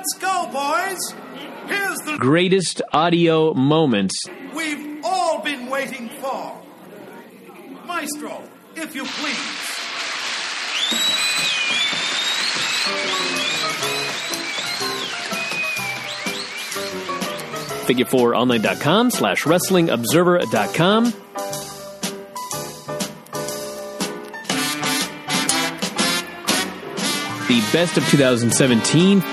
Let's go, boys. Here's the greatest audio moments we've all been waiting for. Maestro, if you please. Figure4online.com/WrestlingObserver.com. The best of 2017.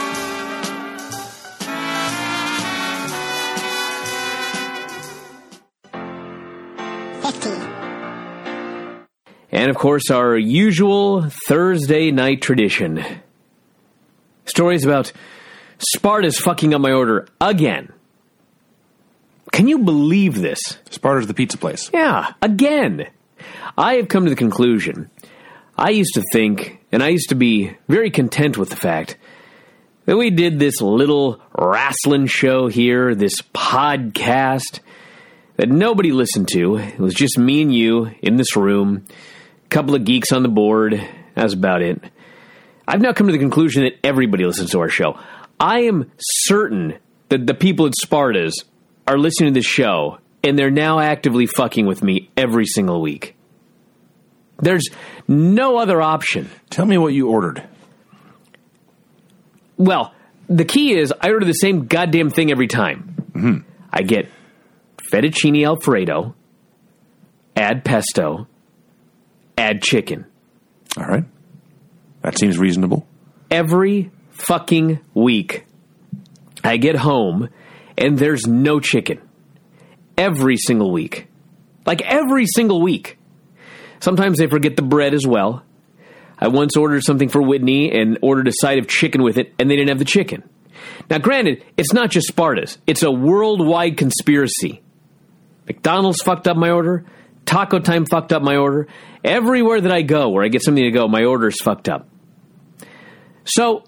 And, of course, our usual Thursday night tradition. Stories about Sparta's fucking up my order again. Can you believe this? Sparta's the pizza place. Yeah, again. I have come to the conclusion. I used to think, and I used to be very content with the fact that we did this little wrestling show here, this podcast that nobody listened to. It was just me and you in this room, a couple of geeks on the board. That's about it. I've now come to the conclusion that everybody listens to our show. I am certain that the people at Sparta's are listening to this show, and they're now actively fucking with me every single week. There's no other option. Tell me what you ordered. Well, the key is I order the same goddamn thing every time. Mm-hmm. I get fettuccine Alfredo, add pesto, add chicken. All right. That seems reasonable. Every fucking week, I get home, and there's no chicken. Every single week. Like, every single week. Sometimes they forget the bread as well. I once ordered something for Whitney and ordered a side of chicken with it, and they didn't have the chicken. Now, granted, it's not just Sparta's. It's a worldwide conspiracy. McDonald's fucked up my order. Taco Time fucked up my order. Everywhere that I go where I get something to go, my order's fucked up. So,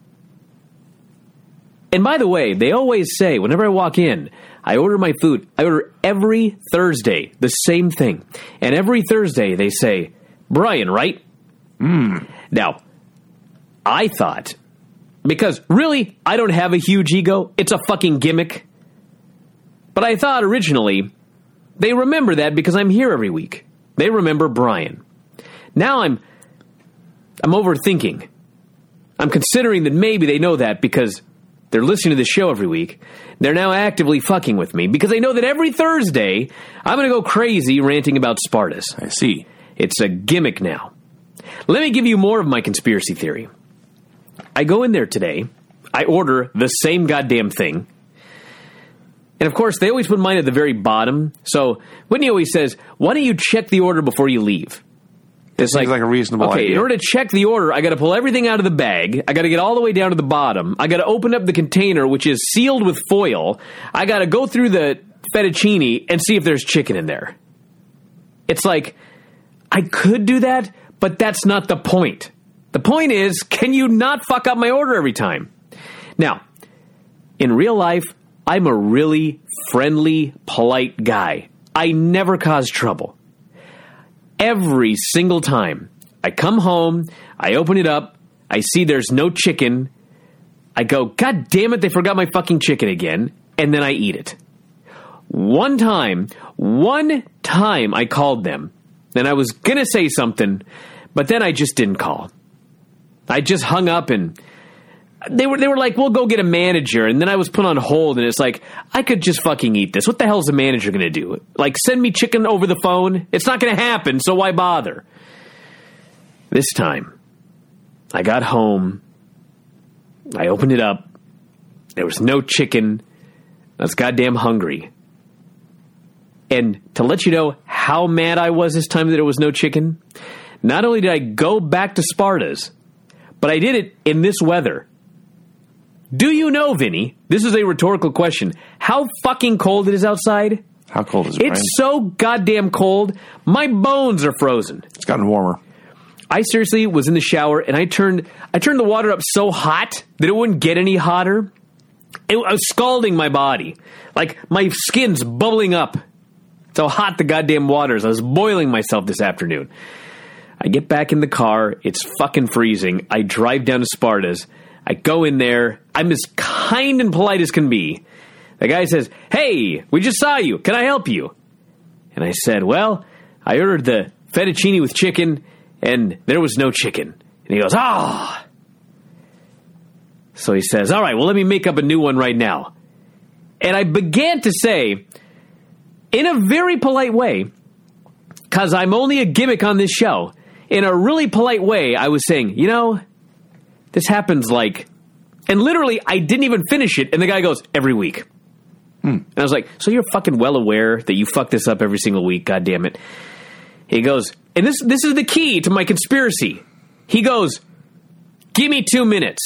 and by the way, they always say, whenever I walk in, I order my food. I order every Thursday the same thing. And every Thursday they say, Brian, right? Now, I thought, because really, I don't have a huge ego. It's a fucking gimmick. But I thought originally, they remember that because I'm here every week. They remember Brian. Now I'm overthinking. I'm considering that maybe they know that because they're listening to the show every week. They're now actively fucking with me because they know that every Thursday I'm going to go crazy ranting about Sparta's. I see. It's a gimmick now. Let me give you more of my conspiracy theory. I go in there today. I order the same goddamn thing. And of course, they always put mine at the very bottom. So Whitney always says, why don't you check the order before you leave? It's like a reasonable idea. In order to check the order, I got to pull everything out of the bag. I got to get all the way down to the bottom. I got to open up the container, which is sealed with foil. I got to go through the fettuccine and see if there's chicken in there. It's like, I could do that, but that's not the point. The point is, can you not fuck up my order every time? Now, in real life, I'm a really friendly, polite guy. I never cause trouble. Every single time I come home, I open it up, I see there's no chicken, I go, God damn it, they forgot my fucking chicken again, and then I eat it. One time I called them, and I was going to say something, but then I just didn't call. I just hung up, and they were like, we'll go get a manager, and then I was put on hold, and it's like, I could just fucking eat this. What the hell is the manager going to do? Like, send me chicken over the phone? It's not going to happen, so why bother? This time, I got home, I opened it up, there was no chicken, I was goddamn hungry. And to let you know how mad I was this time that there was no chicken, not only did I go back to Sparta's, but I did it in this weather. Do you know, Vinny, this is a rhetorical question, how fucking cold it is outside? How cold is it, Brian? It's so goddamn cold, my bones are frozen. It's gotten warmer. I seriously was in the shower, and I turned the water up so hot that it wouldn't get any hotter. I was scalding my body. Like, my skin's bubbling up. That's how hot the goddamn water is. I was boiling myself this afternoon. I get back in the car. It's fucking freezing. I drive down to Sparta's. I go in there. I'm as kind and polite as can be. The guy says, "Hey, we just saw you. Can I help you?" And I said, "Well, I ordered the fettuccine with chicken, and there was no chicken." And he goes, "Ah." So he says, "All right, well, let me make up a new one right now." And I began to say, in a very polite way, because I'm only a gimmick on this show, in a really polite way, I was saying, this happens and literally I didn't even finish it, and the guy goes, "Every week." And I was like, "So you're fucking well aware that you fuck this up every single week, God damn it." He goes, and this is the key to my conspiracy. He goes, "Give me 2 minutes."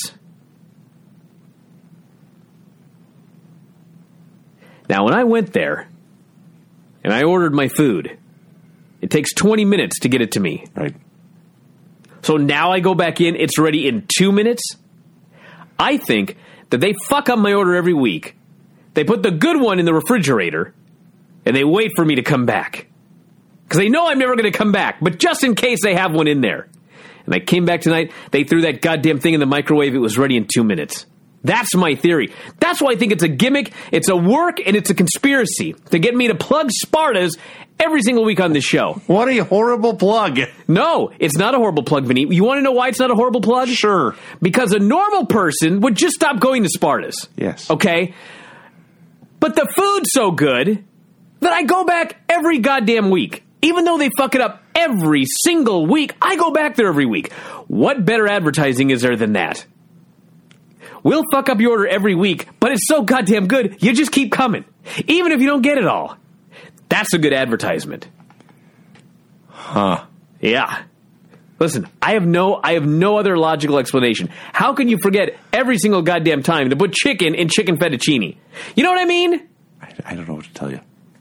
Now, when I went there and I ordered my food, it takes 20 minutes to get it to me. Right. So now I go back in, it's ready in 2 minutes. I think that they fuck up my order every week. They put the good one in the refrigerator, and they wait for me to come back. Because they know I'm never going to come back, but just in case they have one in there. And I came back tonight, they threw that goddamn thing in the microwave, it was ready in 2 minutes. That's my theory. That's why I think it's a gimmick, it's a work, and it's a conspiracy to get me to plug Spartas every single week on this show. What a horrible plug. No, it's not a horrible plug, Vinny. You want to know why it's not a horrible plug? Sure. Because a normal person would just stop going to Spartas. Yes. Okay? But the food's so good that I go back every goddamn week. Even though they fuck it up every single week, I go back there every week. What better advertising is there than that? We'll fuck up your order every week, but it's so goddamn good, you just keep coming. Even if you don't get it all. That's a good advertisement. Huh. Yeah. Listen, I have no other logical explanation. How can you forget every single goddamn time to put chicken in chicken fettuccine? You know what I mean? I don't know what to tell you.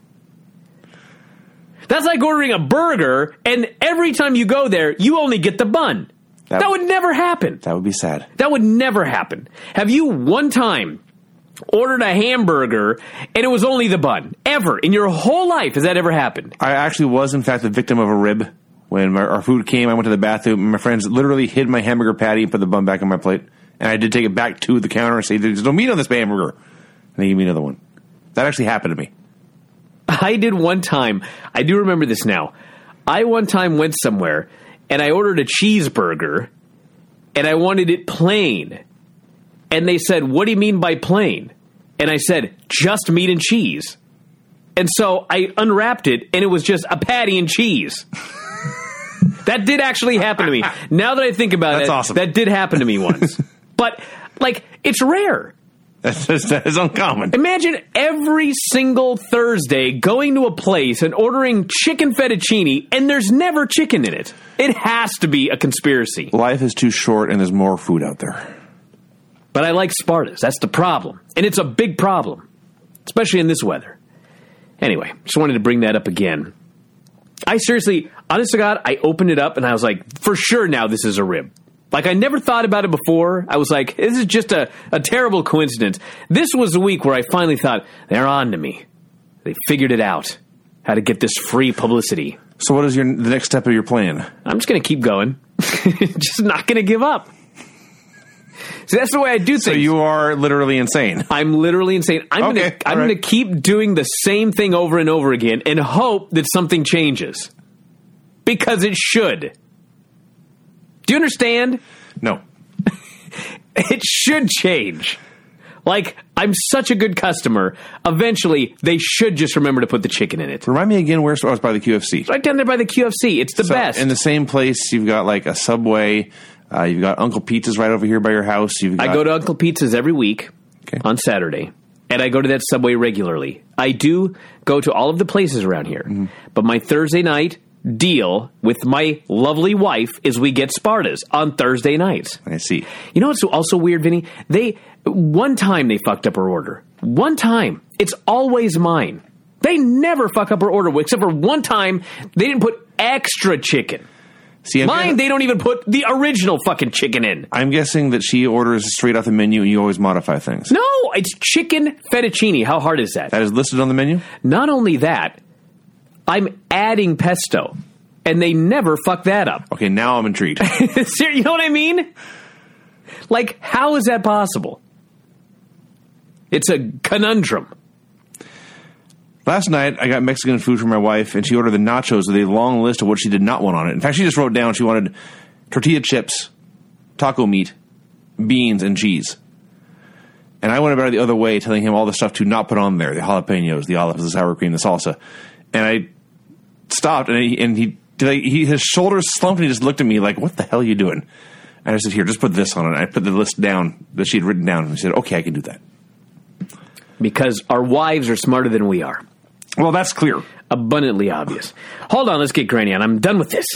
That's like ordering a burger, and every time you go there, you only get the bun. That would never happen. That would be sad. That would never happen. Have you one time ordered a hamburger and it was only the bun? Ever? In your whole life, has that ever happened? I actually was, in fact, the victim of a rib. When our food came, I went to the bathroom, and my friends literally hid my hamburger patty and put the bun back on my plate. And I did take it back to the counter and say, "There's no meat on this hamburger." And they gave me another one. That actually happened to me. I did one time. I do remember this now. I one time went somewhere, and I ordered a cheeseburger, and I wanted it plain. And they said, "What do you mean by plain?" And I said, "Just meat and cheese." And so I unwrapped it, and it was just a patty and cheese. That did actually happen to me. Now that I think about That's it, awesome. That did happen to me once. But, it's rare. That is uncommon. Imagine every single Thursday going to a place and ordering chicken fettuccine, and there's never chicken in it. It has to be a conspiracy. Life is too short, and there's more food out there. But I like Spartas. That's the problem. And it's a big problem, especially in this weather. Anyway, just wanted to bring that up again. I seriously, honest to God, I opened it up, and I was like, for sure now this is a rib. I never thought about it before. I was like, this is just a terrible coincidence. This was the week where I finally thought, they're on to me. They figured it out. How to get this free publicity. So what is the next step of your plan? I'm just going to keep going. Just not going to give up. See, that's the way I do things. So you are literally insane. I'm literally insane. I'm going to keep doing the same thing over and over again and hope that something changes. Because it should. Do you understand? No. It should change. I'm such a good customer. Eventually, they should just remember to put the chicken in it. Remind me again where I was by the QFC. It's right down there by the QFC. It's the best. In the same place, you've got a Subway. You've got Uncle Pizza's right over here by your house. I go to Uncle Pizza's every week on Saturday, and I go to that Subway regularly. I do go to all of the places around here, but my Thursday night deal with my lovely wife is we get Spartas on Thursday nights. I see. You know what's also weird, Vinny? One time they fucked up her order. One time. It's always mine. They never fuck up her order, except for one time they didn't put extra chicken. See, mine, they don't even put the original fucking chicken in. I'm guessing that she orders straight off the menu and you always modify things. No, it's chicken fettuccine. How hard is that? That is listed on the menu? Not only that, I'm adding pesto, and they never fuck that up. Okay, now I'm intrigued. You know what I mean? Like, how is that possible? It's a conundrum. Last night, I got Mexican food for my wife, and she ordered the nachos with a long list of what she did not want on it. In fact, she just wrote down she wanted tortilla chips, taco meat, beans, and cheese. And I went about it the other way, telling him all the stuff to not put on there, the jalapenos, the olives, the sour cream, the salsa. And I stopped, and his shoulders slumped, and he just looked at me like, what the hell are you doing? And I said, here, just put this on it. I put the list down that she had written down, and he said, okay, I can do that. Because our wives are smarter than we are. Well, that's clear. Abundantly obvious. Hold on, let's get Granny on. I'm done with this.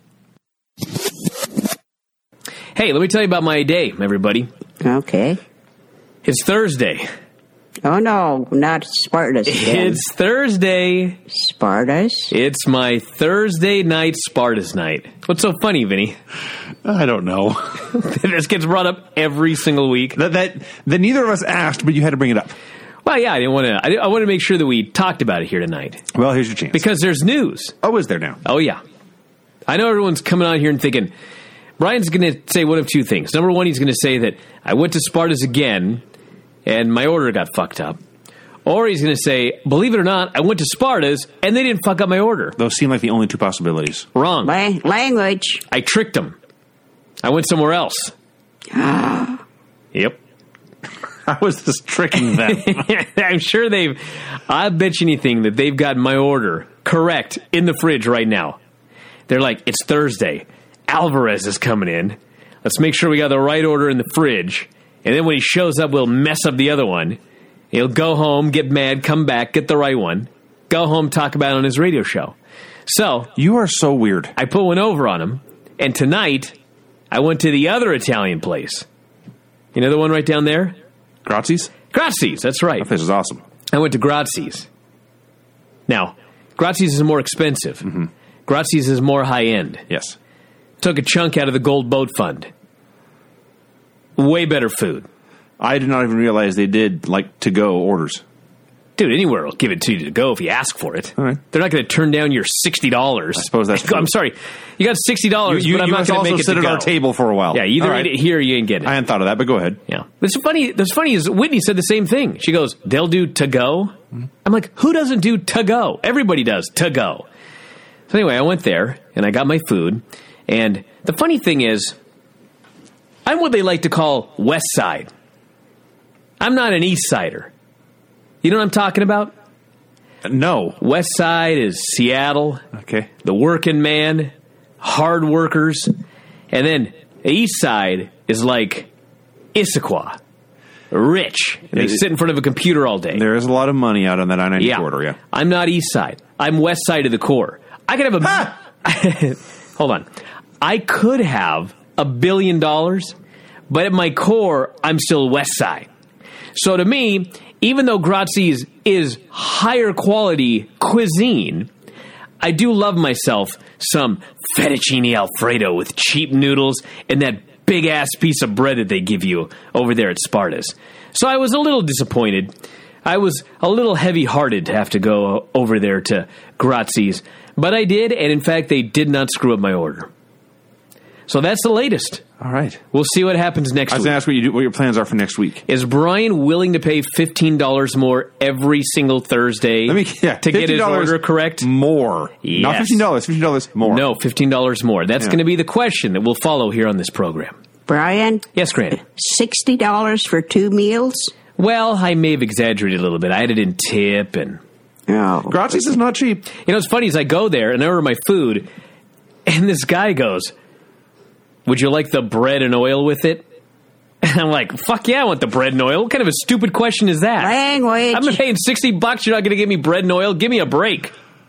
Hey, let me tell you about my day, everybody. Okay. It's Thursday. Oh, no, not Spartus again. It's Thursday. Spartus? It's my Thursday night Spartus night. What's so funny, Vinny? I don't know. This gets brought up every single week. That neither of us asked, but you had to bring it up. Well, yeah, I didn't want to. I want to make sure that we talked about it here tonight. Well, here's your chance. Because there's news. Oh, is there now? Oh, yeah. I know everyone's coming on here and thinking, Brian's going to say one of two things. Number one, he's going to say that I went to Sparta's again and my order got fucked up. Or he's going to say, believe it or not, I went to Sparta's and they didn't fuck up my order. Those seem like the only two possibilities. Wrong. Language. I tricked them. I went somewhere else. Yep. I was just tricking them. I'm sure I bet you anything that they've got my order correct in the fridge right now. They're like, it's Thursday. Alvarez is coming in. Let's make sure we got the right order in the fridge. And then when he shows up, we'll mess up the other one. He'll go home, get mad, come back, get the right one. Go home, talk about it on his radio show. So you are so weird. I put one over on him. And tonight, I went to the other Italian place. You know the one right down there? Grazie's? Grazie's, that's right. That place is awesome. I went to Grazie's. Now, Grazie's is more expensive. Mm-hmm. Grazie's is more high-end. Yes. Took a chunk out of the Gold Boat Fund. Way better food. I did not even realize they did, like, to-go orders. Dude, anywhere will give it to you to go if you ask for it. All right. They're not going to turn down your $60. I suppose that's true. I'm sorry. You got $60, but I'm not going to make it to go. sit at our table for a while. Yeah, you either eat it here or you ain't getting it. I hadn't thought of that, but go ahead. Yeah. What's funny is Whitney said the same thing. She goes, they'll do to-go? Mm-hmm. I'm like, who doesn't do to-go? Everybody does to-go. So anyway, I went there, and I got my food. And the funny thing is, I'm what they like to call West Side. I'm not an East Sider. You know what I'm talking about? No. West Side is Seattle. Okay. The working man, hard workers. And then the East Side is like Issaquah. Rich. They sit in front of a computer all day. There is a lot of money out on that I-90 corridor, yeah. I'm not East Side. I'm West Side of the core. I could have Hold on. I could have $1 billion, but at my core, I'm still West Side. So to me, even though Grazie's is higher quality cuisine, I do love myself some fettuccine Alfredo with cheap noodles and that big-ass piece of bread that they give you over there at Sparta's. So I was a little disappointed. I was a little heavy-hearted to have to go over there to Grazie's, but I did, and in fact, they did not screw up my order. So that's the latest. All right. We'll see what happens next week. I was going to ask what your plans are for next week. Is Brian willing to pay $15 more every single Thursday to get his order correct? More. Yes. Not $15. $15 more. No, $15 more. That's going to be the question that will follow here on this program. Brian? Yes, Granny. $60 for 2 meals? Well, I may have exaggerated a little bit. I had it in tip and... Oh. Grazie's is not cheap. You know, what's funny is I go there and I order my food, and this guy goes, would you like the bread and oil with it? And I'm like, fuck yeah, I want the bread and oil. What kind of a stupid question is that? Language. I'm paying $60. You're not going to give me bread and oil? Give me a break.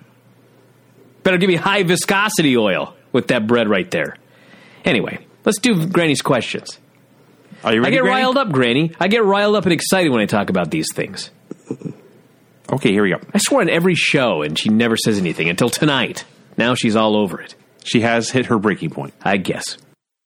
Better give me high viscosity oil with that bread right there. Anyway, let's do Granny's questions. Are you ready, I get Granny? riled up, Granny. I get riled up and excited when I talk about these things. Okay, here we go. I swear on every show, and she never says anything until tonight. Now she's all over it. She has hit her breaking point. I guess.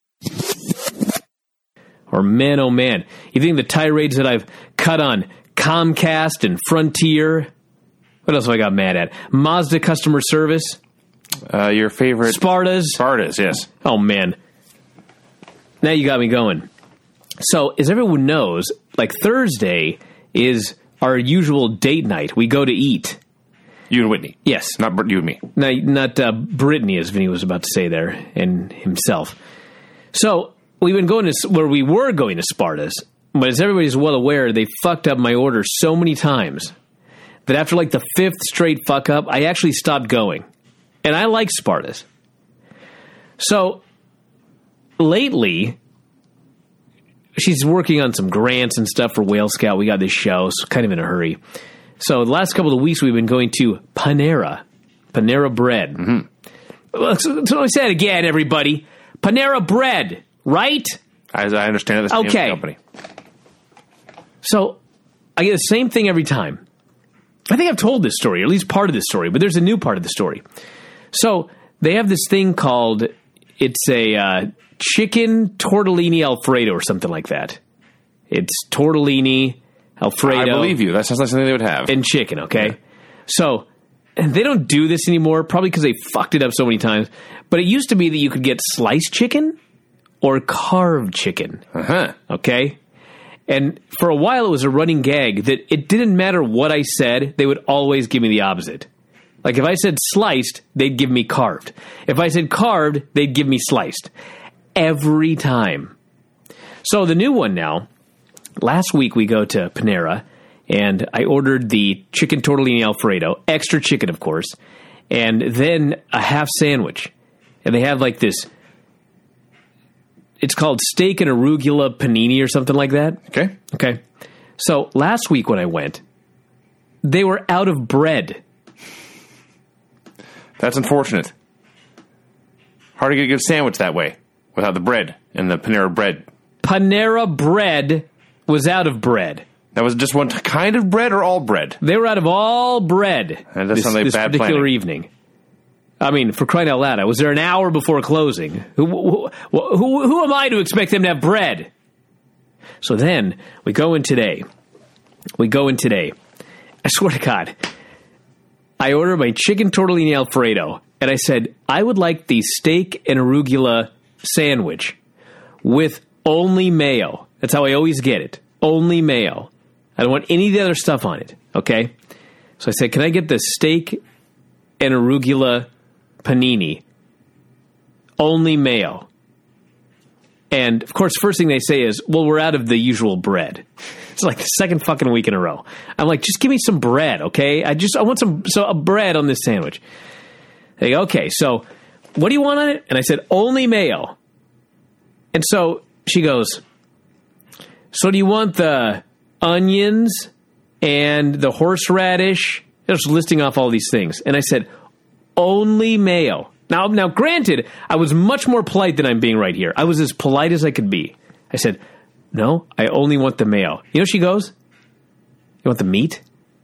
Or man, oh man, you think the tirades that I've cut on Comcast and Frontier, what else have I got mad at? Mazda customer service? Your favorite... Sparta's? Sparta's, yes. Oh man. Now you got me going. So, as everyone knows, like Thursday is our usual date night. We go to eat. You and Whitney. Yes. Not you and me. Not Brittany, as Vinny was about to say there, and himself. So, we were going to Sparta's, but as everybody's well aware, they fucked up my order so many times that after like the 5th straight fuck up, I actually stopped going. And I like Sparta's. So, lately, she's working on some grants and stuff for Whale Scout. We got this show, so kind of in a hurry. So the last couple of weeks, we've been going to Panera Bread. Mm-hmm. So I said again, everybody, Panera Bread, right? As I understand it, that's the name of the company. So I get the same thing every time. I think I've told this story, or at least part of this story, but there's a new part of the story. So they have this thing called, it's a chicken tortellini Alfredo or something like that. It's tortellini, Alfredo. I believe you. That's something they would have. And chicken, okay? Yeah. So, and they don't do this anymore, probably because they fucked it up so many times. But it used to be that you could get sliced chicken or carved chicken. Uh-huh. Okay? And for a while, it was a running gag that it didn't matter what I said, they would always give me the opposite. Like, if I said sliced, they'd give me carved. If I said carved, they'd give me sliced. Every time. So the new one now, last week we go to Panera, and I ordered the chicken tortellini Alfredo, extra chicken, of course, and then a half sandwich. And they have like this, it's called steak and arugula panini or something like that. Okay. So last week when I went, they were out of bread. That's unfortunate. Hard to get a good sandwich that way without the bread and the Panera Bread. Panera Bread was out of bread. That was just one kind of bread or all bread? They were out of all bread And that's this bad particular planning. evening. I mean, for crying out loud, I was there an hour before closing. Who am I to expect them to have bread? So then, we go in today. I swear to God, I ordered my chicken tortellini Alfredo, and I said, I would like the steak and arugula sandwich with only mayo. That's how I always get it. Only mayo. I don't want any of the other stuff on it. Okay? So I said, can I get the steak and arugula panini? Only mayo. And, of course, first thing they say is, well, we're out of the usual bread. It's like the second fucking week in a row. I'm like, just give me some bread, okay? I want some bread on this sandwich. They go, okay, so what do you want on it? And I said, only mayo. And so she goes, so do you want the onions and the horseradish? I was listing off all these things. And I said, only mayo. Now, granted, I was much more polite than I'm being right here. I was as polite as I could be. I said, no, I only want the mayo. You know, she goes, you want the meat?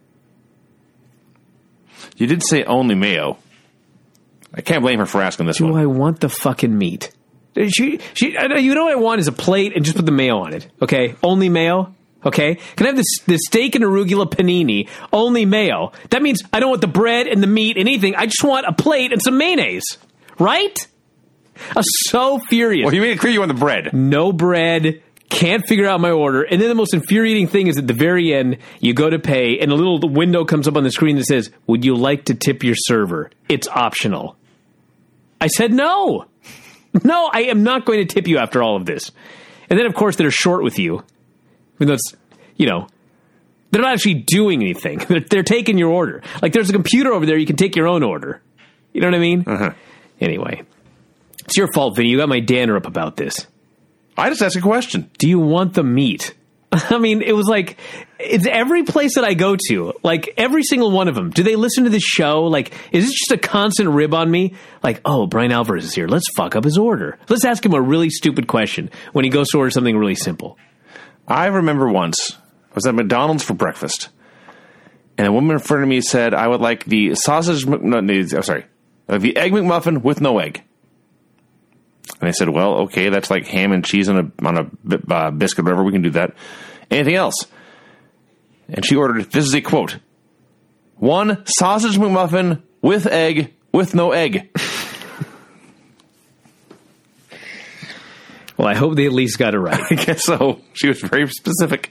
You did say only mayo. I can't blame her for asking this one. Do I want the fucking meat? You know what I want is a plate and just put the mayo on it. Okay? Only mayo. Okay? Can I have the steak and arugula panini? Only mayo. That means I don't want the bread and the meat, anything. I just want a plate and some mayonnaise. Right? I was so furious. Well, you made it clear you want the bread. No bread. Can't figure out my order. And then the most infuriating thing is at the very end, you go to pay, and a little window comes up on the screen that says, would you like to tip your server? It's optional. I said no. No, I am not going to tip you after all of this. And then, of course, they're short with you. Even though it's, they're not actually doing anything. They're taking your order. Like, there's a computer over there. You can take your own order. You know what I mean? Uh-huh. Anyway. It's your fault, Vinny. You got my dander up about this. I just asked a question. Do you want the meat? I mean, it was like, it's every place that I go to, like every single one of them. Do they listen to this show? Like, is this just a constant rib on me? Like, oh, Brian Alvarez is here. Let's fuck up his order. Let's ask him a really stupid question when he goes to order something really simple. I remember once, I was at McDonald's for breakfast, and a woman in front of me said, I would like the the Egg McMuffin with no egg. And I said, well, okay, that's like ham and cheese on a biscuit, whatever. We can do that. Anything else? And she ordered, this is a quote, 1 sausage McMuffin with egg with no egg. Well, Well, I hope they at least got it right. I guess so. She was very specific.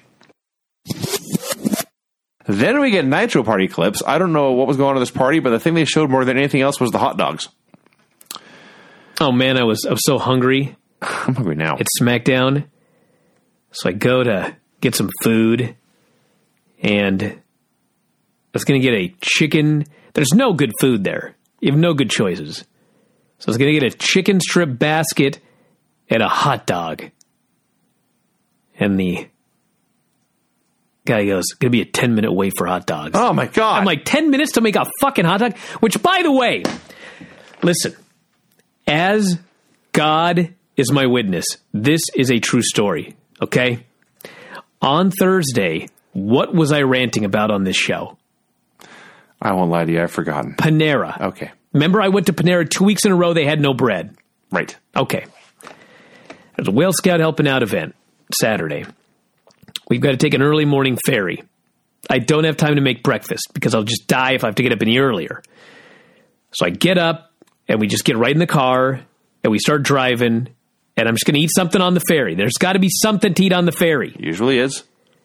Then we get Nitro Party clips. I don't know what was going on at this party, but the thing they showed more than anything else was the hot dogs. Oh, man, I was so hungry. I'm hungry now. It's SmackDown. So I go to get some food, and I was going to get a chicken. There's no good food there. You have no good choices. So I was going to get a chicken strip basket and a hot dog. And the guy goes, going to be a 10-minute wait for hot dogs. Oh, my God. I'm like, 10 minutes to make a fucking hot dog? Which, by the way, listen, as God is my witness, this is a true story, okay? On Thursday, what was I ranting about on this show? I won't lie to you. I've forgotten. Panera. Okay. Remember I went to Panera 2 weeks in a row, they had no bread. Right. Okay. There's a Whale Scout Helping Out event Saturday. We've got to take an early morning ferry. I don't have time to make breakfast because I'll just die if I have to get up any earlier. So I get up and we just get right in the car and we start driving and I'm just going to eat something on the ferry. There's got to be something to eat on the ferry. Usually is.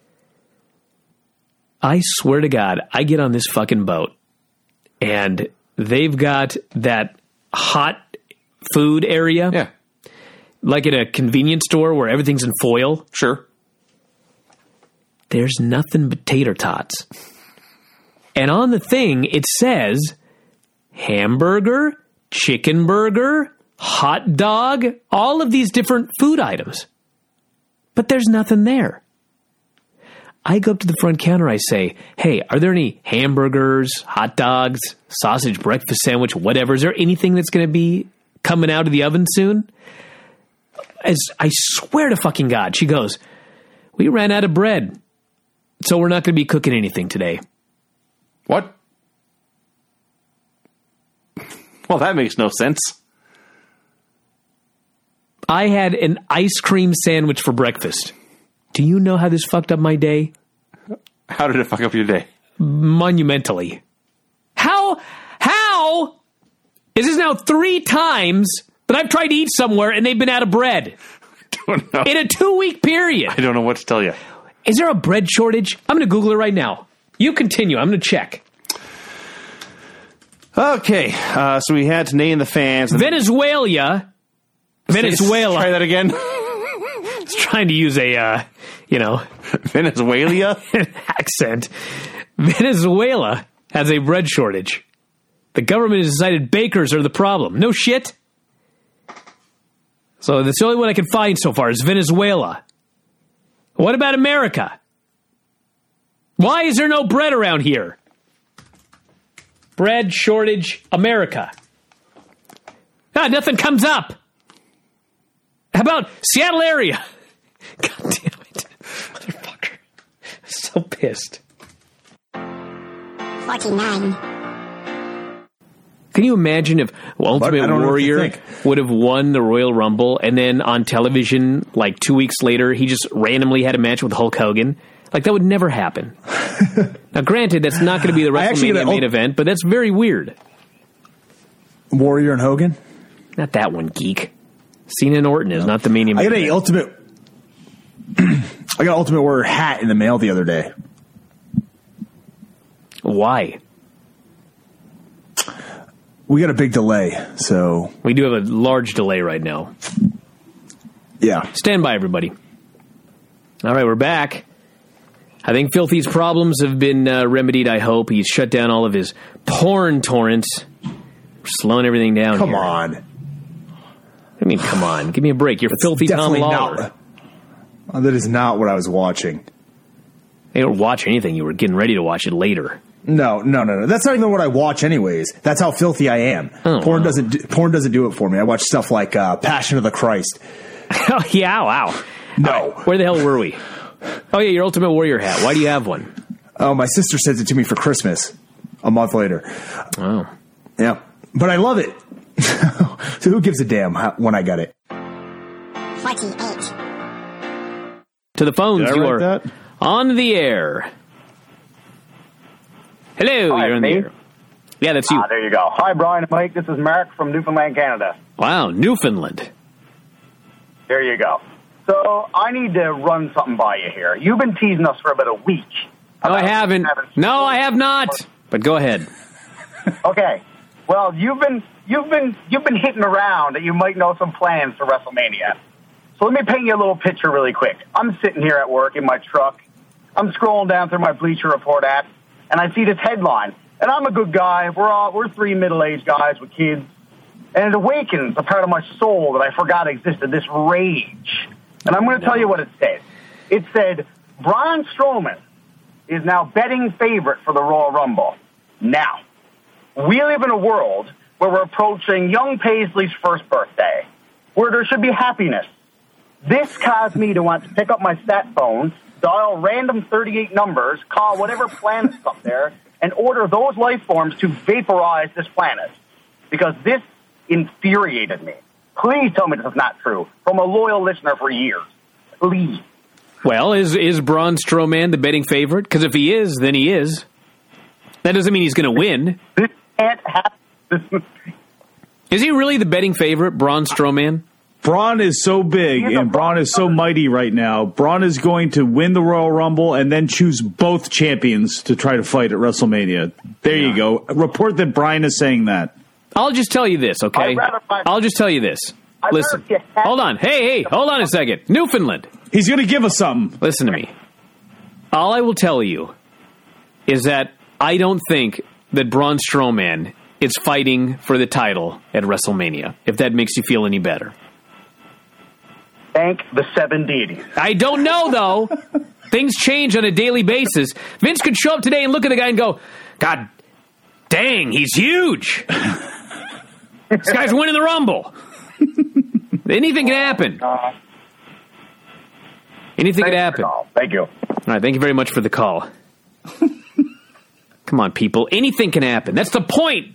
I swear to God, I get on this fucking boat and they've got that hot food area. Yeah. Like at a convenience store where everything's in foil. Sure. There's nothing but tater tots. And on the thing, it says hamburger, chicken burger, hot dog, all of these different food items. But there's nothing there. I go up to the front counter, I say, hey, are there any hamburgers, hot dogs, sausage breakfast sandwich, whatever? Is there anything that's going to be coming out of the oven soon? As I swear to fucking God, she goes, we ran out of bread. So we're not going to be cooking anything today. What? Well, that makes no sense. I had an ice cream sandwich for breakfast. Do you know how this fucked up my day? How did it fuck up your day? Monumentally. How is this now 3 times that I've tried to eat somewhere and they've been out of bread? I don't know. In a 2-week period. I don't know what to tell you. Is there a bread shortage? I'm going to Google it right now. You continue. I'm going to check. Okay, so we had to name the fans. Venezuela. Try that again. It's trying to use a, Venezuela? accent. Venezuela has a bread shortage. The government has decided bakers are the problem. No shit. So that's the only one I can find so far is Venezuela. What about America? Why is there no bread around here? Bread shortage, America. God, nothing comes up. How about Seattle area? God damn it. Motherfucker. I'm so pissed. 49. Can you imagine if Ultimate Warrior would have won the Royal Rumble and then on television, like 2 weeks later, he just randomly had a match with Hulk Hogan? Like, that would never happen. Now, granted, that's not going to be the WrestleMania main event, but that's very weird. Warrior and Hogan? Not that one, geek. Cena and Orton is not the main event. I got an Ultimate Warrior hat in the mail the other day. Why? We got a big delay, so... We do have a large delay right now. Yeah. Stand by, everybody. All right, we're back. I think Filthy's problems have been remedied, I hope. He's shut down all of his porn torrents. Slowing everything down Come here. on. I mean, come on. Give me a break. You're Filthy Tom Lawler. That is not what I was watching. You don't watch anything. You were getting ready to watch it later. No. That's not even what I watch anyways. That's how filthy I am. Oh, porn doesn't do it for me. I watch stuff like Passion of the Christ. Oh, yeah, wow. No. Where the hell were we? Oh, yeah, your Ultimate Warrior hat. Why do you have one? Oh, my sister sent it to me for Christmas a month later. Oh. Yeah. But I love it. So who gives a damn when I got it? 48. To the phones, Did I you write are that? on the air. Hello, Hi, you're on the me? air. Yeah, that's you. There you go. Hi, Brian and Mike. This is Mark from Newfoundland, Canada. Wow, Newfoundland. There you go. So I need to run something by you here. You've been teasing us for about a week. No, I haven't. No, I have not. But go ahead. Okay. Well, you've been hitting around that you might know some plans for WrestleMania. So let me paint you a little picture really quick. I'm sitting here at work in my truck. I'm scrolling down through my Bleacher Report app, and I see this headline. And I'm a good guy. We're three middle-aged guys with kids. And it awakens a part of my soul that I forgot existed, this rage. And I'm going to tell you what it said. It said, Braun Strowman is now betting favorite for the Royal Rumble. Now, we live in a world where we're approaching young Paisley's first birthday, where there should be happiness. This caused me to want to pick up my stat phone, dial random 38 numbers, call whatever planet's up there, and order those life forms to vaporize this planet. Because this infuriated me. Please tell me this is not true. From a loyal listener for years. Please. Well, is Braun Strowman the betting favorite? Because if he is, then he is. That doesn't mean he's going to win. This can't happen. Is he really the betting favorite, Braun Strowman? Braun is so big and Braun is so mighty right now. Braun is going to win the Royal Rumble and then choose both champions to try to fight at WrestleMania. There you go. Report that Brian is saying that. I'll just tell you this, okay? I'll just tell you this. Listen. Hold on. Hey, hold on a second. Newfoundland. He's going to give us something. Listen to me. All I will tell you is that I don't think that Braun Strowman is fighting for the title at WrestleMania, if that makes you feel any better. Thank the seven deities. I don't know, though. Things change on a daily basis. Vince could show up today and look at the guy and go, God dang, he's huge. This guy's winning the Rumble. Anything can happen. Anything can happen. Thank you. All right, thank you very much for the call. Come on, people. Anything can happen. That's the point.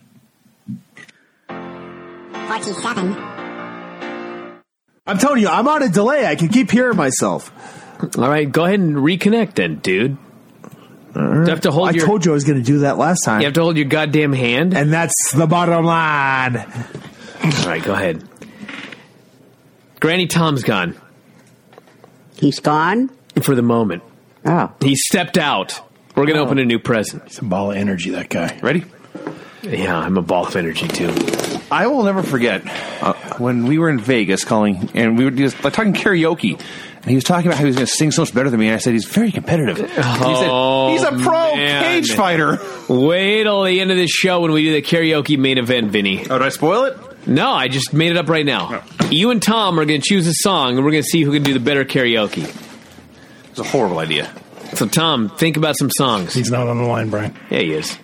47. I'm telling you, I'm on a delay. I can keep hearing myself. All right, go ahead and reconnect then, dude. You have to hold I told you I was going to do that last time. You have to hold your goddamn hand. And that's the bottom line. All right, go ahead. Granny Tom's gone. He's gone? For the moment. Oh. He stepped out. We're going to open a new present. He's a ball of energy, that guy. Ready? Yeah, I'm a ball of energy, too. I will never forget when we were in Vegas calling, and we were just talking karaoke. And he was talking about how he was going to sing so much better than me. And I said, he's very competitive. He said, he's a pro cage fighter. Wait till the end of this show when we do the karaoke main event, Vinny. Oh, did I spoil it? No, I just made it up right now. Oh. You and Tom are going to choose a song, and we're going to see who can do the better karaoke. It's a horrible idea. So, Tom, think about some songs. He's not on the line, Brian. Yeah, he is.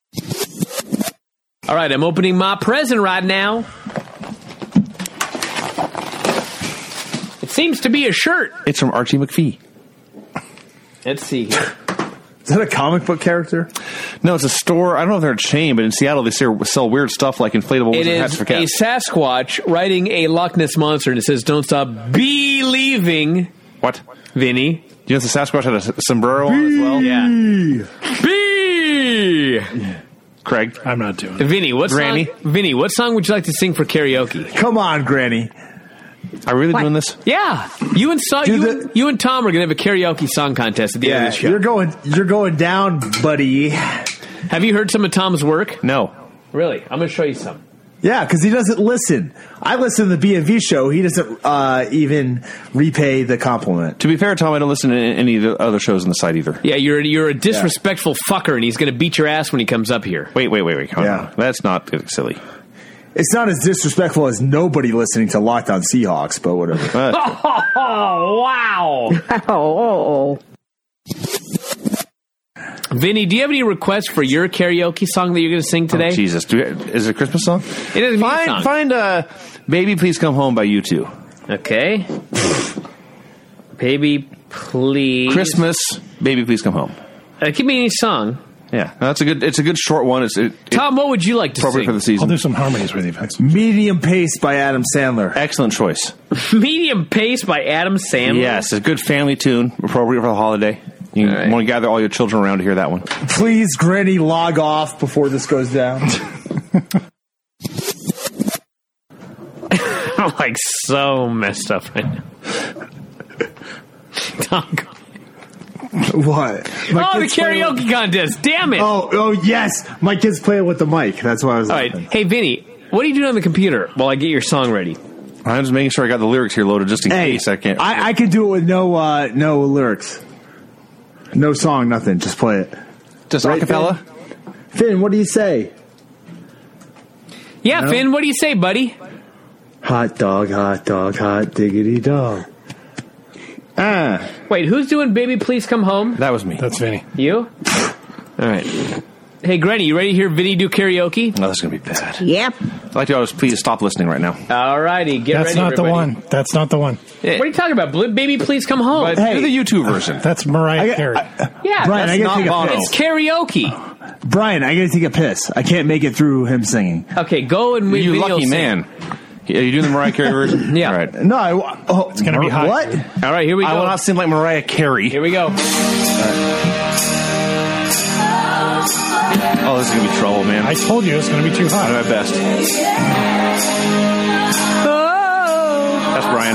All right, I'm opening my present right now. It seems to be a shirt. It's from Archie McPhee. Let's see here. Is that a comic book character? No, it's a store. I don't know if they're a chain, but in Seattle they sell weird stuff like inflatable hats for cats. It is a Sasquatch riding a Loch Ness Monster, and it says, "Don't stop believing." What? Vinny. Do you know the Sasquatch had a sombrero on as well? Yeah. B. Craig. I'm not doing it. Vinny, what Granny? song? Vinny, what song would you like to sing for karaoke? Come on, Granny. Are we really doing this? Yeah. You and Tom are going to have a karaoke song contest at the end of the show. You're going down, buddy. Have you heard some of Tom's work? No. Really? I'm going to show you some. Yeah, because he doesn't listen. I listen to the B&V show. He doesn't even repay the compliment. To be fair, Tom, I don't listen to any of the other shows on the site either. Yeah, you're a disrespectful fucker, and he's going to beat your ass when he comes up here. Wait. Hold on. That's not silly. It's not as disrespectful as nobody listening to Locked On Seahawks, but whatever. Oh, wow. Oh. Vinny, do you have any requests for your karaoke song that you're going to sing today? Oh, Jesus. Is it a Christmas song? It is a song. Find Baby Please Come Home by U2. Okay. Baby Please. Christmas, Baby Please Come Home. Give me any song. Yeah, it's a good short one. Tom, what would you like to appropriate sing? for the season. I'll do some harmonies with you, Vince. Medium Pace by Adam Sandler. Excellent choice. Medium Pace by Adam Sandler. Yes, it's a good family tune, appropriate for the holiday. You want to gather all your children around to hear that one. Please, Granny, log off before this goes down. I'm like so messed up right now. Tom, go. What? The karaoke contest. Damn it. Oh, yes. My kid's playing with the mic. That's why I was All right. Hey, Vinny, what are you doing on the computer while I get your song ready? I'm just making sure I got the lyrics here loaded just in case I can't. I can do it with no lyrics. No song, nothing. Just play it. Just right, acapella? Finn, what do you say? Yeah, no? Finn, what do you say, buddy? Hot dog, hot diggity dog. Wait, who's doing Baby Please Come Home? That was me. That's Vinny. You? All right. Hey, Granny, you ready to hear Vinny do karaoke? No, that's going to be bad. Yep. I'd like to always please stop listening right now. All righty, get That's ready, not everybody. the one. That's not the one. What are you talking about? Baby Please Come Home. But do the YouTube version. That's Mariah Carey. Yeah, Brian, that's I gotta not take a Bono. piss. It's karaoke. Brian, I gotta take a piss. I can't make it through him singing. Okay, go and You Vinny lucky will man. Are you doing the Mariah Carey version? Yeah. All right. No, It's going to be hot. What? All right, here we go. I will not sing like Mariah Carey. Here we go. Oh, this is going to be trouble, man. I told you it's going to be too I'll do hot. my best. That's Brian.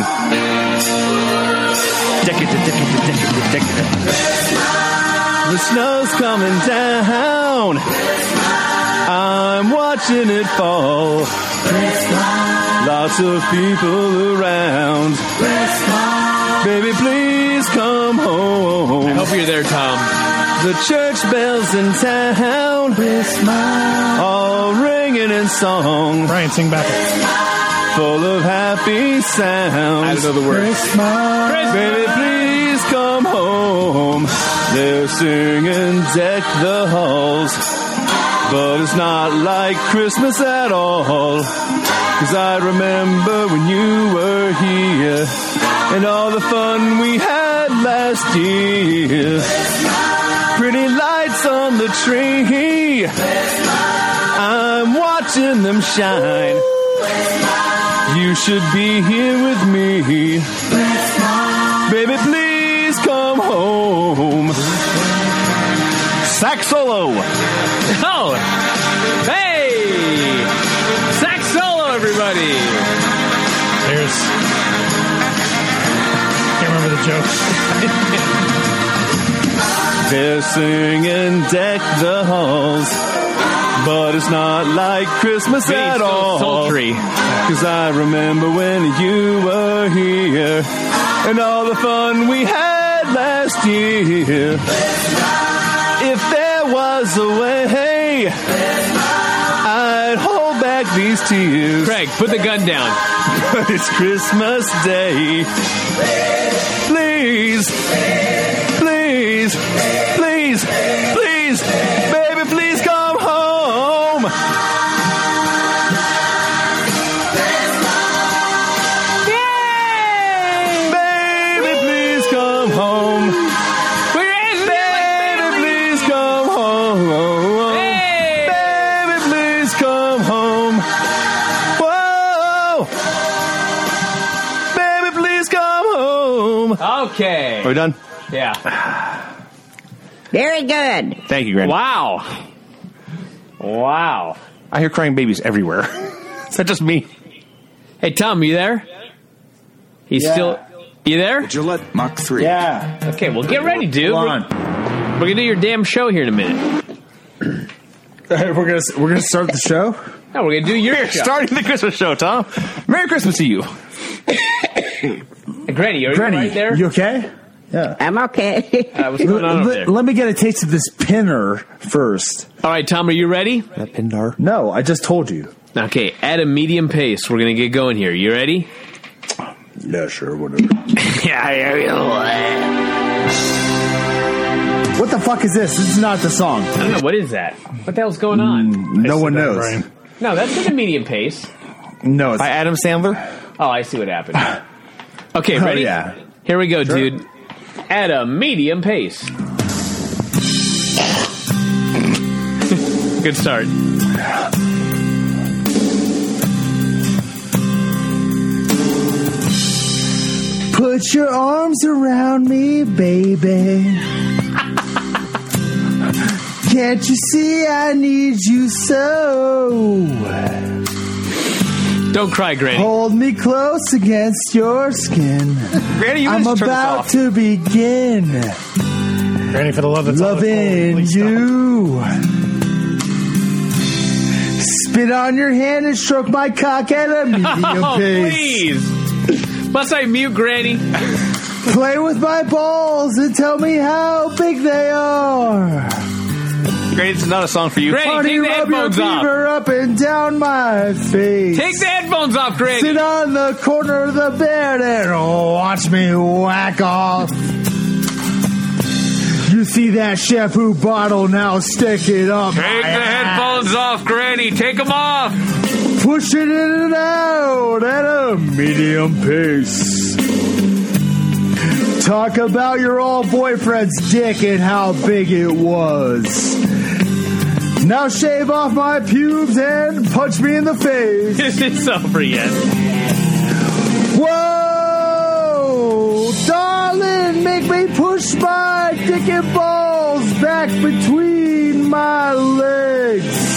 The snow's coming down. I'm watching it fall. Lots of people around. Baby, please come home. I hope you're there, Tom. The church bells in town, all ringing in song, Brian, sing back. full of happy sounds. I don't know the words. Baby, please come home. They're singing Deck the Halls, but it's not like Christmas at all. 'Cause I remember when you were here and all the fun we had last year. Pretty lights on the tree, I'm watching them shine. You should be here with me. Baby, please come home. Sax solo. Oh! Hey! Sax solo, everybody! Can't remember the joke. They're singing Deck the Halls, but it's not like Christmas Vinny's at so all. sultry. 'Cause I remember when you were here and all the fun we had last year. If there was a way, I'd hold back these tears. Craig, put the gun down. But it's Christmas Day. Please, please, please, please, baby, please come home. Yay! Baby, please come home. Baby, please come home. Hey! Baby, please come home. Whoa! Baby, please come home. Okay. Are we done? Yeah. Very good. Thank you, Granny. Wow. Wow. I hear crying babies everywhere. Is that just me? Hey, Tom, you there? He's still... You there? Gillette Mach 3. Yeah. Okay, well, get ready, dude. Hold on. We're going to do your damn show here in a minute. We're gonna start the show. No, we're going to do your show. Starting the Christmas show, Tom. Merry Christmas to you. Hey, Granny, are you Granny, right there? you okay? Yeah. I'm okay. What's going on over there? Let me get a taste of this pinner first. All right, Tom, are you ready? That Pindar. No, I just told you. Okay, at a medium pace, we're going to get going here. You ready? Yeah, sure, whatever. Yeah, here we go. What the fuck is this? This is not the song. I don't know. What is that? What the hell's going on? No one that, knows. Brian. No, that's at a medium pace. No, it's By Adam Sandler. Oh, I see what happened. Okay, Oh, ready? yeah. Here we go, dude. At a medium pace. Good start. Put your arms around me, baby. Can't you see I need you so? Don't cry, Granny. Hold me close against your skin. Granny, you I'm must turn this about off. to begin Granny, for the love that's on the phone, loving please stop. you. Spit on your hand and stroke my cock at a medium Oh, pace. please. Must I mute Granny? Play with my balls and tell me how big they are. Granny, this is not a song for you. Granny, Honey, take the rub your headphones off. fever up and down my face. Take the headphones off, Granny. Sit on the corner of the bed and watch me whack off. You see that shampoo bottle, now stick it up. Take the headphones off, Granny. Take them off. Push it in and out at a medium pace. Talk about your old boyfriend's dick and how big it was. Now shave off my pubes and punch me in the face. Is this over yet? Whoa! Darling, make me push my dick and balls back between my legs.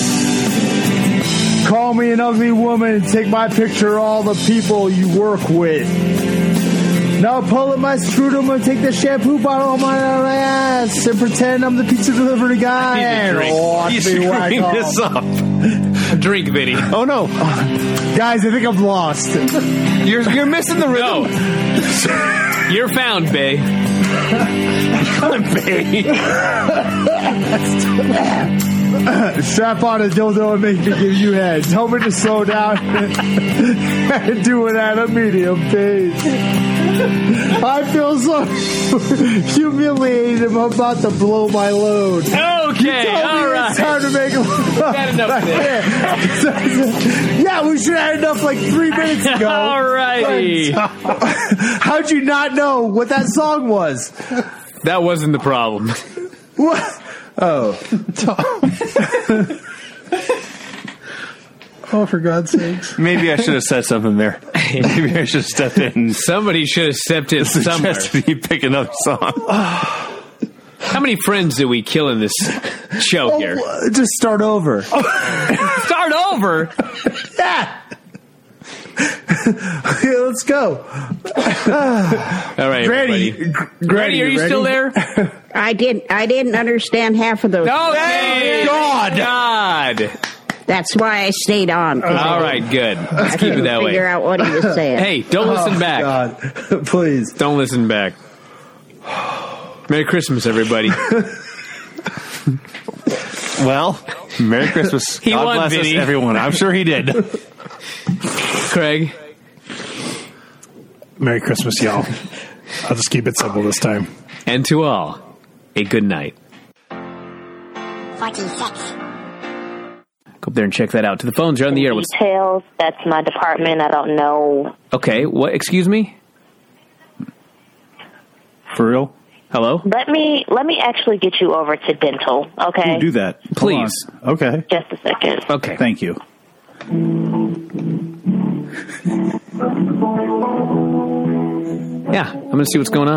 Call me an ugly woman and take my picture of all the people you work with. Now pull up my scrotum and take the shampoo bottle on my ass and pretend I'm the pizza delivery guy. And watch He's me whack screwing off. this up. Drink, Vinny. Oh, no. Guys, I think I'm lost. You're missing the rhythm. No. You're found, Bay. Strap on a dildo and make me give you head. Tell me to slow down and do it at a medium pace. I feel so humiliated. I'm about to blow my load. Okay, Tell me all right. it's time to make a... Had enough of this. Yeah, we should have had enough like 3 minutes ago. All righty. How'd you not know what that song was? That wasn't the problem. What? Oh. Oh, for God's sakes. Maybe I should have said something there. Maybe I should have stepped in. Somebody should have stepped in somewhere. Suggested you pick another song. How many friends did we kill in this show here? Just start over. Start over? Yeah. Okay, let's go. All right, Granny, everybody. Granny, Are you ready? still there? I didn't understand half of those. Okay. God. That's why I stayed on. 'cause All right, good. Let's keep it that way. Figure out what he was saying. Hey, don't listen back. God, please. Don't listen back. Merry Christmas, everybody. Well, Merry Christmas. He God won, bless us, Vinny. everyone. I'm sure he did. Craig. Merry Christmas, y'all. I'll just keep it simple this time. And to all, a good night. 46. Go up there and check that out. To the phones, you're on the air. What's... Details. That's my department. I don't know. Okay, what? Excuse me? For real? Hello? Let me actually get you over to dental. Okay. Ooh, do that. Hold Please. on. Okay. Just a second. Okay. Thank you. Yeah, I'm going to see what's going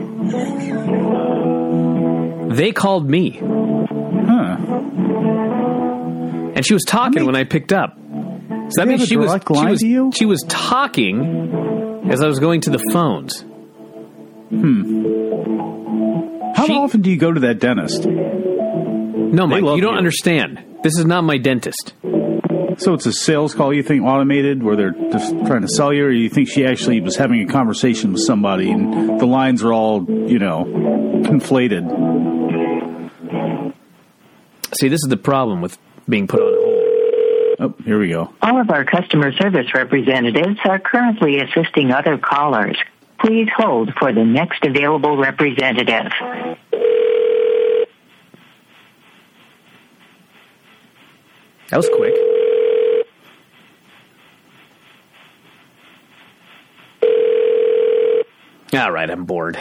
on. They called me. Huh. And she was talking when I picked up. So that you means have a direct line to you? she was talking as I was going to the phones. How She- often do you go to that dentist? No, Mike, love you don't you. understand. This is not my dentist. So it's a sales call, you think, automated, where they're just trying to sell you, or you think she actually was having a conversation with somebody and the lines are all, conflated? See, this is the problem with being put on hold. Oh, here we go. All of our customer service representatives are currently assisting other callers. Please hold for the next available representative. That was quick. All right, I'm bored.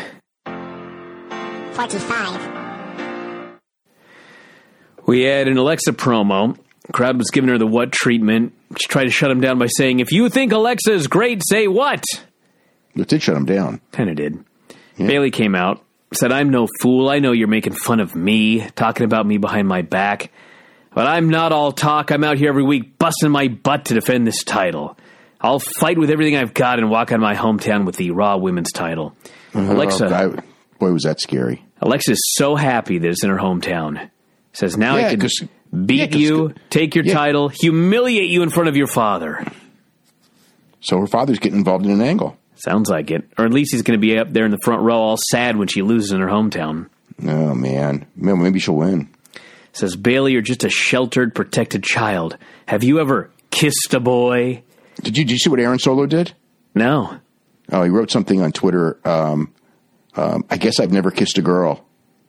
45. We had an Alexa promo. Crowd was giving her the what treatment. She tried to shut him down by saying, if you think Alexa is great, say what? It did shut him down. Kind of did. Yeah. Bailey came out, said, I'm no fool. I know you're making fun of me, talking about me behind my back. But I'm not all talk. I'm out here every week busting my butt to defend this title. I'll fight with everything I've got and walk out of my hometown with the Raw Women's title. Alexa, boy, was that scary. Alexa's so happy that it's in her hometown. Says now I can beat you, take your title, humiliate you in front of your father. So her father's getting involved in an angle. Sounds like it. Or at least he's going to be up there in the front row all sad when she loses in her hometown. Oh, man. Maybe she'll win. Says, Bayley, you're just a sheltered, protected child. Have you ever kissed a boy? Did you see what Aaron Solo did? No. Oh, he wrote something on Twitter. I guess I've never kissed a girl.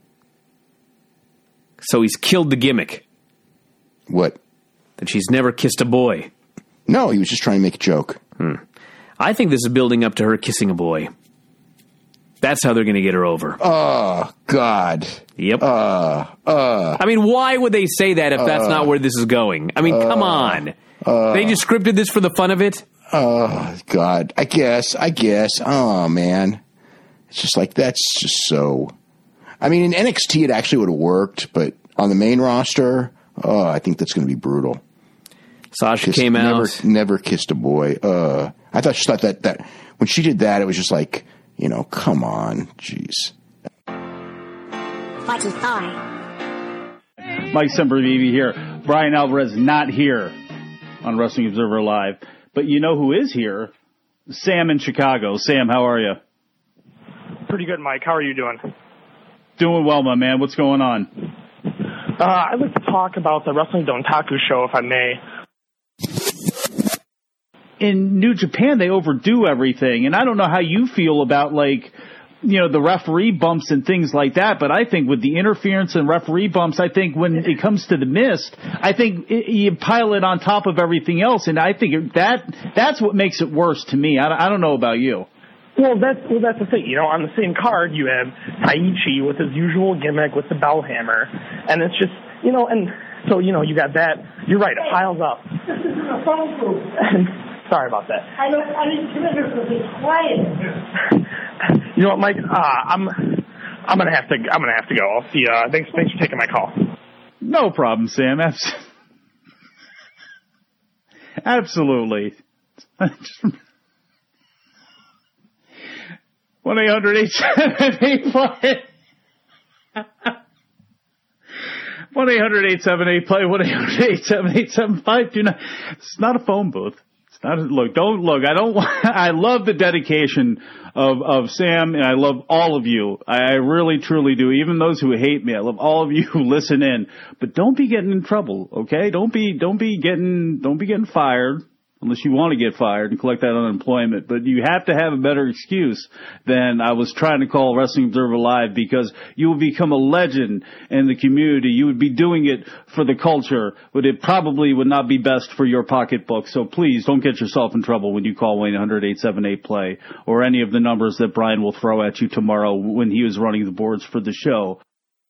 So he's killed the gimmick. What? That she's never kissed a boy. No, he was just trying to make a joke. I think this is building up to her kissing a boy. That's how they're going to get her over. Oh, God. Yep. I mean, why would they say that if that's not where this is going? I mean, come on. They just scripted this for the fun of it? Oh, God. I guess. Oh, man. It's just like, that's just so... I mean, in NXT, it actually would have worked, but on the main roster, I think that's going to be brutal. Sasha came out. Never kissed a boy. I thought she thought that when she did that, it was just like, come on, jeez. Fighting fire. Mike Sempervive here. Brian Alvarez not here on Wrestling Observer Live, but you know who is here? Sam in Chicago. Sam, how are you? Pretty good, Mike. How are you doing? Doing well, my man. What's going on? I'd like to talk about the Wrestling Dontaku show, if I may. In New Japan, they overdo everything, and I don't know how you feel about, the referee bumps and things like that, but I think with the interference and referee bumps, I think when it comes to the mist, I think you pile it on top of everything else, and I think that's what makes it worse to me. I don't know about you. Well, that's the thing. On the same card, you have Taichi with his usual gimmick with the bell hammer, and it's just, and so, you got that. You're right, it piles up. This is a phone booth. Sorry about that. I need to be quiet. You know what, Mike? I'm gonna have to go. I'll see. Thanks for taking my call. No problem, Sam. Absolutely. 1-800-878-PLAY. 1-800-878-PLAY. 1-800-878-7529. It's not a phone booth. It's not. I love the dedication of Sam, and I love all of you. I really, truly do. Even those who hate me, I love all of you who listen in. But don't be getting in trouble, okay? Don't be getting fired. Unless you want to get fired and collect that unemployment. But you have to have a better excuse than I was trying to call Wrestling Observer Live, because you will become a legend in the community. You would be doing it for the culture, but it probably would not be best for your pocketbook. So please don't get yourself in trouble when you call 1-800-878-PLAY or any of the numbers that Brian will throw at you tomorrow when he was running the boards for the show.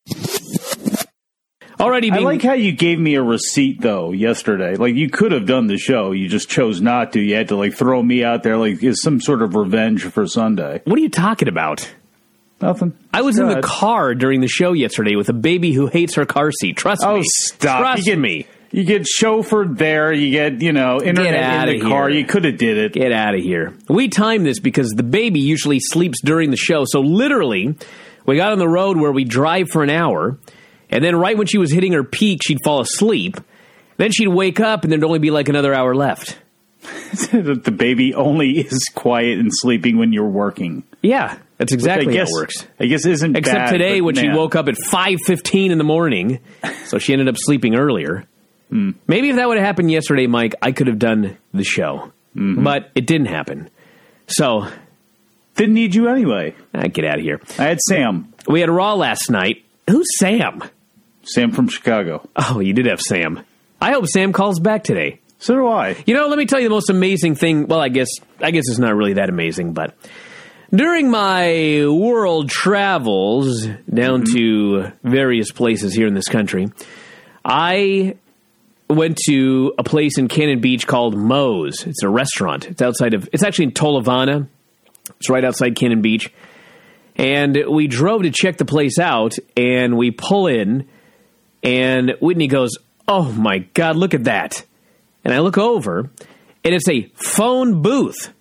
I like how you gave me a receipt, though, yesterday. You could have done the show. You just chose not to. You had to, throw me out there as some sort of revenge for Sunday. What are you talking about? Nothing. I was in the car during the show yesterday with a baby who hates her car seat. Trust me. Oh, stop. Trust me. You get chauffeured there. You get, internet in the car. You could have did it. Get out of here. We timed this because the baby usually sleeps during the show. So literally, we got on the road where we drive for an hour. And then right when she was hitting her peak, she'd fall asleep. Then she'd wake up, and there'd only be another hour left. The baby only is quiet and sleeping when you're working. Yeah, that's exactly how it works. I guess isn't Except bad, today when she woke up at 5:15 in the morning, so she ended up sleeping earlier. Maybe if that would have happened yesterday, Mike, I could have done the show. But it didn't happen. So... Didn't need you anyway. Get out of here. I had Sam. We had Raw last night. Who's Sam? Sam from Chicago. Oh, you did have Sam. I hope Sam calls back today. So do I. Let me tell you the most amazing thing. Well, I guess it's not really that amazing, but during my world travels down to various places here in this country, I went to a place in Cannon Beach called Moe's. It's a restaurant. It's actually in Tolovana. It's right outside Cannon Beach. And we drove to check the place out, and we pull in, and Whitney goes, oh my God, look at that. And I look over, and it's a phone booth.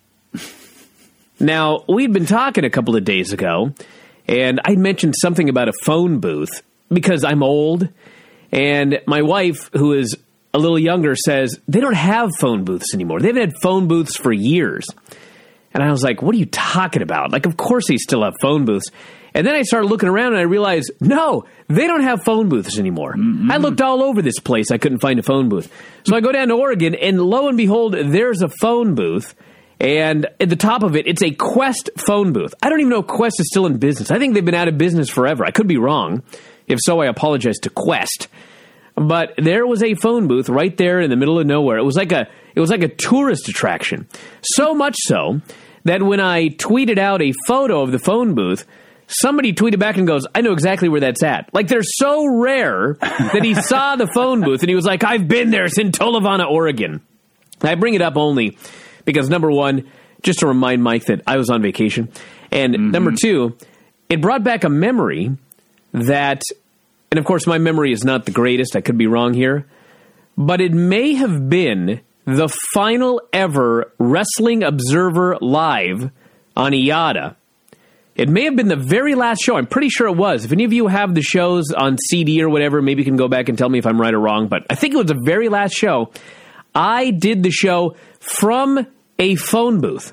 Now, we'd been talking a couple of days ago, and I mentioned something about a phone booth because I'm old, and my wife, who is a little younger, says they don't have phone booths anymore. They haven't had phone booths for years. And I was like, what are you talking about? Like, of course they still have phone booths. And then I started looking around and I realized, no, they don't have phone booths anymore. Mm-hmm. I looked all over this place. I couldn't find a phone booth. So I go down to Oregon, and lo and behold, there's a phone booth. And at the top of it, it's a Quest phone booth. I don't even know if Quest is still in business. I think they've been out of business forever. I could be wrong. If so, I apologize to Quest. But there was a phone booth right there in the middle of nowhere. It was like a tourist attraction. So much so that when I tweeted out a photo of the phone booth, somebody tweeted back and goes, I know exactly where that's at. Like, they're so rare that he saw the phone booth and he was like, I've been there. It's in Tolovana, Oregon. I bring it up only because, number one, just to remind Mike that I was on vacation. And number two, it brought back a memory that, and of course my memory is not the greatest. I could be wrong here. But it may have been the final ever Wrestling Observer Live on IATA. It may have been the very last show. I'm pretty sure it was. If any of you have the shows on CD or whatever, maybe you can go back and tell me if I'm right or wrong. But I think it was the very last show. I did the show from a phone booth.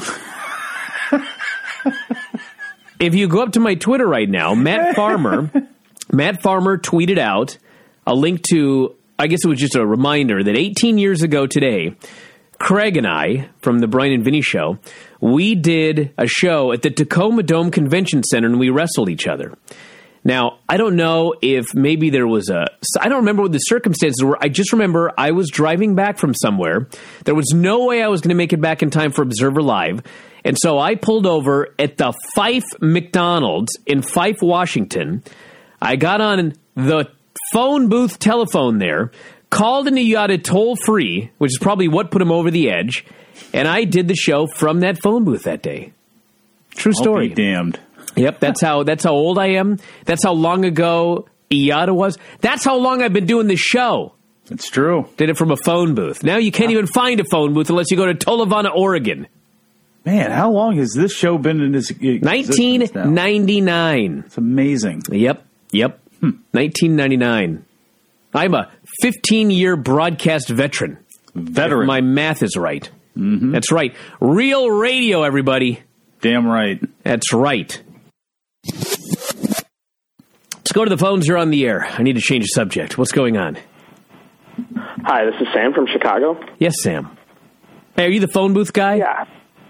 If you go up to my Twitter right now, Matt Farmer tweeted out a link to, I guess it was just a reminder that 18 years ago today, Craig and I, from the Brian and Vinny Show, we did a show at the Tacoma Dome Convention Center, and we wrestled each other. Now, I don't know if maybe there was I don't remember what the circumstances were. I just remember I was driving back from somewhere. There was no way I was going to make it back in time for Observer Live. And so I pulled over at the Fife McDonald's in Fife, Washington. I got on the phone booth telephone there, called into IATA toll-free, which is probably what put him over the edge, and I did the show from that phone booth that day. True story. I'll be damned. Yep, that's how old I am. That's how long ago IATA was. That's how long I've been doing this show. It's true. Did it from a phone booth. Now you can't even find a phone booth unless you go to Tolovana, Oregon. Man, how long has this show been in this? 1999. It's amazing. Yep. 1999. I'm a 15-year broadcast veteran. If my math is right. Mm-hmm. That's right. Real radio, everybody. Damn right. That's right. Let's go to the phones. You're on the air. I need to change the subject. What's going on? Hi, this is Sam from Chicago. Yes, Sam. Hey, are you the phone booth guy? Yeah.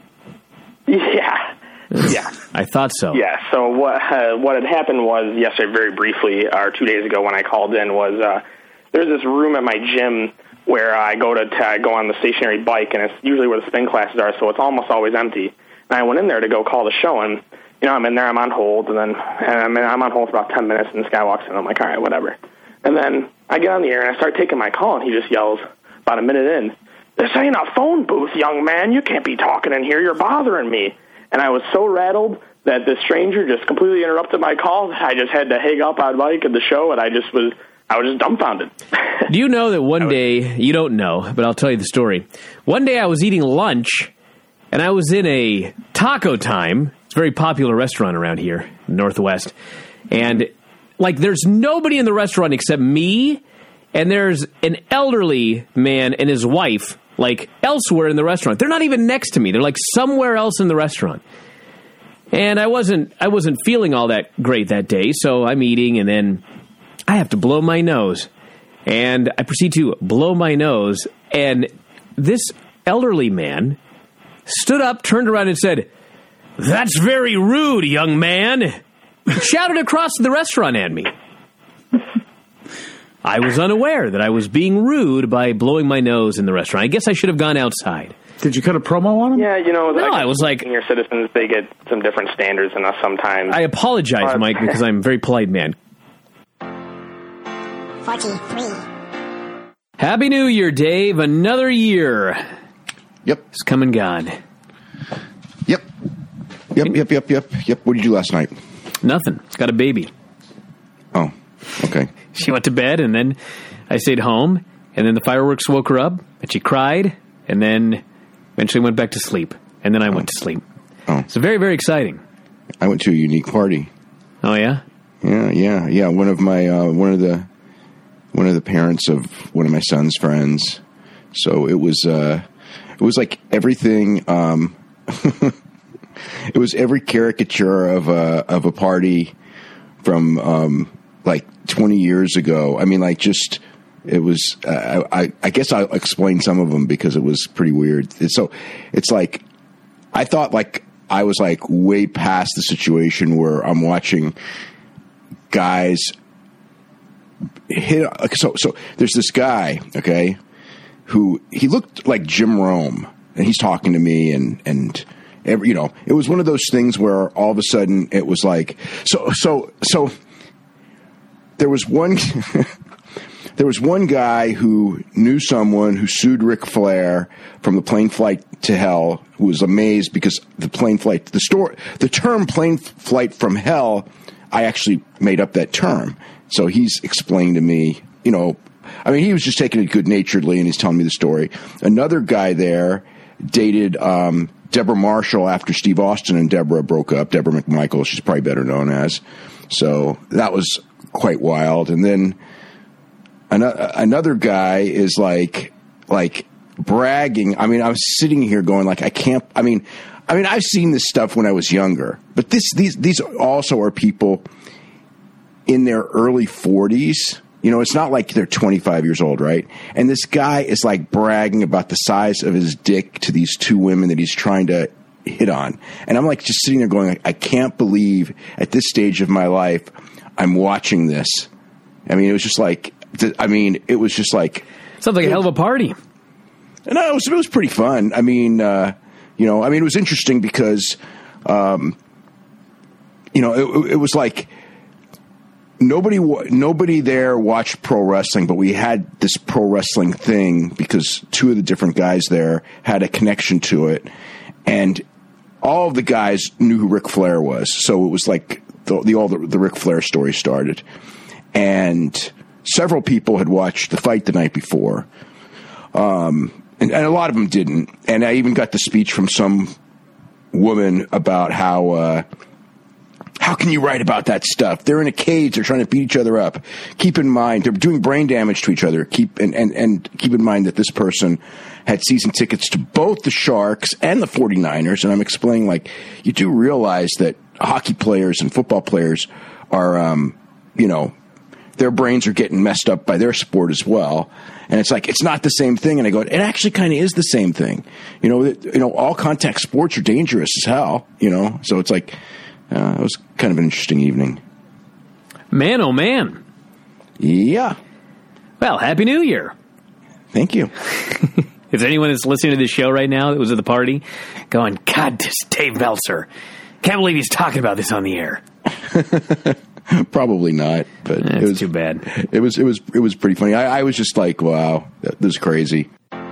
I thought so. Yeah, so what had happened was yesterday, very briefly, or 2 days ago when I called in, was there's this room at my gym where I go to go on the stationary bike, and it's usually where the spin classes are, so it's almost always empty. And I went in there to go call the show, and I'm in there, I'm on hold, and I'm on hold for about 10 minutes, and this guy walks in, I'm like, all right, whatever. And then I get on the air, and I start taking my call, and he just yells, about a minute in, "This ain't a phone booth, young man. You can't be talking in here. You're bothering me." And I was so rattled that this stranger just completely interrupted my call. I just had to hang up on Mike and the show, and I was just dumbfounded. Do you know that one day, you don't know, but I'll tell you the story. One day I was eating lunch, and I was in a Taco Time. It's a very popular restaurant around here in the Northwest. And, there's nobody in the restaurant except me, and there's an elderly man and his wife, elsewhere in the restaurant. They're not even next to me. They're, somewhere else in the restaurant. And I wasn't feeling all that great that day, so I'm eating, and then I have to blow my nose. And I proceed to blow my nose, and this elderly man stood up, turned around, and said, "That's very rude, young man." Shouted across the restaurant at me. I was unaware that I was being rude by blowing my nose in the restaurant. I guess I should have gone outside. Did you cut a promo on him? Yeah, no, I was like, senior citizens, they get some different standards than us sometimes. I apologize, Mike, because I'm a very polite man. 43. Happy New Year, Dave. Another year. Yep. It's come and gone. Yep. What did you do last night? Nothing. Got a baby. Oh, okay. She went to bed, and then I stayed home, and then the fireworks woke her up, and she cried, and then eventually went back to sleep. And then I went to sleep. Oh. So very, very exciting. I went to a unique party. Oh, yeah? Yeah. One of the parents of one of my son's friends. So it was like everything. It was every caricature of a party from like 20 years ago. I mean, like just it was. I guess I'll explain some of them because it was pretty weird. It's like I thought like I was like way past the situation where I'm watching guys hit. So there's this guy, okay, who he looked like Jim Rome, and he's talking to me, and it was one of those things where all of a sudden it was like so there was one guy who knew someone who sued Ric Flair from the plane flight to hell, who was amazed because the term plane flight from hell, I actually made up that term. So he's explained to me, he was just taking it good-naturedly, and he's telling me the story. Another guy there dated Deborah Marshall after Steve Austin and Deborah broke up. Deborah McMichael, she's probably better known as. So that was quite wild. And then another guy is like bragging. I mean, I was sitting here going like, I've seen this stuff when I was younger, but these also are people in their early 40s. It's not like they're 25 years old, right? And this guy is like bragging about the size of his dick to these two women that he's trying to hit on. And I'm like just sitting there going, I can't believe at this stage of my life I'm watching this. I mean, it was just like, sounds like a hell of a party. No, it was pretty fun. I mean, it was interesting because, it was like, Nobody there watched pro wrestling, but we had this pro wrestling thing because two of the different guys there had a connection to it, and all of the guys knew who Ric Flair was. So it was like the Ric Flair story started, and several people had watched the fight the night before, and a lot of them didn't. And I even got the speech from some woman about how can you write about that stuff? They're in a cage. They're trying to beat each other up. Keep in mind, they're doing brain damage to each other. Keep in mind that this person had season tickets to both the Sharks and the 49ers. And I'm explaining, like, you do realize that hockey players and football players are, their brains are getting messed up by their sport as well. And it's like, it's not the same thing. And I go, it actually kind of is the same thing. All contact sports are dangerous as hell, so it's like, it was kind of an interesting evening. Man, oh man. Yeah. Well, Happy New Year. Thank you. Is anyone that's listening to this show right now that was at the party going, God, this Dave Meltzer. Can't believe he's talking about this on the air. Probably not, but it was too bad. It was pretty funny. I was just like, wow, this is crazy.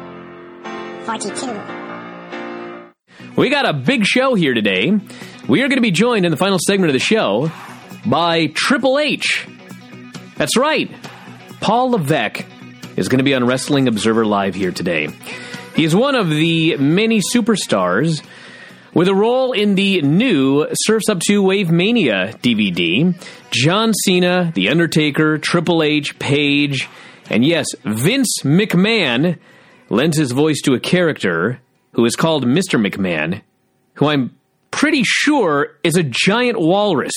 42. We got a big show here today. We are going to be joined in the final segment of the show by Triple H. That's right. Paul Levesque is going to be on Wrestling Observer Live here today. He is one of the many superstars with a role in the new Surf's Up 2 Wave Mania DVD. John Cena, The Undertaker, Triple H, Paige, and yes, Vince McMahon lends his voice to a character who is called Mr. McMahon, who I'm pretty sure is a giant walrus.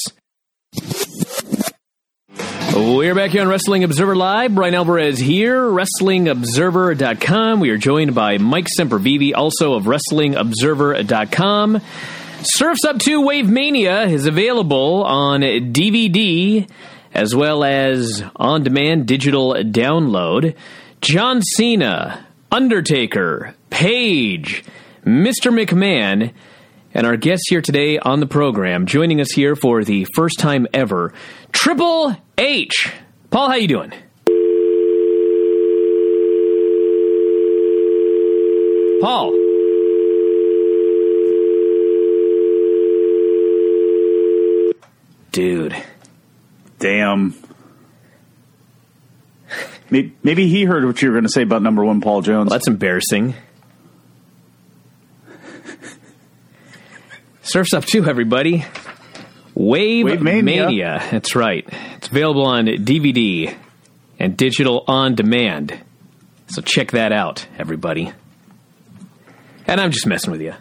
We're back here on Wrestling Observer Live. Brian Alvarez here, WrestlingObserver.com. We are joined by Mike Sempervive, also of WrestlingObserver.com. Surf's Up 2 Wave Mania is available on DVD as well as on-demand digital download. John Cena, Undertaker, Paige, Mr. McMahon, and our guest here today on the program, joining us here for the first time ever, Triple H. Paul, how you doing? Paul. Dude. Damn. Maybe he heard what you were going to say about number 1 Paul Jones. Well, that's embarrassing. Surf's Up 2, everybody. Wave Mania. That's right. It's available on DVD and digital on demand. So check that out, everybody. And I'm just messing with you.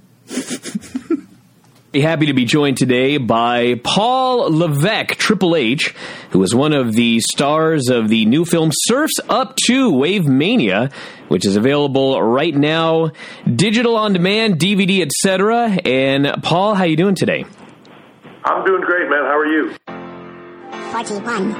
Happy to be joined today by Paul Levesque, Triple H, who is one of the stars of the new film Surf's Up 2, Wave Mania, which is available right now, digital on demand, DVD, etc. And Paul, how you doing today? I'm doing great, man. How are you? 41.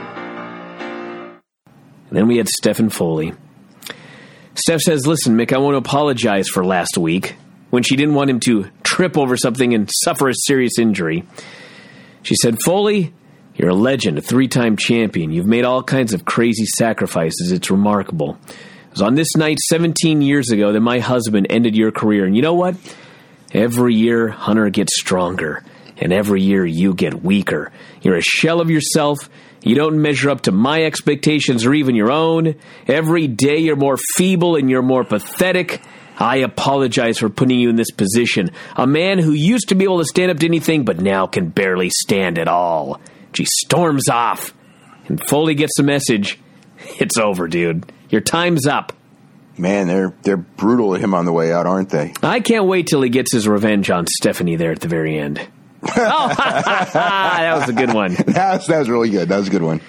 And then we had Stephen Foley. Steph says, listen, Mick, I want to apologize for last week when she didn't want him to trip over something and suffer a serious injury. She said, Foley, you're a legend, a 3-time champion. You've made all kinds of crazy sacrifices. It's remarkable. It was on this night 17 years ago that my husband ended your career. And you know what? Every year, Hunter gets stronger. And every year, you get weaker. You're a shell of yourself. You don't measure up to my expectations or even your own. Every day, you're more feeble and you're more pathetic. I apologize for putting you in this position. A man who used to be able to stand up to anything, but now can barely stand at all. She storms off. And Foley gets the message. It's over, dude. Your time's up. Man, they're brutal to him on the way out, aren't they? I can't wait till he gets his revenge on Stephanie there at the very end. Oh, that was a good one. That was really good. That was a good one.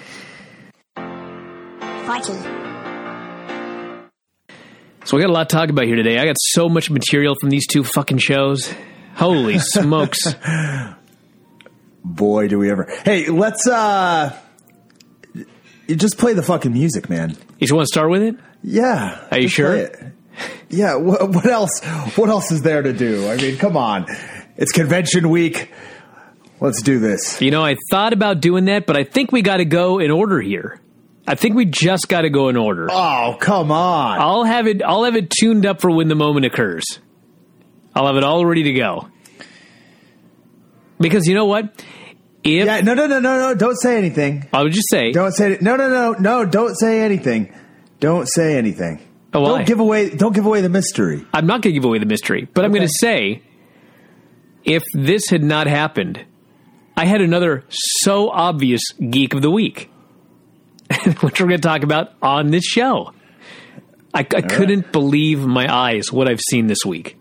40. So we got a lot to talk about here today. I got so much material from these two fucking shows. Holy smokes. Boy, do we ever. Hey, let's you just play the fucking music, man. You just want to start with it? Yeah. Are you sure? Yeah, what else? What else is there to do? I mean, come on. It's convention week. Let's do this. You know, I thought about doing that, but I think we got to go in order here. I think we just got to go in order. Oh, come on. I'll have it tuned up for when the moment occurs. I'll have it all ready to go. Because you know what? No. Don't say anything. I would just say. Don't say it. No. Don't say anything. Don't say anything. Oh, why? Don't give away the mystery. I'm not going to give away the mystery, but I'm going to say, if this had not happened, I had another so obvious Geek of the Week, which we're going to talk about on this show. I couldn't believe my eyes what I've seen this week.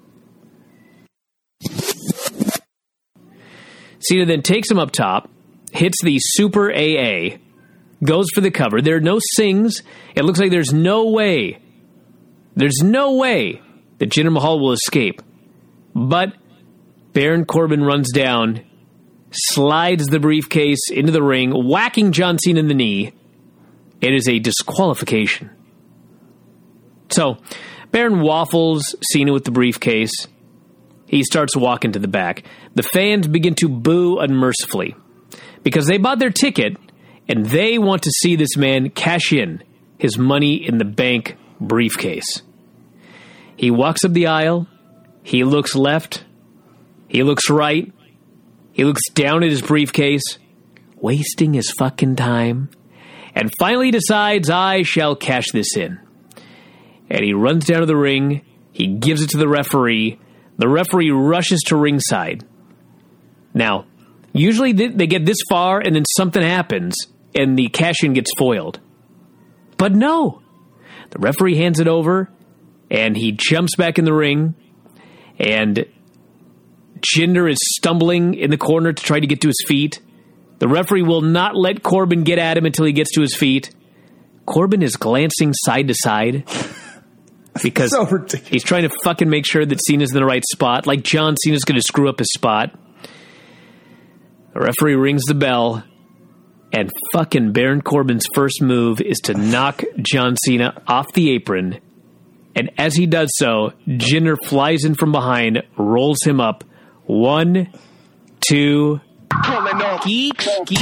Cena then takes him up top, hits the Super AA, goes for the cover. There are no sings. It looks like there's no way that Jinder Mahal will escape. But Baron Corbin runs down, slides the briefcase into the ring, whacking John Cena in the knee. It is a disqualification. So, Baron waffles Cena with the briefcase. He starts walking to the back. The fans begin to boo unmercifully because they bought their ticket and they want to see this man cash in his Money in the Bank briefcase. He walks up the aisle. He looks left. He looks right. He looks down at his briefcase, wasting his fucking time, and finally decides, I shall cash this in. And he runs down to the ring. He gives it to the referee. The referee rushes to ringside. Now, usually they get this far and then something happens and the cash-in gets foiled. But no. The referee hands it over and he jumps back in the ring and Jinder is stumbling in the corner to try to get to his feet. The referee will not let Corbin get at him until he gets to his feet. Corbin is glancing side to side because so ridiculous. He's trying to fucking make sure that Cena's in the right spot, like John Cena's going to screw up his spot. The referee rings the bell, and fucking Baron Corbin's first move is to knock John Cena off the apron. And as he does so, Jinder flies in from behind, rolls him up. 1, 2, geek. Geek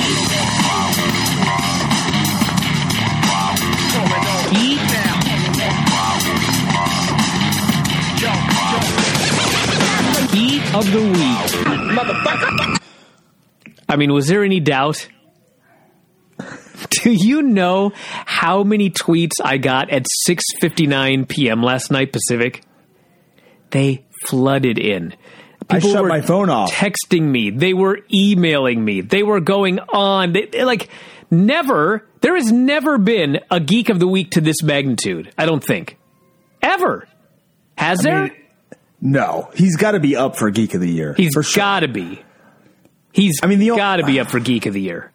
of the week. Motherfucker. I mean, was there any doubt? Do you know how many tweets I got at 6:59 p.m. last night Pacific? They flooded in. I People shut were my phone off. texting me. They were emailing me. They were going on. There has never been a Geek of the Week to this magnitude, I don't think. Ever. Has there? No. He's got to be up for Geek of the Year. He's got to be. He's got to be up for Geek of the Year.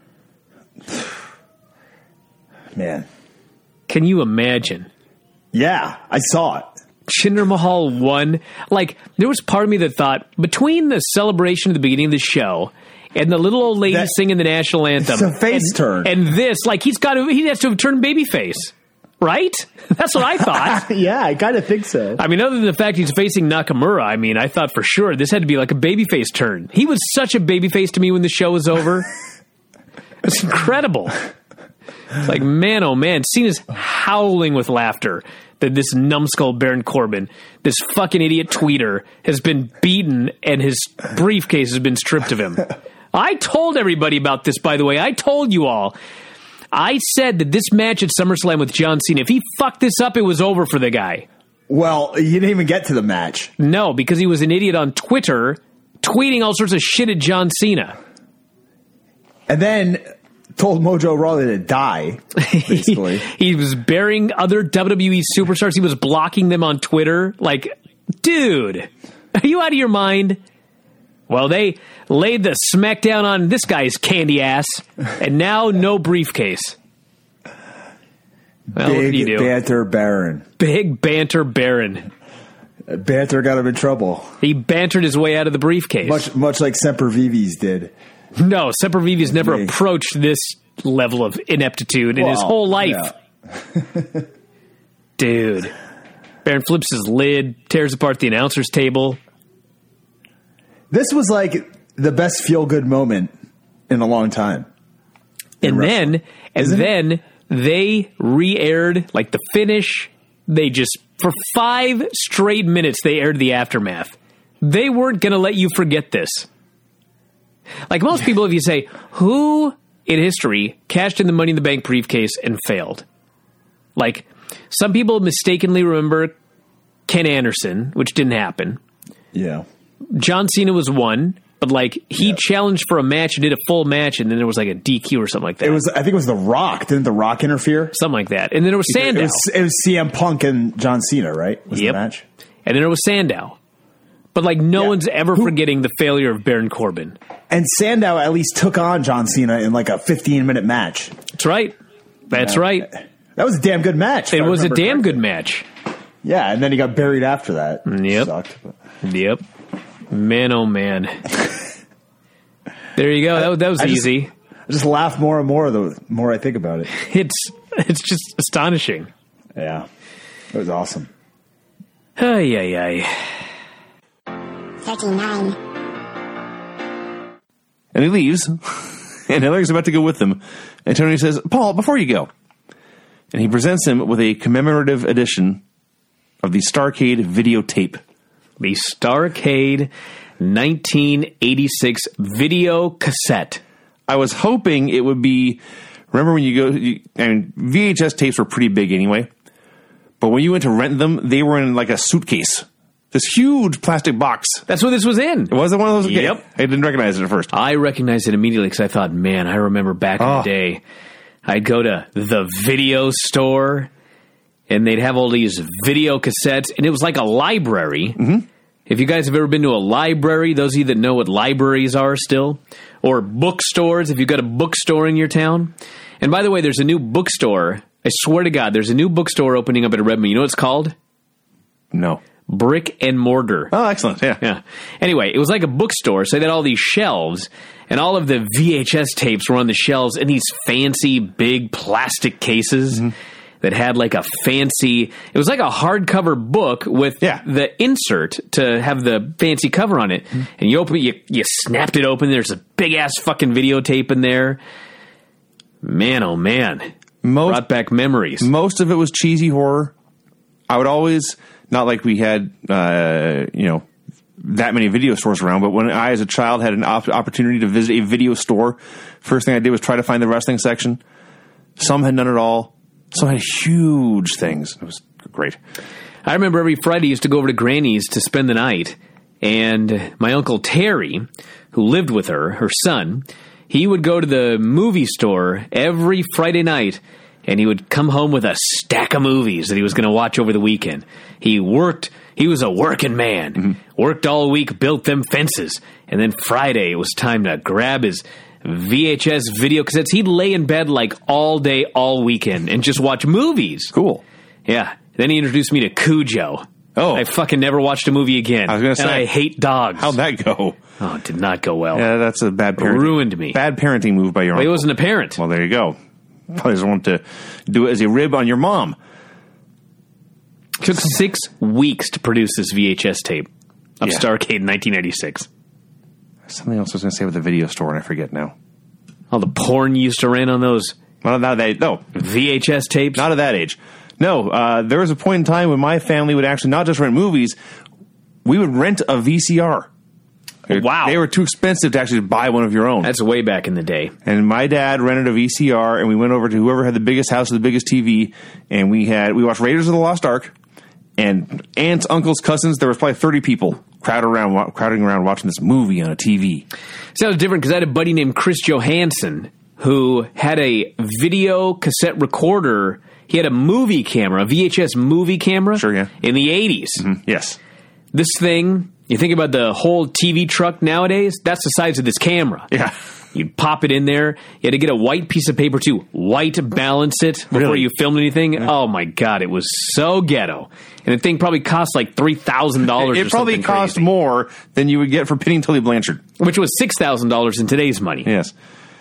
Man. Can you imagine? Yeah, I saw it. Jinder Mahal won. Like, there was part of me that thought, between the celebration at the beginning of the show and the little old lady singing the national anthem, it's a face turn. And this, like, he has to have turned babyface. Right? That's what I thought. Yeah, I kind of think so. I mean, other than the fact he's facing Nakamura, I mean, I thought for sure this had to be like a babyface turn. He was such a babyface to me when the show was over. It's incredible. It's like, man, oh man, Cena's howling with laughter that this numbskull Baron Corbin, this fucking idiot tweeter, has been beaten and his briefcase has been stripped of him. I told everybody about this, by the way. I told you all. I said that this match at SummerSlam with John Cena, if he fucked this up, it was over for the guy. Well, he didn't even get to the match. No, because he was an idiot on Twitter, tweeting all sorts of shit at John Cena. And then told Mojo Rawley to die, basically. He was burying other WWE superstars. He was blocking them on Twitter. Like, dude, are you out of your mind? Well, they laid the smackdown on this guy's candy ass, and now no briefcase. Well, what do you do? Banter Baron. Big Banter Baron. Banter got him in trouble. He bantered his way out of the briefcase. Much like Semper Vivis did. No, Semper Vivis never approached this level of ineptitude in his whole life. Yeah. Dude. Baron flips his lid, tears apart the announcer's table. This was like the best feel-good moment in a long time. And then they re-aired, like, the finish. They just, for 5 straight minutes, they aired the aftermath. They weren't going to let you forget this. Like most people, if you say, who in history cashed in the Money in the Bank briefcase and failed? Like, some people mistakenly remember Ken Anderson, which didn't happen. Yeah. John Cena was one, but like he challenged for a match and did a full match, and then there was like a DQ or something like that. I think it was The Rock. Didn't The Rock interfere? Something like that. And then there was Sandow. It was CM Punk and John Cena, right? Was the match? And then there was Sandow. But like no one's ever forgetting the failure of Baron Corbin. And Sandow at least took on John Cena in like a 15-minute match. That's right. That's right. That was a damn good match. It was a damn good match. Yeah, and then he got buried after that. Yep. Sucked, but. Yep. Man, oh man. There you go. That was easy. I just laugh more and more the more I think about it. It's just astonishing. Yeah. It was awesome. Ay, ay, ay. 39. And he leaves, and Hillary's about to go with him. And Tony says, Paul, before you go. And he presents him with a commemorative edition of the Starrcade videotape. The Starrcade 1986 video cassette. I was hoping it would be, remember when VHS tapes were pretty big anyway, but when you went to rent them, they were in like a suitcase. This huge plastic box. That's what this was in. Was it one of those? Yep. Okay. I didn't recognize it at first. I recognized it immediately because I thought, man, I remember back in the day, I'd go to the video store and they'd have all these video cassettes, and it was like a library. Mm-hmm. If you guys have ever been to a library, those of you that know what libraries are still, or bookstores, if you've got a bookstore in your town. And by the way, there's a new bookstore. I swear to God, there's a new bookstore opening up at Redmond. You know what it's called? No. Brick and Mortar. Oh, excellent. Yeah. Anyway, it was like a bookstore, so they had all these shelves, and all of the VHS tapes were on the shelves in these fancy, big plastic cases that had like a fancy, it was like a hardcover book with the insert to have the fancy cover on it. And you open it, you snapped it open, there's a big-ass fucking videotape in there. Man, oh man. Brought back memories. Most of it was cheesy horror. I would always... Not like we had, that many video stores around, but when I, as a child, had an opportunity to visit a video store, first thing I did was try to find the wrestling section. Some had none at all. Some had huge things. It was great. I remember every Friday I used to go over to Granny's to spend the night, and my Uncle Terry, who lived with her son, he would go to the movie store every Friday night, and he would come home with a stack of movies that he was going to watch over the weekend. He was a working man, worked all week, built them fences, and then Friday it was time to grab his VHS video cassettes. He'd lay in bed like all day, all weekend, and just watch movies. Cool. Yeah. Then he introduced me to Cujo. Oh. I fucking never watched a movie again. I was going to say. And I hate dogs. How'd that go? Oh, it did not go well. Yeah, that's a bad parenting. Ruined me. Bad parenting move by your uncle. He wasn't a parent. Well, there you go. Probably just wanted to do it as a rib on your mom. It took 6 weeks to produce this VHS tape of Starcade in 1996. Something else I was going to say with the video store, and I forget now. All the porn you used to rent on those VHS tapes? Not at that age. No, there was a point in time when my family would actually not just rent movies, we would rent a VCR. Wow. They were too expensive to actually buy one of your own. That's way back in the day. And my dad rented a VCR, and we went over to whoever had the biggest house with the biggest TV, and we watched Raiders of the Lost Ark, and aunts, uncles, cousins, there was probably 30 people crowding around watching this movie on a TV. Sounds different because I had a buddy named Chris Johansson who had a video cassette recorder. He had a movie camera, a VHS movie camera. Sure, yeah. In the 80s. Mm-hmm. Yes. This thing, you think about the whole TV truck nowadays, that's the size of this camera. Yeah. You'd pop it in there. You had to get a white piece of paper to white balance it before you filmed anything. Yeah. Oh, my God. It was so ghetto. And the thing probably cost like $3,000 It probably cost more than you would get for pinning Tully Blanchard. Which was $6,000 in today's money. Yes.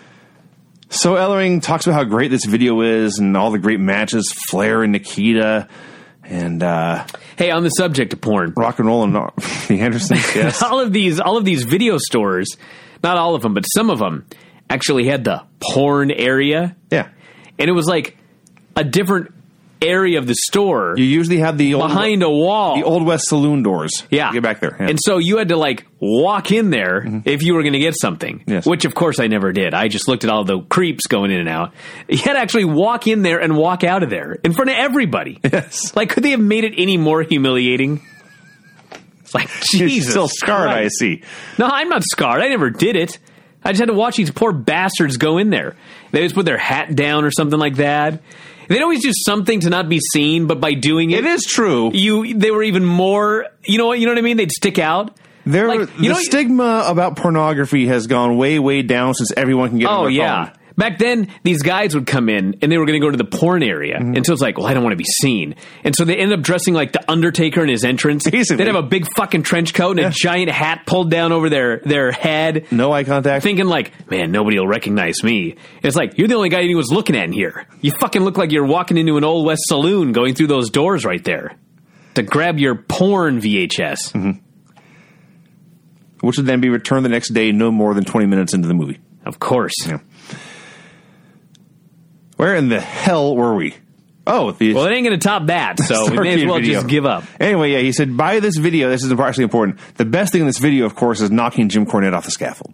So Ellering talks about how great this video is and all the great matches, Flair and Nikita, and hey, on the subject of porn, rock and roll and the Andersons. Yes, all of these video stores, not all of them, but some of them actually had the porn area. Yeah, and it was like a different area of the store. You usually have the old, behind a wall, the Old West saloon doors. Yeah, get back there, and so you had to like walk in there if you were going to get something. Yes. Which of course I never did. I just looked at all the creeps going in and out. You had to actually walk in there and walk out of there in front of everybody. Yes, like could they have made it any more humiliating? It's like Jesus, you're still scarred. Christ. I see. No, I'm not scarred. I never did it. I just had to watch these poor bastards go in there. They just put their hat down or something like that. They'd always do something to not be seen, but by doing it, it is true. They were even more. You know what I mean? They'd stick out. The stigma about pornography has gone way, way down since everyone can get on their phone. Back then, these guys would come in, and they were going to go to the porn area. And so it's like, well, I don't want to be seen. And so they ended up dressing like the Undertaker in his entrance. Basically. They'd have a big fucking trench coat and a giant hat pulled down over their head. No eye contact. Thinking like, man, nobody will recognize me. And it's like, you're the only guy anyone's looking at in here. You fucking look like you're walking into an Old West saloon going through those doors right there to grab your porn VHS. Mm-hmm. Which would then be returned the next day no more than 20 minutes into the movie. Of course. Yeah. Where in the hell were we? Oh, well, it ain't going to top that, so we may as well just give up. Anyway, yeah, he said, buy this video. This is actually important. The best thing in this video, of course, is knocking Jim Cornette off the scaffold.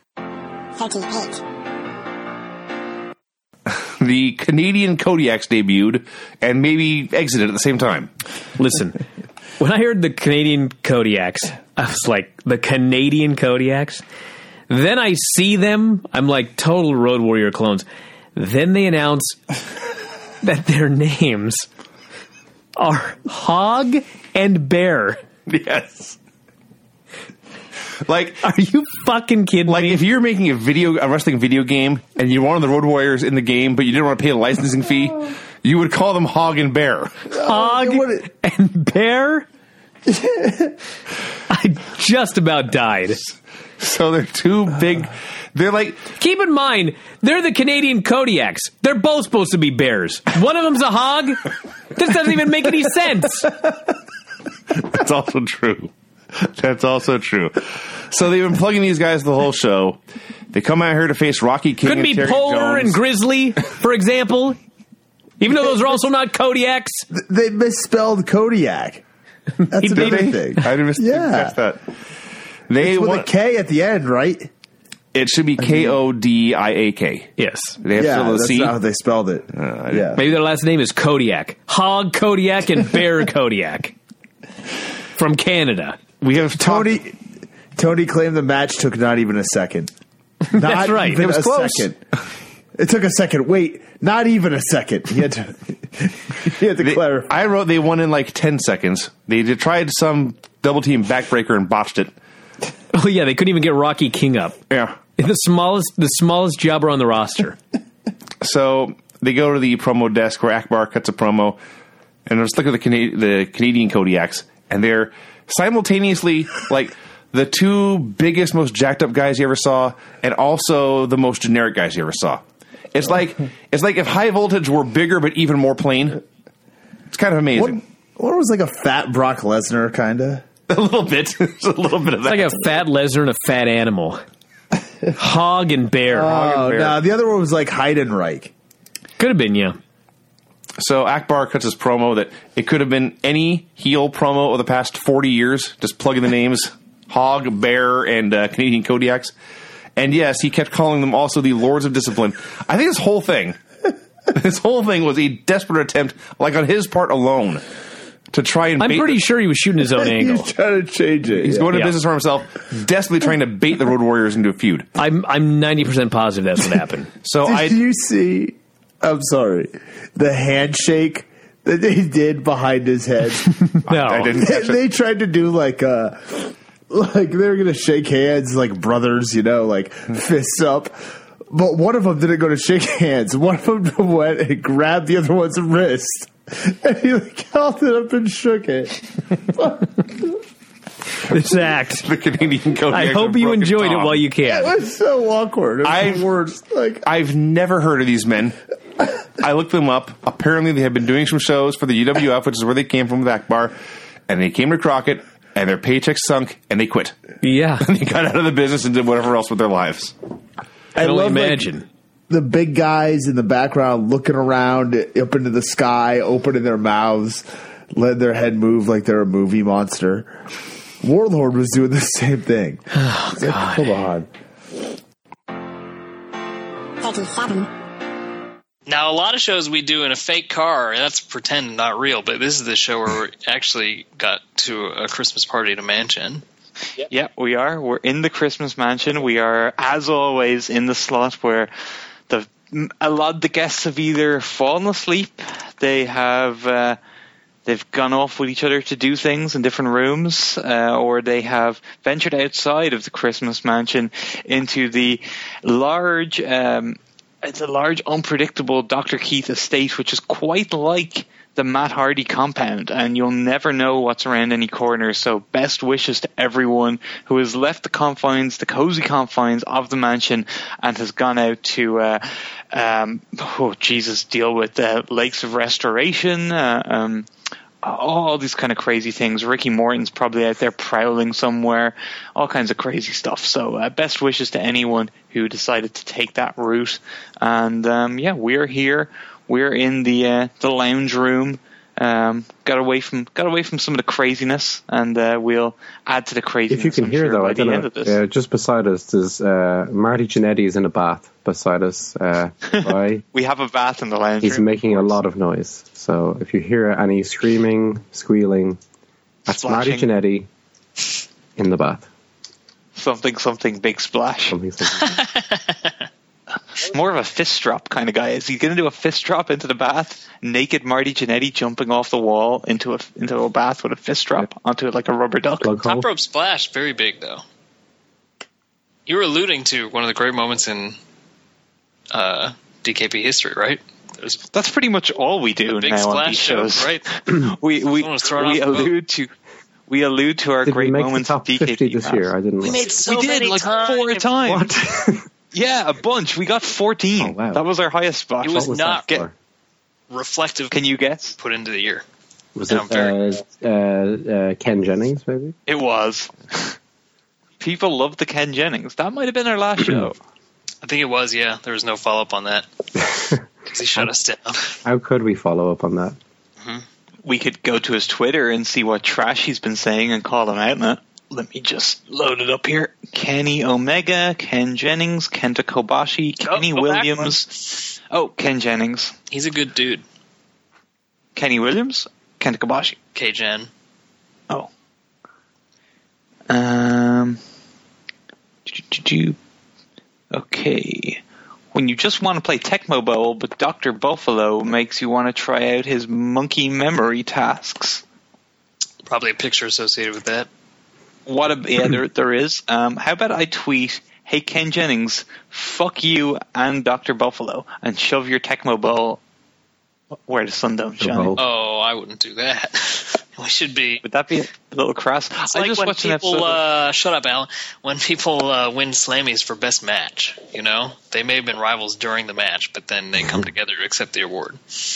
The Canadian Kodiaks debuted and maybe exited at the same time. Listen, when I heard the Canadian Kodiaks, I was like, the Canadian Kodiaks? Then I see them, I'm like total Road Warrior clones. Then they announce that their names are Hog and Bear. Yes. Like, are you fucking kidding me? Like, if you're making a wrestling video game and you wanted the Road Warriors in the game, but you didn't want to pay a licensing fee, you would call them Hog and Bear. Hog and Bear? I just about died. So they're too big. They're like... Keep in mind, they're the Canadian Kodiaks. They're both supposed to be bears. One of them's a hog? This doesn't even make any sense. That's also true. That's also true. So they've been plugging these guys the whole show. They come out here to face Rocky King Could be Terry Polar Jones. and Grizzly, for example. Even though those are also not Kodiaks. They misspelled Kodiak. That's another thing. I didn't catch that. It's with a K at the end, right? It should be Kodiak. Yes. They have to fill the that's C. not how they spelled it. Yeah. Maybe their last name is Kodiak. Hog Kodiak and Bear Kodiak. From Canada. We have Tony claimed the match took not even a second. Not That's right. Even It was a close. second. It took a second. Wait, not even a second. He had to clarify. I wrote they won in like 10 seconds. They tried some double team backbreaker and botched it. Oh yeah, they couldn't even get Rocky King up. Yeah. The smallest jobber on the roster. So they go to the promo desk where Akbar cuts a promo, and let's look at the Canadian Kodiaks, and they're simultaneously like the two biggest, most jacked up guys you ever saw, and also the most generic guys you ever saw. It's like if High Voltage were bigger but even more plain. It's kind of amazing. What was like a fat Brock Lesnar, kind of? A little bit. There's a little bit of that. It's like a fat Lesnar and a fat animal. Hog and Bear. Oh, no, the other one was like Heidenreich. Could have been, yeah. So Akbar cuts his promo that it could have been any heel promo of the past 40 years, just plugging the names Hog, Bear, and Canadian Kodiaks. And yes, he kept calling them also the Lords of Discipline. I think this whole thing was a desperate attempt, like on his part alone, to try and I'm pretty sure he was shooting his own angle. He's trying to change it. He's going to business for himself, desperately trying to bait the Road Warriors into a feud. I'm 90% positive that's what happened. So Did you see? I'm sorry. The handshake that they did behind his head. No, I didn't catch it. They tried to do like they were going to shake hands like brothers, like fists up. But one of them didn't go to shake hands. One of them went and grabbed the other one's wrist. And he held it up and shook it. This act. The Canadian Kodiaks. I hope you enjoyed it while you can. It was so awkward. It was the worst. I've never heard of these men. I looked them up. Apparently, they had been doing some shows for the UWF, which is where they came from with Akbar. And they came to Crockett, and their paychecks sunk, and they quit. Yeah. And they got out of the business and did whatever else with their lives. I can only love, imagine. The big guys in the background looking around up into the sky, opening their mouths, letting their head move like they're a movie monster. Warlord was doing the same thing. Oh, God. Hold on. 37. Now, a lot of shows we do in a fake car, and that's pretend, not real, but this is the show where we actually got to a Christmas party at a mansion. Yeah, we are. We're in the Christmas mansion. We are, as always, in the slot where a lot of the guests have either fallen asleep, they have they've gone off with each other to do things in different rooms, or they have ventured outside of the Christmas mansion into the large, unpredictable Dr. Keith estate, which is quite like the Matt Hardy compound, and you'll never know what's around any corner. So best wishes to everyone who has left the cozy confines of the mansion and has gone out to deal with Lakes of Restoration, all these kind of crazy things. Ricky Morton's probably out there prowling somewhere, all kinds of crazy stuff. So best wishes to anyone who decided to take that route. And we're here. We're in the lounge room. Got away from some of the craziness, and we'll add to the craziness. If you can hear, though, I don't know. Just beside us, there's Marty Jannetty is in a bath beside us. We have a bath in the lounge He's room. making a lot of noise. So if you hear any screaming, squealing, that's Splashing. Marty Jannetty in the bath. Something big splash. More of a fist drop kind of guy. Is he going to do a fist drop into the bath? Naked Marty Jannetty jumping off the wall into a bath with a fist drop onto it like a rubber duck. Top rope splash, very big though. You were alluding to one of the great moments in DKP history, right? That's pretty much all we do big now on these splash shows. Right? we allude to our Did great we make moments the top of DKP 50 this year? I didn't. We made so we did many like times. 4 times. What? Yeah, a bunch. We got 14. Oh, wow. That was our highest spot. It was What was not that for? reflective. Can you guess? Put into the year. Was And I'm very it Ken Jennings, maybe? It was. People loved the Ken Jennings. That might have been our last show. I think it was. Yeah, there was no follow up on that because he shut us down. How could we follow up on that? We could go to his Twitter and see what trash he's been saying and call him out on it. Let me just load it up here. Kenny Omega, Ken Jennings, Kenta Kobashi, Kenny Williams. Oh, Ken Jennings. He's a good dude. Kenny Williams, Kenta Kobashi. K-Jen. Oh. Okay. When you just want to play Tecmo Bowl, but Dr. Buffalo makes you want to try out his monkey memory tasks. Probably a picture associated with that. There is. How about I tweet, "Hey Ken Jennings, fuck you and Dr. Buffalo, and shove your Tecmo Bowl where the sun don't shine." Oh, I wouldn't do that. We should be. Would that be a little crass? It's like when people, shut up, Alan. When people win Slammies for best match, they may have been rivals during the match, but then they come together to accept the award.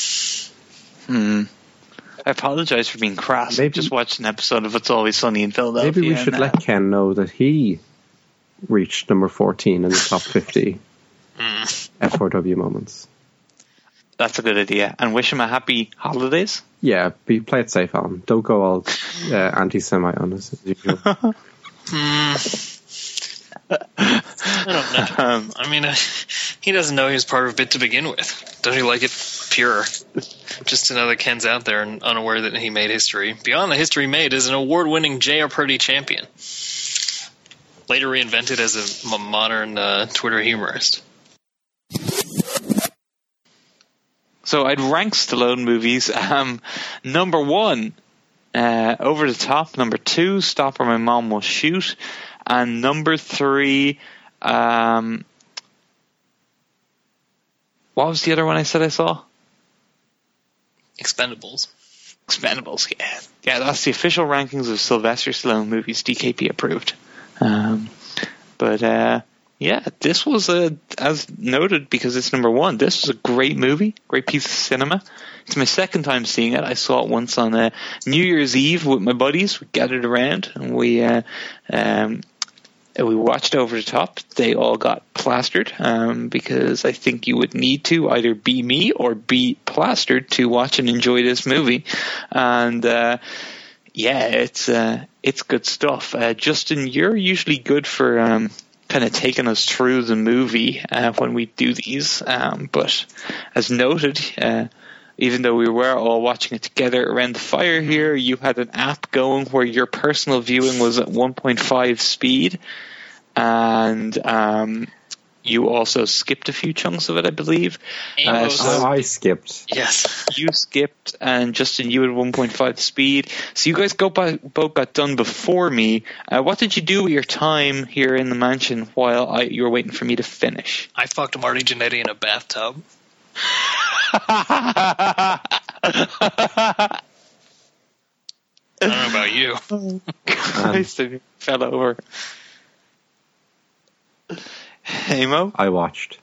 I apologize for being crass. I just watched an episode of It's Always Sunny in Philadelphia. Maybe we should let Ken know that he reached number 14 in the top 50 F4W moments. That's a good idea. And wish him a happy holidays. Yeah, play it safe, Alan. Don't go all anti-Semite on us as usual. I don't know. I mean, he doesn't know he was part of it to begin with. Don't he like it pure? Just to know that Ken's out there and unaware that he made history. Beyond the history made is an award-winning Jeopardy champion. Later reinvented as a modern Twitter humorist. So I'd rank Stallone movies. Number 1, Over the Top. Number 2, Stop or My Mom Will Shoot. And number 3, what was the other one I said I saw? Expendables, yeah. Yeah, that's the official rankings of Sylvester Stallone movies, DKP approved. Yeah, this was as noted, because it's number 1, this was a great movie, great piece of cinema. It's my second time seeing it. I saw it once on New Year's Eve with my buddies. We gathered around and we watched Over the Top. They all got plastered because I think you would need to either be me or be plastered to watch and enjoy this movie. And it's good stuff. Justin, you're usually good for kind of taking us through the movie when we do these, but as noted, even though we were all watching it together around the fire here, you had an app going where your personal viewing was at 1.5 speed, and you also skipped a few chunks of it, I believe. I skipped. Yes. You skipped, and Justin, you had 1.5 speed. So you guys both got done before me. What did you do with your time here in the mansion while you were waiting for me to finish? I fucked Marty Jannetty in a bathtub. I don't know about you. Christ, I fell over. Hey, Mo? I watched.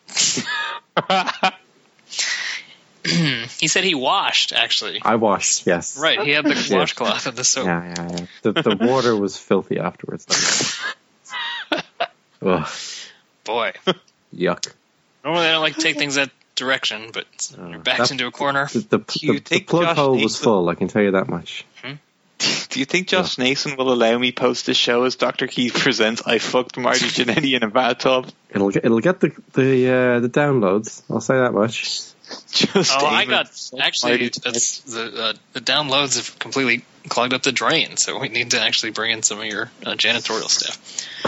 He said he washed, actually. I washed, yes. Right, he had the washcloth and the soap. Yeah. The water was filthy afterwards. Ugh. Boy. Yuck. Normally I don't like to take things that direction, but you're backed into a corner. The plug hole was full, I can tell you that much. Do you think Josh Nason will allow me post this show as Dr. Keith presents I fucked Marty Jannetty in a bathtub? It'll get the downloads, I'll say that much. I got actually the downloads have completely clogged up the drain, so we need to actually bring in some of your janitorial staff.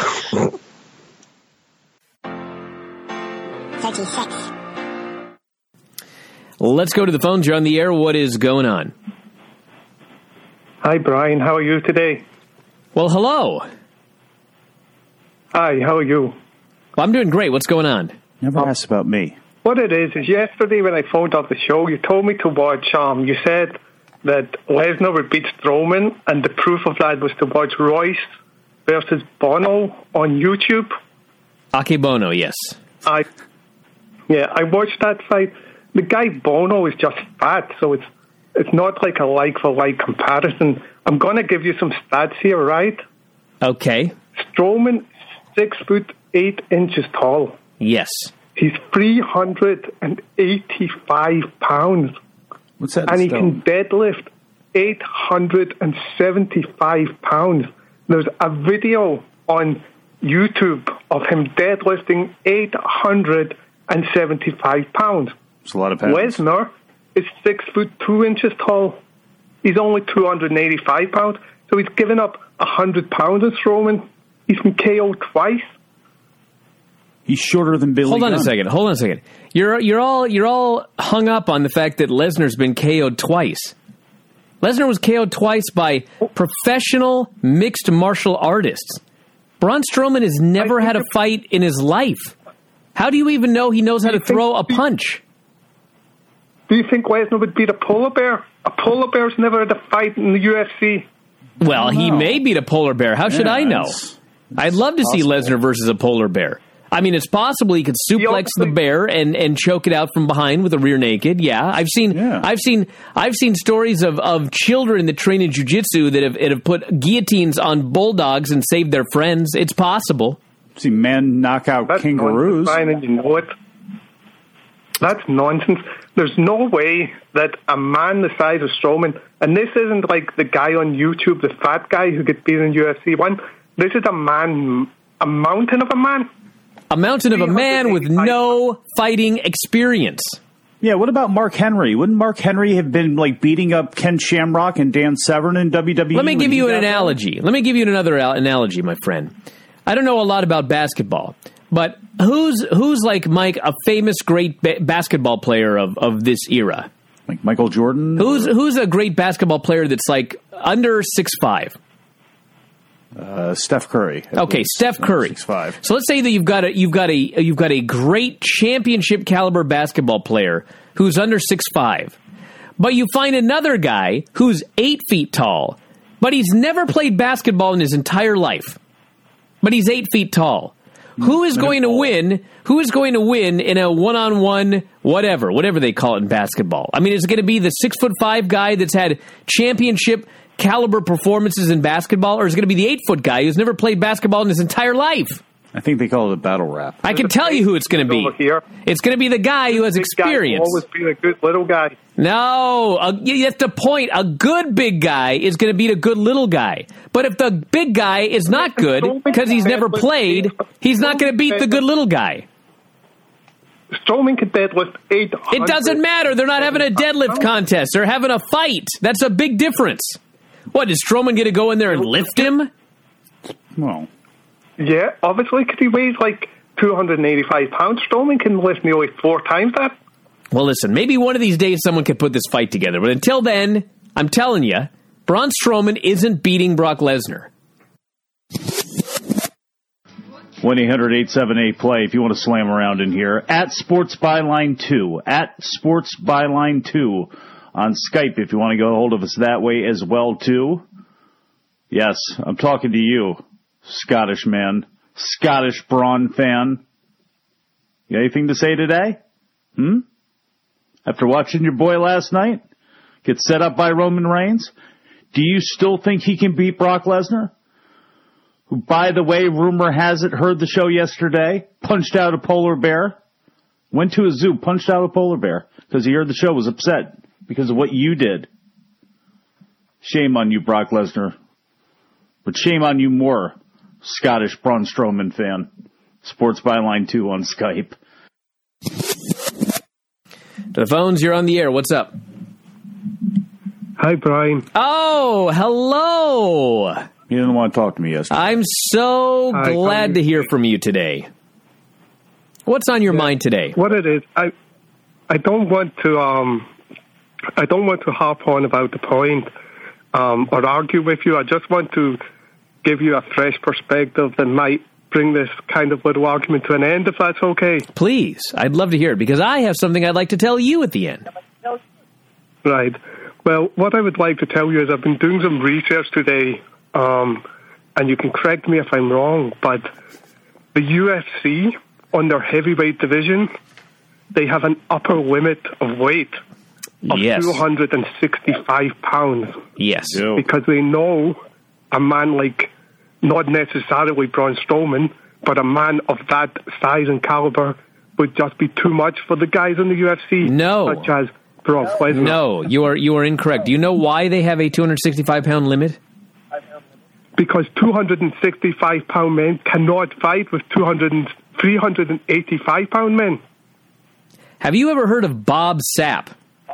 36. Let's go to the phones. You're on the air. What is going on? Hi, Brian. How are you today? Well, hello. Hi, how are you? Well, I'm doing great. What's going on? Never asked about me. What it is yesterday when I phoned off the show, you told me to watch, you said that Lesnar would beat Strowman, and the proof of that was to watch Royce versus Bono on YouTube. Akebono, yes. I watched that fight. The guy Bono is just fat, so it's not like a like-for-like comparison. I'm going to give you some stats here, right? Okay. Strowman, 6'8" tall. Yes. He's 385 pounds. What's that? And he can deadlift 875 pounds. There's a video on YouTube of him deadlifting 875 pounds. It's a lot of pounds. Lesnar is 6'2" tall. He's only 285 pounds, so he's given up 100 pounds in Strowman. He's been KO'd twice. He's shorter than Billy Hold on Gunn. a second. You're all hung up on the fact that Lesnar's been KO'd twice. Lesnar was KO'd twice by professional mixed martial artists. Braun Strowman has never had a fight in his life. How do you even know he knows how to throw a punch? Do you think Lesnar would beat a polar bear? A polar bear's never had a fight in the UFC. Well, he may beat a polar bear. How should I know? I'd love to see Lesnar versus a polar bear. I mean, it's possible he could suplex the bear and choke it out from behind with a rear naked. Yeah, I've seen stories of children that train in jiu-jitsu that have put guillotines on bulldogs and saved their friends. It's possible. I've seen men knock out kangaroos. And you know it. That's nonsense. There's no way that a man the size of Strowman, and this isn't like the guy on YouTube, the fat guy who gets beat in UFC 1. This is a mountain of a man. A mountain of a man with no fighting experience. Yeah, what about Mark Henry? Wouldn't Mark Henry have been like beating up Ken Shamrock and Dan Severn in WWE? Let me give you an analogy. Let me give you another analogy, my friend. I don't know a lot about basketball, but who's like Mike, a famous great basketball player of this era? Like Michael Jordan? Who's a great basketball player that's like under 6'5"? Steph Curry. Okay, Steph Curry. 6'5". So let's say that you've got a great championship caliber basketball player who's under 6'5", but you find another guy who's 8 feet tall, but he's never played basketball in his entire life, but he's 8 feet tall. Who is going to win? Who is going to win in a one-on-one whatever they call it in basketball? I mean, is it going to be the 6'5" guy that's had championship caliber performances in basketball, or is it going to be the 8-foot guy who's never played basketball in his entire life? I think they call it a battle rap. I can tell you who it's going to be. It's going to be the guy who has experience. Always be a good little guy. No, that's the point. A good big guy is going to beat a good little guy. But if the big guy is not good because he's never played, he's not going to beat the good little guy. Strowman could deadlift 800. It doesn't matter. They're not having a deadlift contest. They're having a fight. That's a big difference. What, is Strowman going to go in there and lift him? No. Yeah, obviously, because he weighs like 285 pounds. Strowman can lift nearly 4 times that. Well, listen, maybe one of these days someone could put this fight together. But until then, I'm telling you, Braun Strowman isn't beating Brock Lesnar. 1-800-878-PLAY if you want to slam around in here. At Sports Byline 2. At Sports Byline 2. On Skype if you want to get a hold of us that way as well, too. Yes, I'm talking to you, Scottish man. Scottish Braun fan. You got anything to say today? After watching your boy last night get set up by Roman Reigns, do you still think he can beat Brock Lesnar? Who, by the way, rumor has it, heard the show yesterday, punched out a polar bear, went to a zoo, punched out a polar bear because he heard the show, was upset because of what you did. Shame on you, Brock Lesnar. But shame on you more, Scottish Braun Strowman fan. Sports Byline 2 on Skype. To the phones, you're on the air. What's up? Hi, Brian. Oh, hello. You didn't want to talk to me yesterday. I'm so glad to hear from you today. What's on your mind today? What it is, I don't want to harp on about the point or argue with you. I just want to give you a fresh perspective that might bring this kind of little argument to an end, if that's okay. Please. I'd love to hear it, because I have something I'd like to tell you at the end. Right. Well, what I would like to tell you is I've been doing some research today, and you can correct me if I'm wrong, but the UFC, on their heavyweight division, they have an upper limit of weight of 265 pounds. Yes. Because they know a man like, not necessarily Braun Strowman, but a man of that size and caliber would just be too much for the guys in the UFC. No. Such as Brock Lesnar. No, you are incorrect. Do you know why they have a 265-pound limit? because 265-pound men cannot fight with 385-pound men. Have you ever heard of Bob Sapp?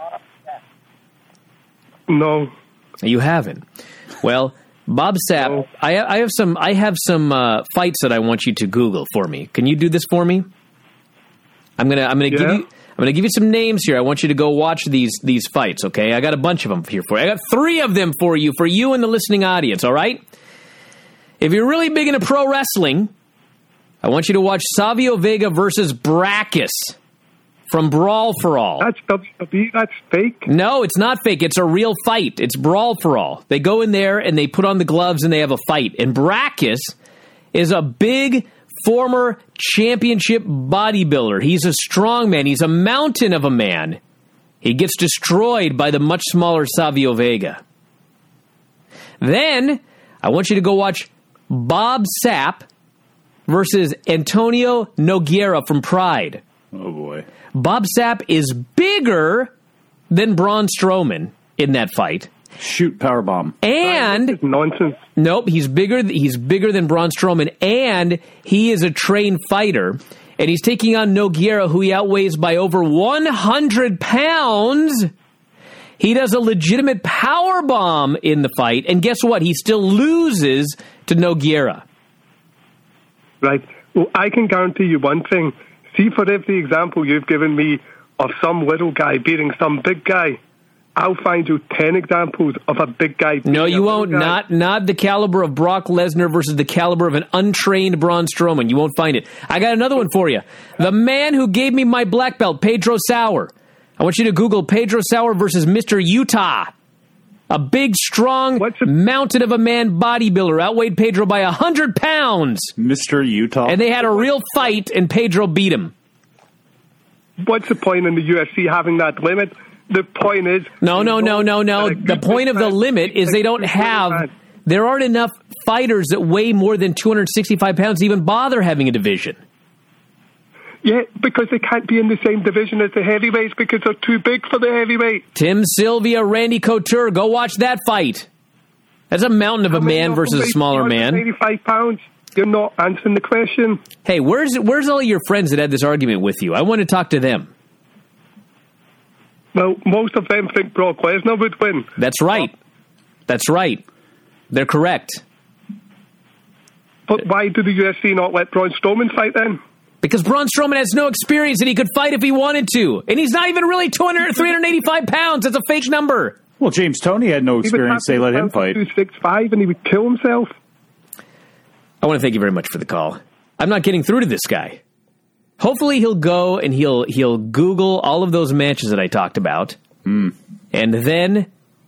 No. You haven't. Well, Bob Sapp, no. I have some fights that I want you to Google for me. Can you do this for me? I'm gonna give you some names here. I want you to go watch these fights, okay? I got a bunch of them here for you. I got 3 of them for you and the listening audience, all right? If you're really big into pro wrestling, I want you to watch Savio Vega versus Brackus from Brawl for All. That's WWE. That's fake. No, it's not fake. It's a real fight. It's Brawl for All. They go in there and they put on the gloves and they have a fight. And Brackus is a big former championship bodybuilder. He's a strong man. He's a mountain of a man. He gets destroyed by the much smaller Savio Vega. Then, I want you to go watch Bob Sapp versus Antonio Nogueira from Pride. Oh, boy. Bob Sapp is bigger than Braun Strowman in that fight. Shoot powerbomb. And nonsense. Nope, he's bigger than Braun Strowman, and he is a trained fighter, and he's taking on Nogueira, who he outweighs by over 100 pounds. He does a legitimate powerbomb in the fight, and guess what? He still loses to Nogueira. Right. Well, I can guarantee you one thing. See, for every example you've given me of some little guy beating some big guy, I'll find you 10 examples of a big guy. No, you won't. Not the caliber of Brock Lesnar versus the caliber of an untrained Braun Strowman. You won't find it. I got another one for you. The man who gave me my black belt, Pedro Sauer. I want you to Google Pedro Sauer versus Mr. Utah. A big, strong, mountain of a man bodybuilder outweighed Pedro by 100 pounds. Mr. Utah. And they had a real fight, and Pedro beat him. What's the point in the UFC having that limit? The point is... No. The point of the limit is they don't have... There aren't enough fighters that weigh more than 265 pounds to even bother having a division. Yeah, because they can't be in the same division as the heavyweights because they're too big for the heavyweight. Tim Sylvia, Randy Couture, go watch that fight. That's a mountain of a man versus a smaller man. 85 pounds. You're not answering the question. Hey, where's all your friends that had this argument with you? I want to talk to them. Well, most of them think Brock Lesnar would win. That's right. That's right. They're correct. But why did the UFC not let Braun Strowman fight then? Because Braun Strowman has no experience and he could fight if he wanted to. And he's not even really 385 pounds. That's a fake number. Well, James Toney had no experience. They let him fight. 265 and he would kill himself. I want to thank you very much for the call. I'm not getting through to this guy. Hopefully he'll go and he'll Google all of those matches that I talked about. And then,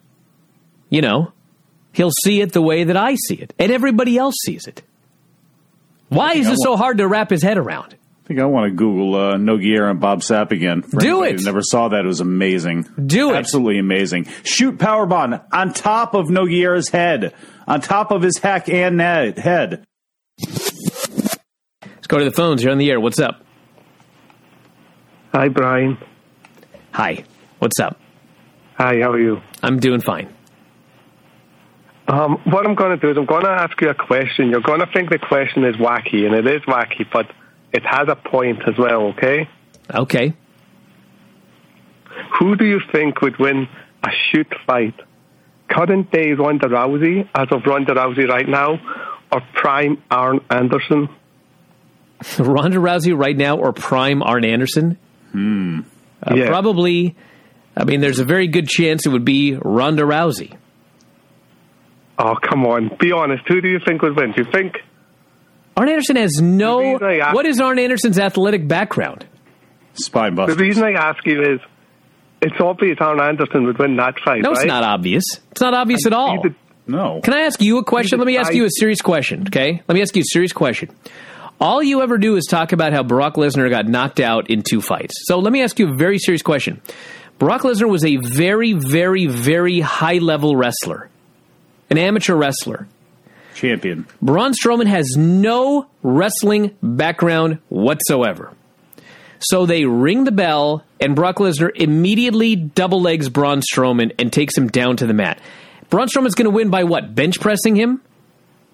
he'll see it the way that I see it. And everybody else sees it. Why is it so hard to wrap his head around? I think I want to Google Nogueira and Bob Sapp again. Do it. Never saw that. It was amazing. Do it. Absolutely amazing. Shoot powerbomb on top of Nogueira's head. On top of his hack and head. Let's go to the phones. You're on the air. What's up? Hi, Brian. Hi. What's up? Hi, how are you? I'm doing fine. What I'm going to do is I'm going to ask you a question. You're going to think the question is wacky, and it is wacky, but it has a point as well, okay? Okay. Who do you think would win a shoot fight? Current day Ronda Rousey, as of Ronda Rousey right now, or prime Arn Anderson? Ronda Rousey right now or prime Arn Anderson? Yeah. Probably. I mean, there's a very good chance it would be Ronda Rousey. Oh, come on. Be honest. Who do you think would win? Do you think... Arn Anderson has no... What is Arn Anderson's athletic background? Spine-busters. The reason I ask you is, it's obvious Arn Anderson would win that fight, No, right? It's not obvious. It's not obvious at all. No. Can I ask you a question? Let me ask you a serious question, okay? Let me ask you a serious question. All you ever do is talk about how Brock Lesnar got knocked out in 2 fights. So let me ask you a very serious question. Brock Lesnar was a very, very, very high-level wrestler. An amateur wrestler. Champion. Braun Strowman has no wrestling background whatsoever. So they ring the bell, and Brock Lesnar immediately double legs Braun Strowman and takes him down to the mat. Braun Strowman's going to win by what? Bench pressing him?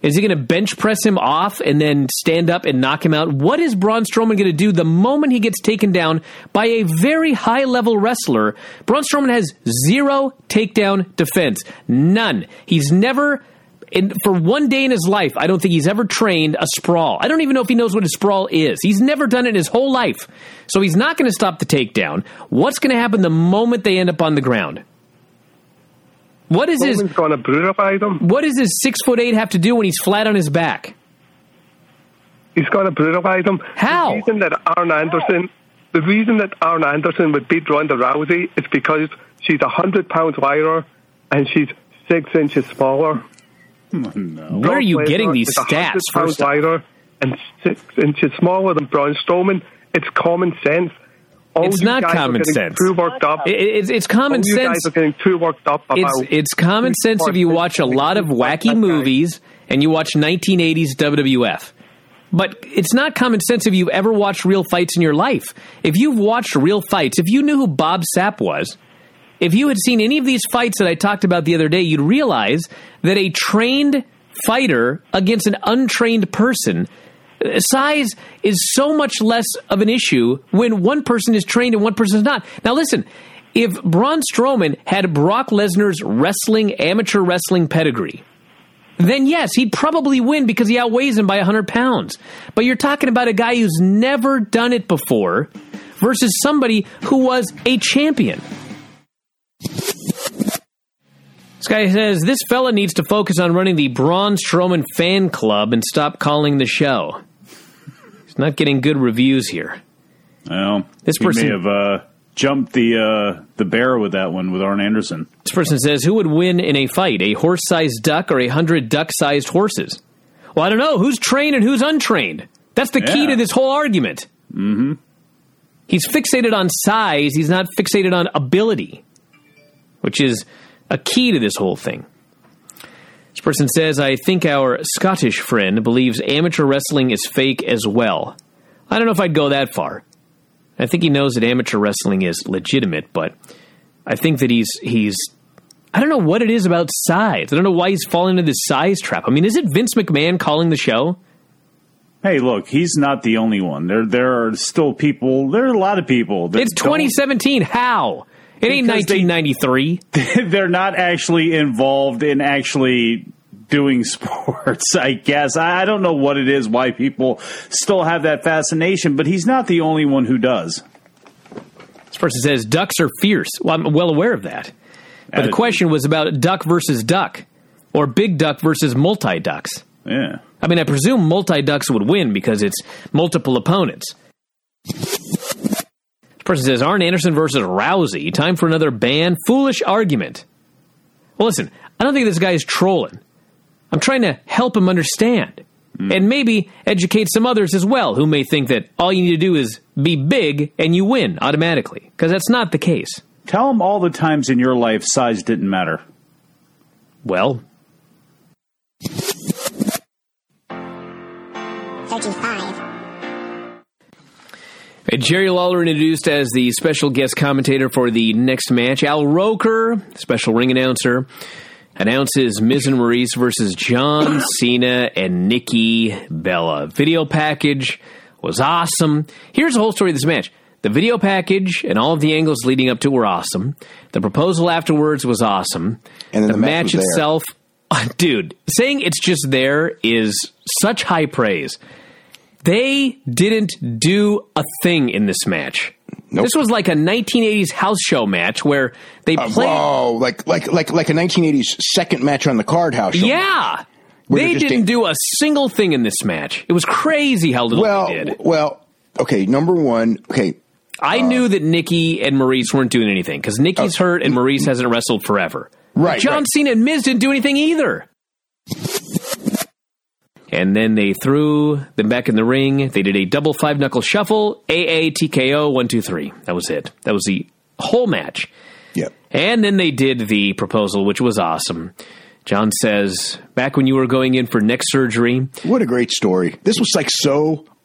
Is he going to bench press him off and then stand up and knock him out? What is Braun Strowman going to do the moment he gets taken down by a very high-level wrestler? Braun Strowman has zero takedown defense. None. He's never, for one day in his life, I don't think he's ever trained a sprawl. I don't even know if he knows what a sprawl is. He's never done it in his whole life. So he's not going to stop the takedown. What's going to happen the moment they end up on the ground? What is his going to brutalize him? What does his 6'8" have to do when he's flat on his back? He's going to brutalize him. How? The reason that Arn Anderson would beat Ronda Rousey is because she's 100 pounds lighter and she's 6 inches smaller. No. Where are you getting these stats? 100 pounds lighter and 6 inches smaller than Braun Strowman. It's common sense. It's not common sense. Too worked up. It's common sense. You guys are getting too worked up about it's common sense if you watch a lot of wacky movies and you watch 1980s WWF. But it's not common sense if you've ever watched real fights in your life. If you've watched real fights, if you knew who Bob Sapp was, if you had seen any of these fights that I talked about the other day, you'd realize that a trained fighter against an untrained person, size is so much less of an issue when one person is trained and one person is not. Now listen, if Braun Strowman had Brock Lesnar's amateur wrestling pedigree, then yes, he'd probably win because he outweighs him by 100 pounds. But you're talking about a guy who's never done it before versus somebody who was a champion. This guy says, this fella needs to focus on running the Braun Strowman fan club and stop calling the show. He's not getting good reviews here. Well, this person may have jumped the bear with that one with Arn Anderson. This person says, who would win in a fight, a horse-sized duck or 100 duck-sized horses? Well, I don't know. Who's trained and who's untrained? That's the key to this whole argument. Mm-hmm. He's fixated on size. He's not fixated on ability, which is a key to this whole thing. This person says, I think our Scottish friend believes amateur wrestling is fake as well. I don't know if I'd go that far. I think he knows that amateur wrestling is legitimate, but I think that he's I don't know what it is about size. I don't know why he's falling into this size trap. I mean, is it Vince McMahon calling the show? Hey, look, he's not the only one. There are still people. There are a lot of people. It's 2017. How? It ain't 1993. They're not actually involved in actually doing sports, I guess. I don't know what it is, why people still have that fascination, but he's not the only one who does. This person says, ducks are fierce. Well, I'm well aware of that. But the question was about duck versus duck, or big duck versus multi-ducks. Yeah. I mean, I presume multi-ducks would win because it's multiple opponents. This person says, Arn Anderson versus Rousey. Time for another ban. Foolish argument. Well, listen, I don't think this guy is trolling. I'm trying to help him understand. And maybe educate some others as well who may think that all you need to do is be big and you win automatically. Because that's not the case. Tell him all the times in your life size didn't matter. Well. 35. Jerry Lawler introduced as the special guest commentator for the next match. Al Roker, special ring announcer, announces Miz and Maurice versus John Cena and Nikki Bella. Video package was awesome. Here's the whole story of this match. The video package and all of the angles leading up to it were awesome. The proposal afterwards was awesome. And then the match itself, dude, saying it's just there is such high praise. They didn't do a thing in this match. Nope. This was like a 1980s house show match where they played. Oh, like a 1980s second match on the card house show. Yeah. They didn't do a single thing in this match. It was crazy how little they did. Well, okay, number one, okay. I knew that Nikki and Maurice weren't doing anything because Nikki's hurt and Maurice hasn't wrestled forever. Right. John Cena and Miz didn't do anything either. And then they threw them back in the ring. They did a double 5-knuckle shuffle, AA, TKO, 1, 2, 3. That was it. That was the whole match. Yep. And then they did the proposal, which was awesome. John says, back when you were going in for neck surgery. What a great story. This was like so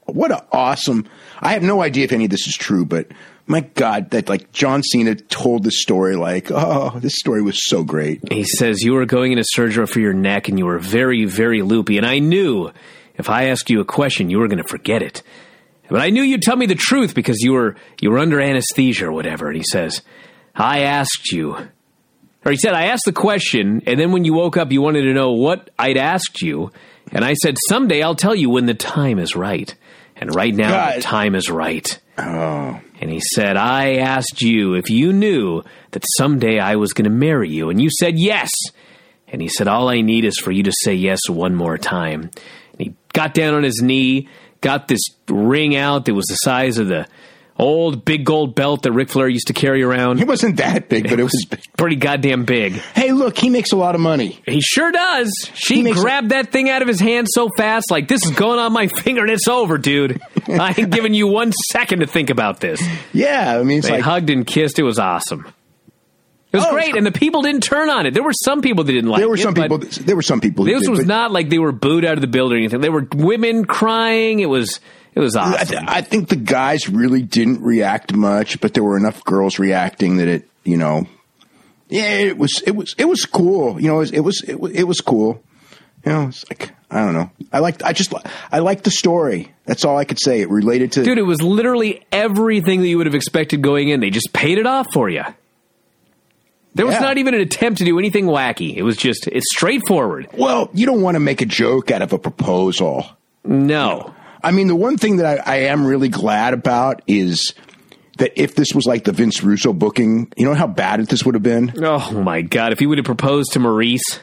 what a awesome. I have no idea if any of this is true, but my God, that like John Cena told this story like, oh, this story was so great. He says you were going into surgery for your neck and you were very, very loopy. And I knew if I asked you a question, you were going to forget it. But I knew you'd tell me the truth because you were under anesthesia or whatever. And he says, I asked you. Or he said, I asked the question, and then when you woke up, you wanted to know what I'd asked you. And I said, someday I'll tell you when the time is right. And right now, the time is right. Oh. And he said, I asked you if you knew that someday I was going to marry you. And you said yes. And he said, all I need is for you to say yes one more time. And he got down on his knee, got this ring out that was the size of the old big gold belt that Ric Flair used to carry around. It wasn't that big, but it was big. Pretty goddamn big. Hey, look, he makes a lot of money. He sure does. She grabbed that thing out of his hand so fast, like, this is going on my finger and it's over, dude. I ain't giving you 1 second to think about this. Yeah, I mean, it's they like hugged and kissed. It was awesome. It was great, and the people didn't turn on it. There were some people that didn't like it. There were some people. There were some people. This was not like they were booed out of the building or anything. There were women crying. It was awesome. I think the guys really didn't react much, but there were enough girls reacting that it, you know, yeah, it was cool. You know, it was cool. You know, it's like, I don't know. I liked the story. That's all I could say. It related to. Dude, it was literally everything that you would have expected going in. They just paid it off for you. There was not even an attempt to do anything wacky. It was just, it's straightforward. Well, you don't want to make a joke out of a proposal. No. I mean, the one thing that I am really glad about is that if this was like the Vince Russo booking, you know how bad this would have been? Oh, my God. If he would have proposed to Maurice.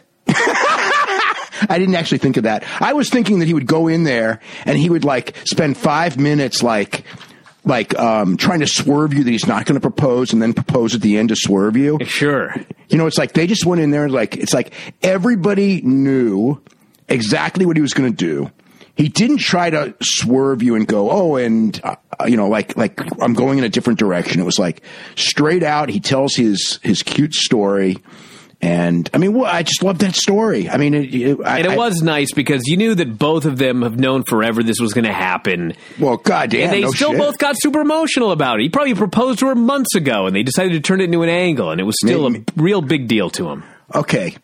I didn't actually think of that. I was thinking that he would go in there and he would like spend 5 minutes like trying to swerve you that he's not going to propose and then propose at the end to swerve you. Sure. You know, it's like they just went in there and like, it's like everybody knew exactly what he was going to do. He didn't try to swerve you and go, oh, and, you know, like I'm going in a different direction. It was like straight out. He tells his cute story. And I mean, I just love that story. I mean, it was nice because you knew that both of them have known forever this was going to happen. Well, goddamn, and they still both got super emotional about it. He probably proposed to her months ago, and they decided to turn it into an angle, and it was still a real big deal to him. Okay,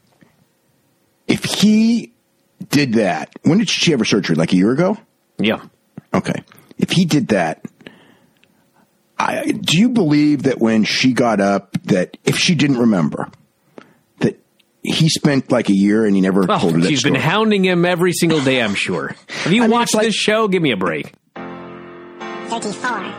if he did that, when did she have her surgery? Like a year ago? Yeah. Okay, if he did that, do you believe that when she got up, that if she didn't remember? He spent like a year and he never told her that she's story. Been hounding him every single day, I'm sure. Have you watched this show? Give me a break. 34.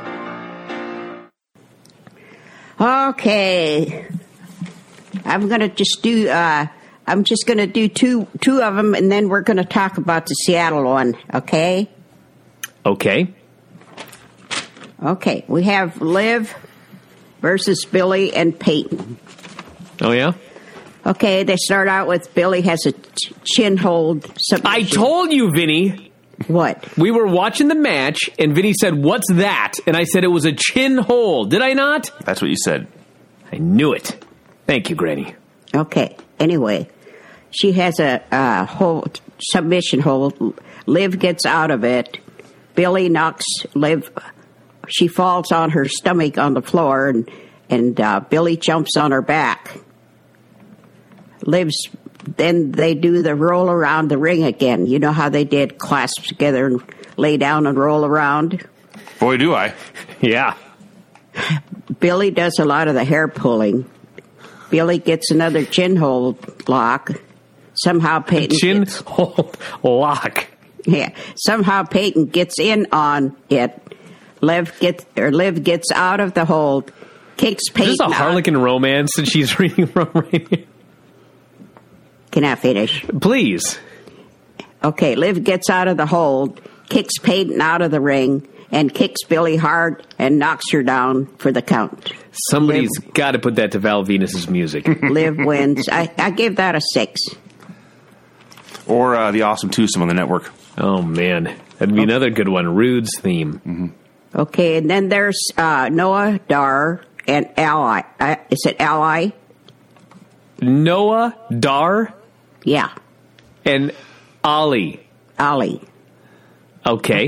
Okay. I'm going to just do, I'm just going to do two of them and then we're going to talk about the Seattle one, okay? Okay. Okay. We have Liv versus Billy and Peyton. Oh, yeah? Okay, they start out with Billy has a chin hold. I told you, Vinny. What? We were watching the match, and Vinny said, what's that? And I said it was a chin hold. Did I not? That's what you said. I knew it. Thank you, Granny. Okay, anyway, she has a hold, submission hold. Liv gets out of it. Billy knocks Liv. She falls on her stomach on the floor, and Billy jumps on her back. Liv's, then they do the roll around the ring again. You know how they did clasp together and lay down and roll around? Boy, do I. Yeah. Billy does a lot of the hair pulling. Billy gets another chin hold lock. Somehow Peyton hold lock. Yeah. Somehow Peyton gets in on it. Liv gets out of the hold, kicks Peyton. Is this a Harlequin romance that she's reading from right here? Can I finish? Please. Okay, Liv gets out of the hold, kicks Peyton out of the ring, and kicks Billy hard and knocks her down for the count. Somebody's got to put that to Val Venus's music. Liv wins. I give that a 6. Or the Awesome Twosome on the network. Oh, man. That'd be another good one. Rude's theme. Mm-hmm. Okay, and then there's Noah, Dar, and Ally. Is it Ally? Noah, Dar? Yeah. And Ali. Ali. Okay.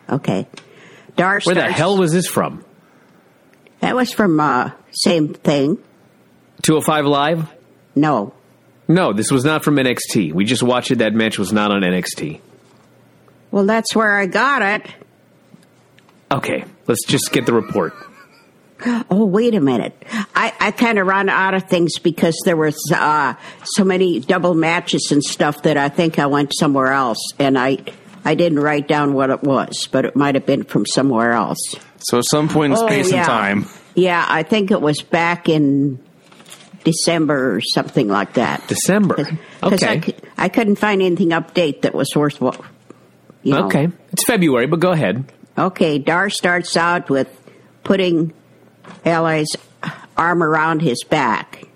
Okay. Dar Where the starts- hell was this from? That was from same thing. 205 Live? No. No, this was not from NXT. We just watched it. That match was not on NXT. Well, that's where I got it. Okay, let's just get the report. Oh, wait a minute. I kind of ran out of things because there was so many double matches and stuff that I think I went somewhere else, and I didn't write down what it was, but it might have been from somewhere else. So at some point in space and time. Yeah, I think it was back in December or something like that. December? Okay. I couldn't find anything update that was worth what. Okay. It's February, but go ahead. Okay, Dar starts out with putting LA's arm around his back.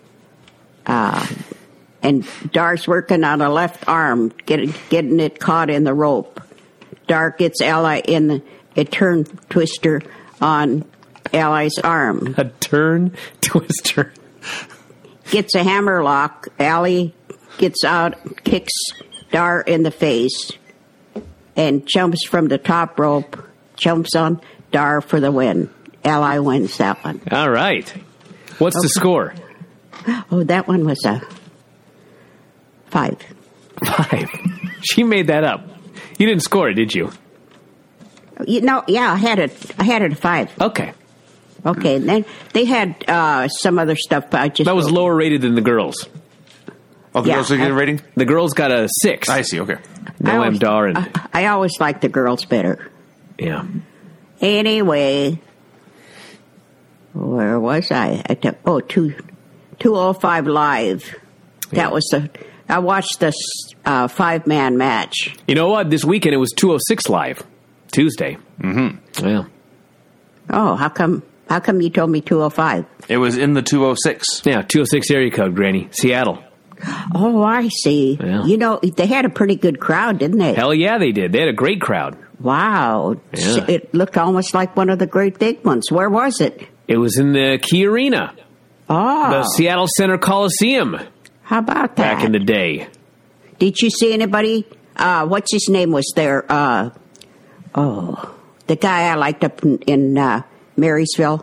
And Dar's working on a left arm, getting it caught in the rope. Dar gets Ally in a turn twister on Ally's arm. A turn twister. Gets a hammerlock. Ally gets out, kicks Dar in the face, and jumps from the top rope, jumps on Dar for the win. Ally wins that one. All right. What's the score? Oh, that one was a 5. 5. She made that up. You didn't score it, did you? Yeah, I had it a 5. Okay. Okay, and then they had some other stuff, but I just... That was lower rated than the girls. Oh, the girls are getting a rating? The girls got a 6. I see, okay. No Dar and... I always liked the girls better. Yeah. Anyway, where was I? 205 Live. That was I watched this 5-man match. You know what? This weekend it was 206 Live. Tuesday. Mm-hmm. Yeah. Oh, how come you told me 205? It was in the 206. Yeah, 206 area code, Granny. Seattle. Oh, I see. Yeah. You know, they had a pretty good crowd, didn't they? Hell yeah, they did. They had a great crowd. Wow. Yeah. It looked almost like one of the great big ones. Where was it? It was in the Key Arena. Oh. The Seattle Center Coliseum. How about that? Back in the day. Did you see anybody? What's his name was there? The guy I liked up in Marysville.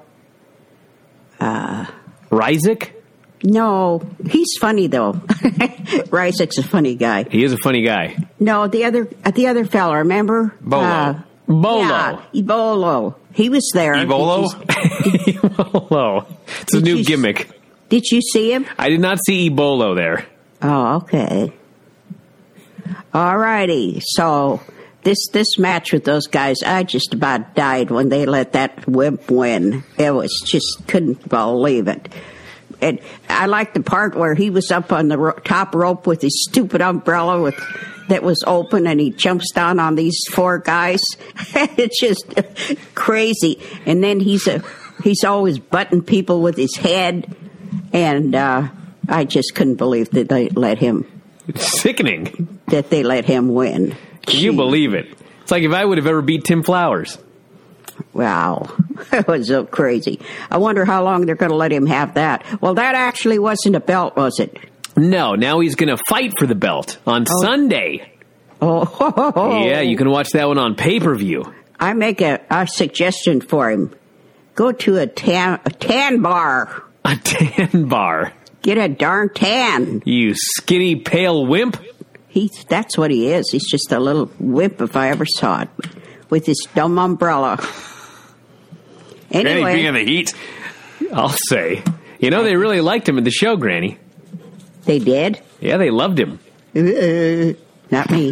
Ryzik? No, he's funny though. Ryzik's a funny guy. He is a funny guy. No, the other fella, remember? Bolo. Yeah, Ebolo. He was there. Ebolo? Ebolo. It's a new gimmick. Did you see him? I did not see Ebolo there. Oh, okay. All righty. So this match with those guys, I just about died when they let that wimp win. It was just couldn't believe it. And I liked the part where he was up on the top rope with his stupid umbrella that was open, and he jumps down on these 4 guys. It's just crazy. And then he's always butting people with his head, and I just couldn't believe that they let him. It's sickening that they let him win. Can you believe it? It's like if I would have ever beat Tim Flowers. Wow, that was so crazy. I wonder how long they're going to let him have that. Well, that actually wasn't a belt, was it? No, now he's going to fight for the belt on Sunday. Oh. Yeah, you can watch that one on pay-per-view. I make a suggestion for him. Go to a tan bar. A tan bar? Get a darn tan. You skinny, pale wimp. That's what he is. He's just a little wimp if I ever saw it. With his dumb umbrella. Anyway. Granny being in the heat, I'll say. You know, they really liked him in the show, Granny. They did? Yeah, they loved him. Not me.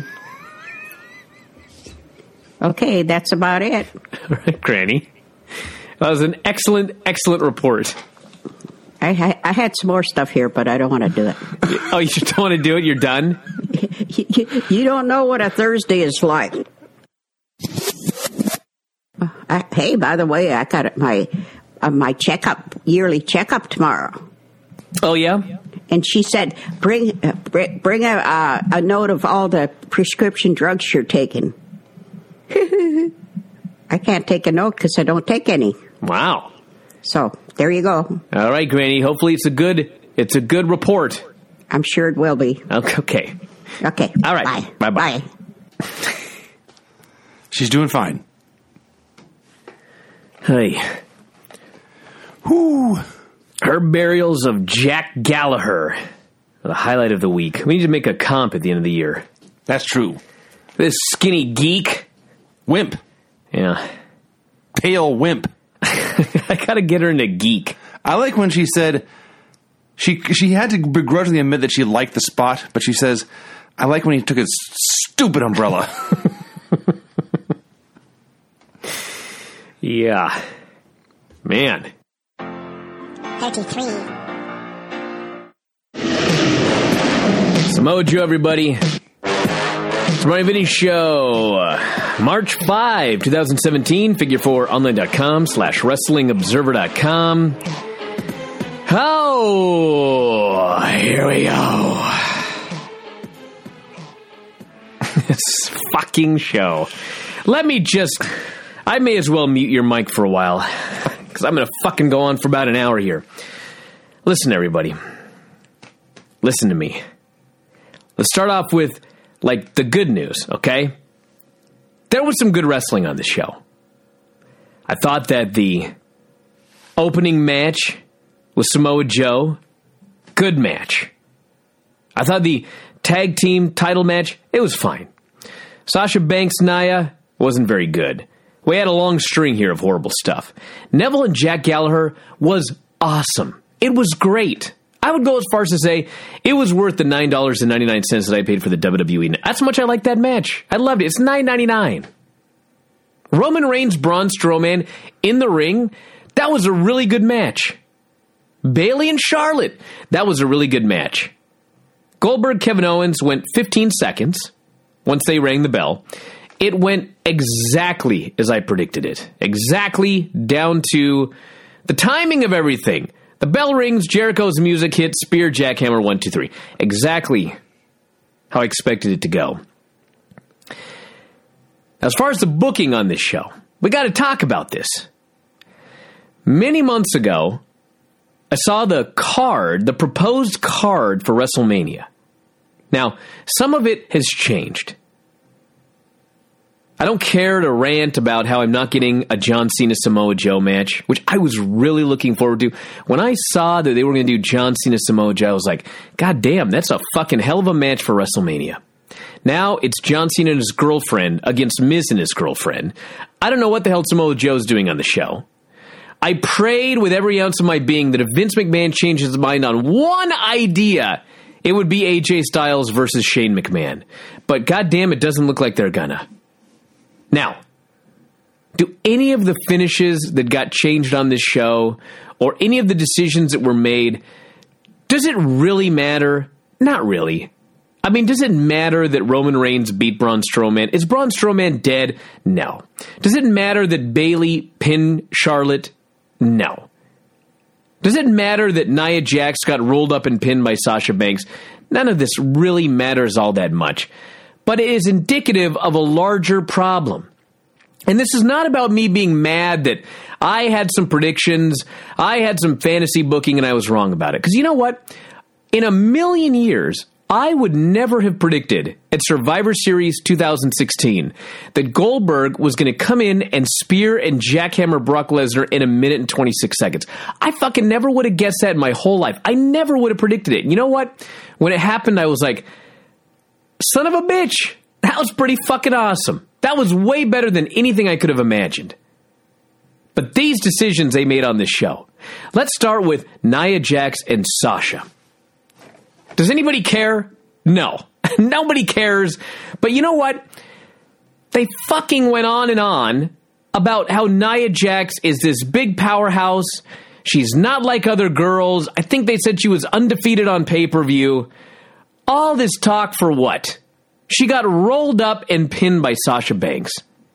Okay, that's about it. All right, Granny. That was an excellent, excellent report. I had some more stuff here, but I don't want to do it. Oh, you just don't want to do it? You're done? You don't know what a Thursday is like. Hey, by the way, I got my yearly checkup tomorrow. Oh, yeah? And she said, bring a note of all the prescription drugs you're taking. I can't take a note because I don't take any. Wow. So there you go. All right, Granny. Hopefully it's a good report. I'm sure it will be. Okay. Okay. All right. Bye. Bye. She's doing fine. Hey. Whoo. Her burials of Jack Gallagher. The highlight of the week. We need to make a comp at the end of the year. That's true. This skinny geek. Wimp. Yeah. Pale wimp. I gotta get her into geek. I like when she said she had to begrudgingly admit that she liked the spot, but she says, I like when he took his stupid umbrella. Yeah. Man. 33. Samoa Joe, everybody. It's Marty Vinny Show. March 5, 2017. Figure4online.com/WrestlingObserver.com. Oh, here we go. This fucking show. I may as well mute your mic for a while, because I'm going to fucking go on for about an hour here. Listen, everybody. Listen to me. Let's start off with, the good news, okay? There was some good wrestling on this show. I thought that the opening match with Samoa Joe, good match. I thought the tag team title match, it was fine. Sasha Banks, Nia, wasn't very good. We had a long string here of horrible stuff. Neville and Jack Gallagher was awesome. It was great. I would go as far as to say it was worth the $9.99 that I paid for the WWE. That's how much I liked that match. I loved it. It's $9.99. Roman Reigns, Braun Strowman in the ring, that was a really good match. Bayley and Charlotte, that was a really good match. Goldberg, Kevin Owens went 15 seconds once they rang the bell. It went exactly as I predicted it. Exactly down to the timing of everything. The bell rings, Jericho's music hits, spear, jackhammer, 1, 2, 3. Exactly how I expected it to go. As far as the booking on this show, we got to talk about this. Many months ago, I saw the proposed card for WrestleMania. Now, some of it has changed. I don't care to rant about how I'm not getting a John Cena Samoa Joe match, which I was really looking forward to. When I saw that they were going to do John Cena Samoa Joe, I was like, God damn, that's a fucking hell of a match for WrestleMania. Now it's John Cena and his girlfriend against Miz and his girlfriend. I don't know what the hell Samoa Joe's doing on the show. I prayed with every ounce of my being that if Vince McMahon changes his mind on one idea, it would be AJ Styles versus Shane McMahon. But goddamn, it doesn't look like they're gonna. Now, do any of the finishes that got changed on this show or any of the decisions that were made, does it really matter? Not really. I mean, does it matter that Roman Reigns beat Braun Strowman? Is Braun Strowman dead? No. Does it matter that Bayley pinned Charlotte? No. Does it matter that Nia Jax got rolled up and pinned by Sasha Banks? None of this really matters all that much. But it is indicative of a larger problem. And this is not about me being mad that I had some predictions, I had some fantasy booking, and I was wrong about it. Because you know what? In a million years, I would never have predicted at Survivor Series 2016 that Goldberg was going to come in and spear and jackhammer Brock Lesnar in 1 minute and 26 seconds. I fucking never would have guessed that in my whole life. I never would have predicted it. And you know what? When it happened, I was like, son of a bitch, that was pretty fucking awesome. That was way better than anything I could have imagined. But these decisions they made on this show. Let's start with Nia Jax and Sasha. Does anybody care? No. Nobody cares. But you know what? They fucking went on and on about how Nia Jax is this big powerhouse. She's not like other girls. I think they said she was undefeated on pay-per-view. All this talk for what? She got rolled up and pinned by Sasha Banks.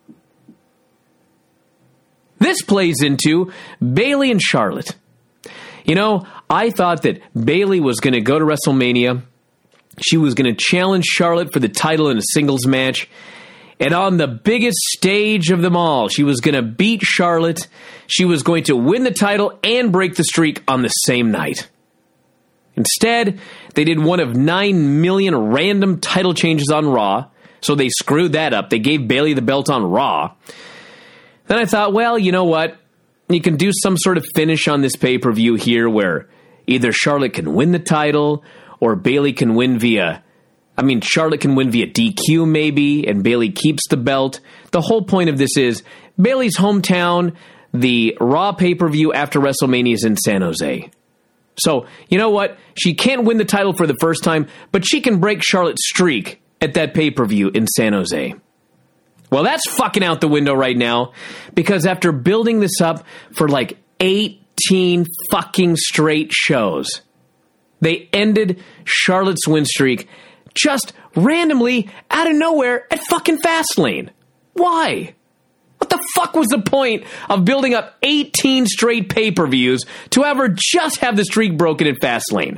This plays into Bayley and Charlotte. You know, I thought that Bayley was going to go to WrestleMania. She was going to challenge Charlotte for the title in a singles match. And on the biggest stage of them all, she was going to beat Charlotte. She was going to win the title and break the streak on the same night. Instead, they did one of 9 million random title changes on Raw. So they screwed that up. They gave Bayley the belt on Raw. Then I thought, well, you know what? You can do some sort of finish on this pay-per-view here where either Charlotte can win the title or Bayley can win Charlotte can win via DQ maybe, and Bayley keeps the belt. The whole point of this is Bayley's hometown, the Raw pay-per-view after WrestleMania is in San Jose. So, you know what? She can't win the title for the first time, but she can break Charlotte's streak at that pay-per-view in San Jose. Well, that's fucking out the window right now, because after building this up for like 18 fucking straight shows, they ended Charlotte's win streak just randomly out of nowhere at fucking Fastlane. Why? What the fuck was the point of building up 18 straight pay-per-views to ever just have the streak broken at Fastlane?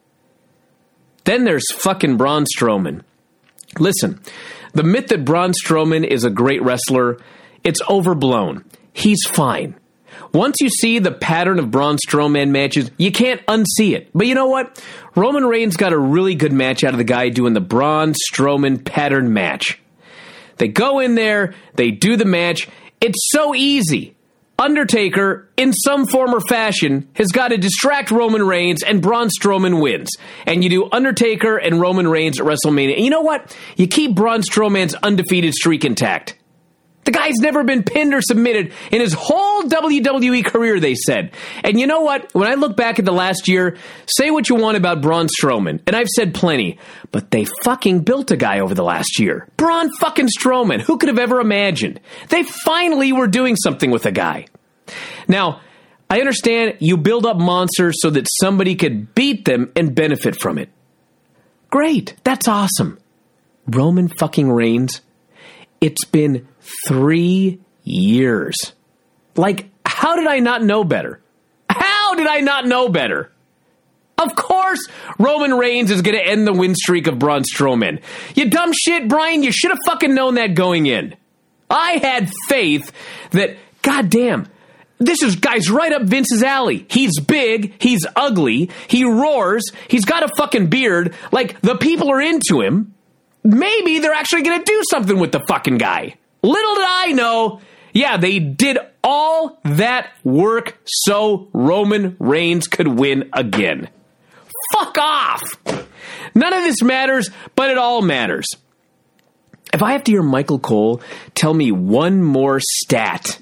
Then there's fucking Braun Strowman. Listen, the myth that Braun Strowman is a great wrestler, it's overblown. He's fine. Once you see the pattern of Braun Strowman matches, you can't unsee it. But you know what? Roman Reigns got a really good match out of the guy doing the Braun Strowman pattern match. They go in there, they do the match. It's so easy. Undertaker, in some form or fashion, has got to distract Roman Reigns, and Braun Strowman wins. And you do Undertaker and Roman Reigns at WrestleMania. And you know what? You keep Braun Strowman's undefeated streak intact. The guy's never been pinned or submitted in his whole WWE career, they said. And you know what? When I look back at the last year, say what you want about Braun Strowman, and I've said plenty, but they fucking built a guy over the last year. Braun fucking Strowman. Who could have ever imagined? They finally were doing something with a guy. Now, I understand you build up monsters so that somebody could beat them and benefit from it. Great. That's awesome. Roman fucking Reigns. It's been 3 years. Like, how did I not know better? How did I not know better? Of course, Roman Reigns is going to end the win streak of Braun Strowman. You dumb shit, Brian, you should have fucking known that going in. I had faith that, goddamn, this is guy's right up Vince's alley. He's big, he's ugly, he roars, he's got a fucking beard, like, the people are into him. Maybe they're actually going to do something with the fucking guy. Little did I know, yeah, they did all that work so Roman Reigns could win again. Fuck off! None of this matters, but it all matters. If I have to hear Michael Cole tell me one more stat,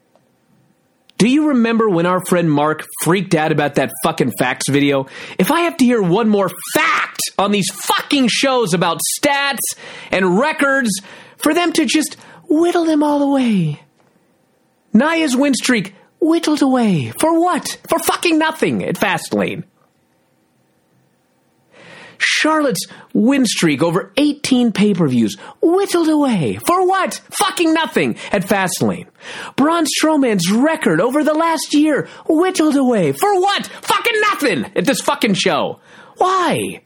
do you remember when our friend Mark freaked out about that fucking facts video? If I have to hear one more fact on these fucking shows about stats and records, for them to just whittle them all away. Nia's win streak whittled away. For what? For fucking nothing at Fastlane. Charlotte's win streak over 18 pay-per-views whittled away. For what? Fucking nothing at Fastlane. Braun Strowman's record over the last year whittled away. For what? Fucking nothing at this fucking show. Why?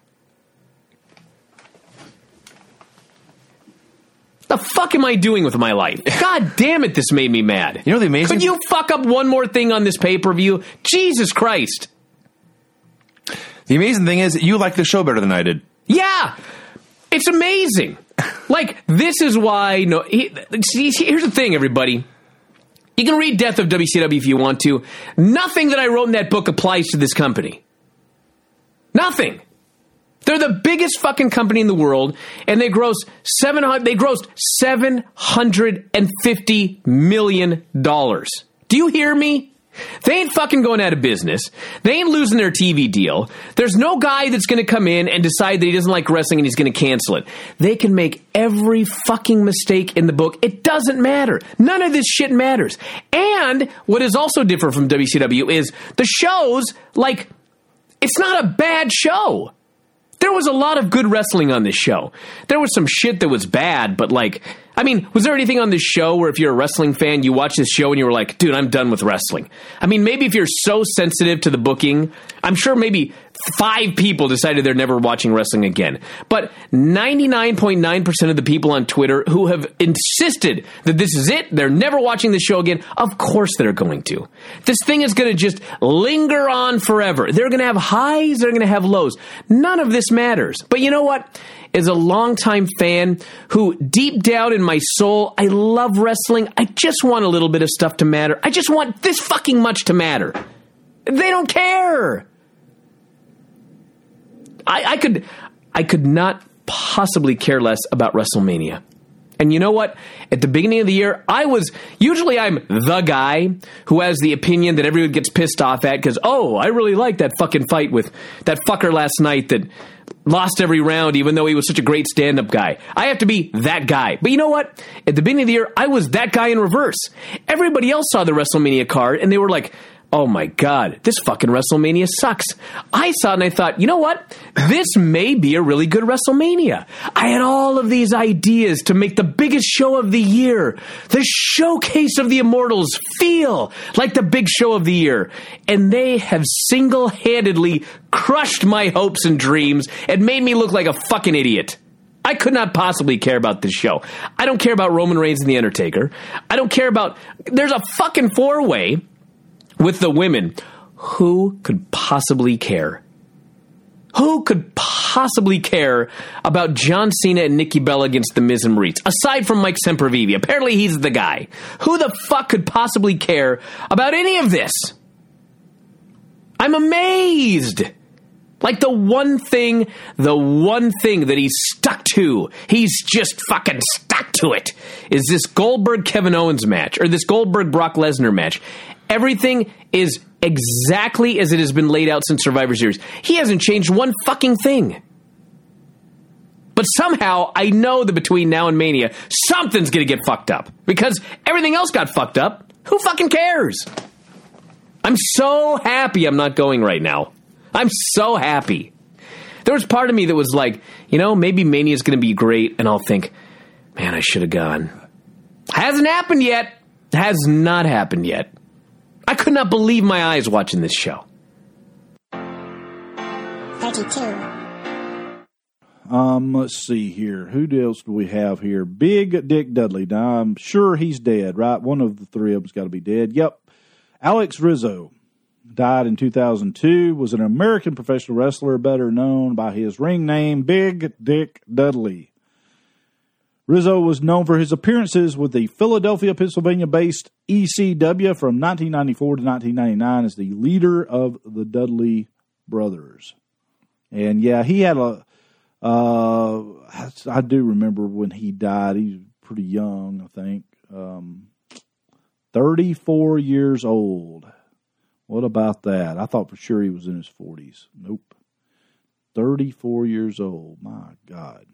The fuck am I doing with my life? God damn it, this made me mad. You know the amazing... Could you fuck up one more thing on this pay-per-view? Jesus Christ. The amazing thing is, you like the show better than I did. Yeah! It's amazing. Like, this is why... here's the thing, everybody. You can read Death of WCW if you want to. Nothing that I wrote in that book applies to this company. Nothing. They're the biggest fucking company in the world, and they grossed $750 million. Do you hear me? They ain't fucking going out of business. They ain't losing their TV deal. There's no guy that's going to come in and decide that he doesn't like wrestling and he's going to cancel it. They can make every fucking mistake in the book. It doesn't matter. None of this shit matters. And what is also different from WCW is the shows, like, it's not a bad show. There was a lot of good wrestling on this show. There was some shit that was bad, but like, I mean, was there anything on this show where if you're a wrestling fan, you watch this show and you were like, dude, I'm done with wrestling? I mean, maybe if you're so sensitive to the booking, I'm sure maybe 5 people decided they're never watching wrestling again. But 99.9% of the people on Twitter who have insisted that this is it, they're never watching the show again, of course they're going to. This thing is going to just linger on forever. They're going to have highs, they're going to have lows. None of this matters. But you know what? As a longtime fan who deep down in my soul, I love wrestling, I just want a little bit of stuff to matter. I just want this fucking much to matter. They don't care. I could not possibly care less about WrestleMania. And you know what? At the beginning of the year, usually I'm the guy who has the opinion that everyone gets pissed off at because, I really like that fucking fight with that fucker last night that lost every round even though he was such a great stand-up guy. I have to be that guy. But you know what? At the beginning of the year, I was that guy in reverse. Everybody else saw the WrestleMania card and they were like, oh my God, this fucking WrestleMania sucks. I saw it and I thought, you know what? This may be a really good WrestleMania. I had all of these ideas to make the biggest show of the year, the showcase of the Immortals, feel like the big show of the year. And they have single-handedly crushed my hopes and dreams and made me look like a fucking idiot. I could not possibly care about this show. I don't care about Roman Reigns and The Undertaker. I don't care about... There's a fucking 4-way with the women. Who could possibly care? Who could possibly care about John Cena and Nikki Bella against The Miz and Maurice? Aside from Mike Sempervive. Apparently he's the guy. Who the fuck could possibly care about any of this? I'm amazed. Like the one thing that he's stuck to, he's just fucking stuck to it, is this Goldberg-Kevin Owens match, or this Goldberg-Brock Lesnar match. Everything is exactly as it has been laid out since Survivor Series. He hasn't changed one fucking thing. But somehow, I know that between now and Mania, something's going to get fucked up. Because everything else got fucked up. Who fucking cares? I'm so happy I'm not going right now. I'm so happy. There was part of me that was like, maybe Mania's going to be great, and I'll think, man, I should have gone. Hasn't happened yet. Has not happened yet. I could not believe my eyes watching this show. 32. Let's see here. Who else do we have here? Big Dick Dudley. Now, I'm sure he's dead, right? One of the three of them's got to be dead. Yep. Alex Rizzo died in 2002, was an American professional wrestler, better known by his ring name, Big Dick Dudley. Rizzo was known for his appearances with the Philadelphia, Pennsylvania-based ECW from 1994 to 1999 as the leader of the Dudley Brothers. And yeah, he had I do remember when he died. He was pretty young, I think. 34 years old. What about that? I thought for sure he was in his 40s. Nope. 34 years old. My God.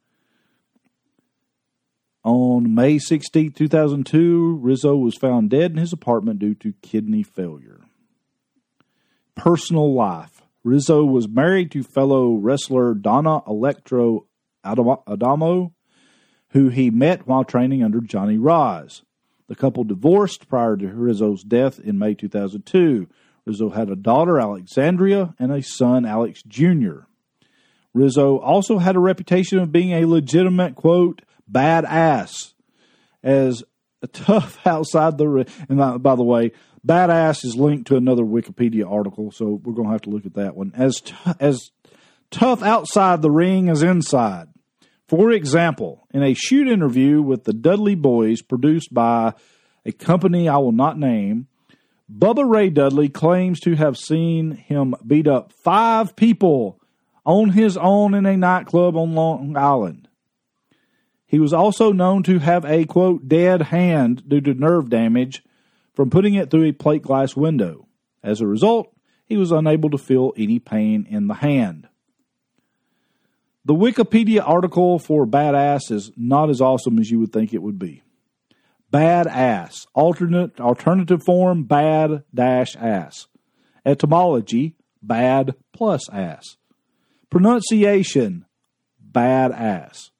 On May 16, 2002, Rizzo was found dead in his apartment due to kidney failure. Personal life. Rizzo was married to fellow wrestler Donna Electro Adamo, who he met while training under Johnny Roz. The couple divorced prior to Rizzo's death in May 2002. Rizzo had a daughter, Alexandria, and a son, Alex Jr. Rizzo also had a reputation of being a legitimate, quote, badass, as a tough outside the ring. And by the way, badass is linked to another Wikipedia article, so we're going to have to look at that one. As tough outside the ring as inside. For example, in a shoot interview with the Dudley Boys produced by a company I will not name, Bubba Ray Dudley claims to have seen him beat up 5 people on his own in a nightclub on Long Island. He was also known to have a, quote, dead hand due to nerve damage from putting it through a plate glass window. As a result, he was unable to feel any pain in the hand. The Wikipedia article for badass is not as awesome as you would think it would be. Badass. Alternative form, bad-ass. Etymology, bad plus ass. Pronunciation, badass.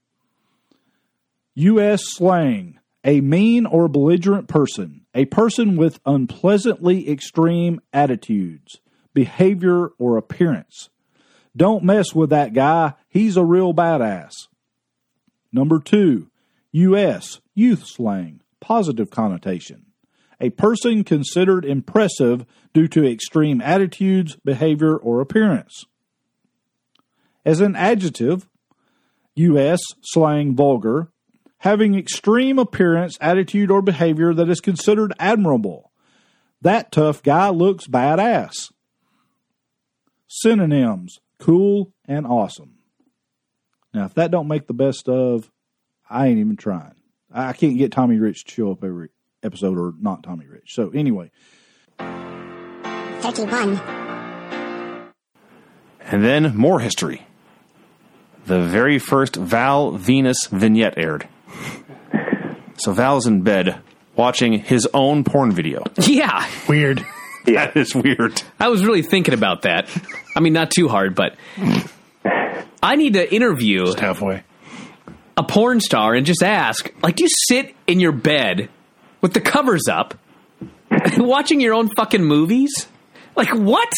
U.S. slang, a mean or belligerent person, a person with unpleasantly extreme attitudes, behavior, or appearance. Don't mess with that guy. He's a real badass. Number 2, U.S. youth slang, positive connotation. A person considered impressive due to extreme attitudes, behavior, or appearance. As an adjective, U.S. slang vulgar, having extreme appearance, attitude, or behavior that is considered admirable. That tough guy looks badass. Synonyms, cool and awesome. Now, if that don't make the best of, I ain't even trying. I can't get Tommy Rich to show up every episode or not Tommy Rich. So anyway. 31. And then more history. The very first Val Venus vignette aired. So Val's in bed watching his own porn video. Yeah. Weird. That is weird. I was really thinking about that. I mean, not too hard, but I need to interview Just halfway. a porn star and just ask, like, do you sit in your bed with the covers up watching your own fucking movies? Like, what?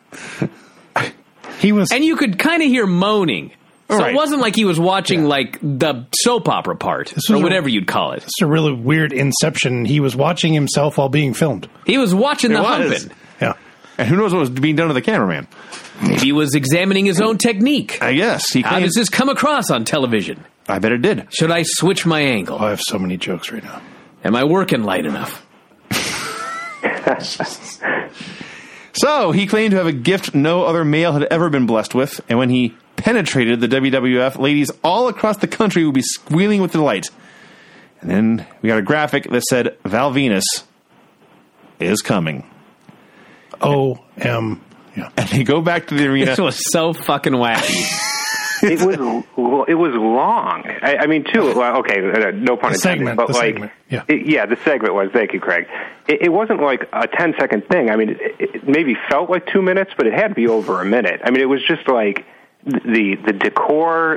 He was, and you could kind of hear moaning. So right. It wasn't like he was watching, like, the soap opera part, or whatever you'd call it. It's a really weird inception. He was watching himself while being filmed. He was watching the humping. Yeah. And who knows what was being done to the cameraman? Maybe he was examining his own technique. I guess. How does this come across on television? I bet it did. Should I switch my angle? Oh, I have so many jokes right now. Am I working light enough? So, he claimed to have a gift no other male had ever been blessed with, and when he penetrated the WWF, ladies all across the country would be squealing with delight. And then we got a graphic that said, Val Venus is coming. Yeah. And they go back to the arena. This was so fucking wacky. It was long. I mean, too. Well, okay, no pun intended. But like, the segment was. Thank you, Craig. It wasn't like a 10-second thing. I mean, it maybe felt like 2 minutes, but it had to be over a minute. I mean, it was just like the decor,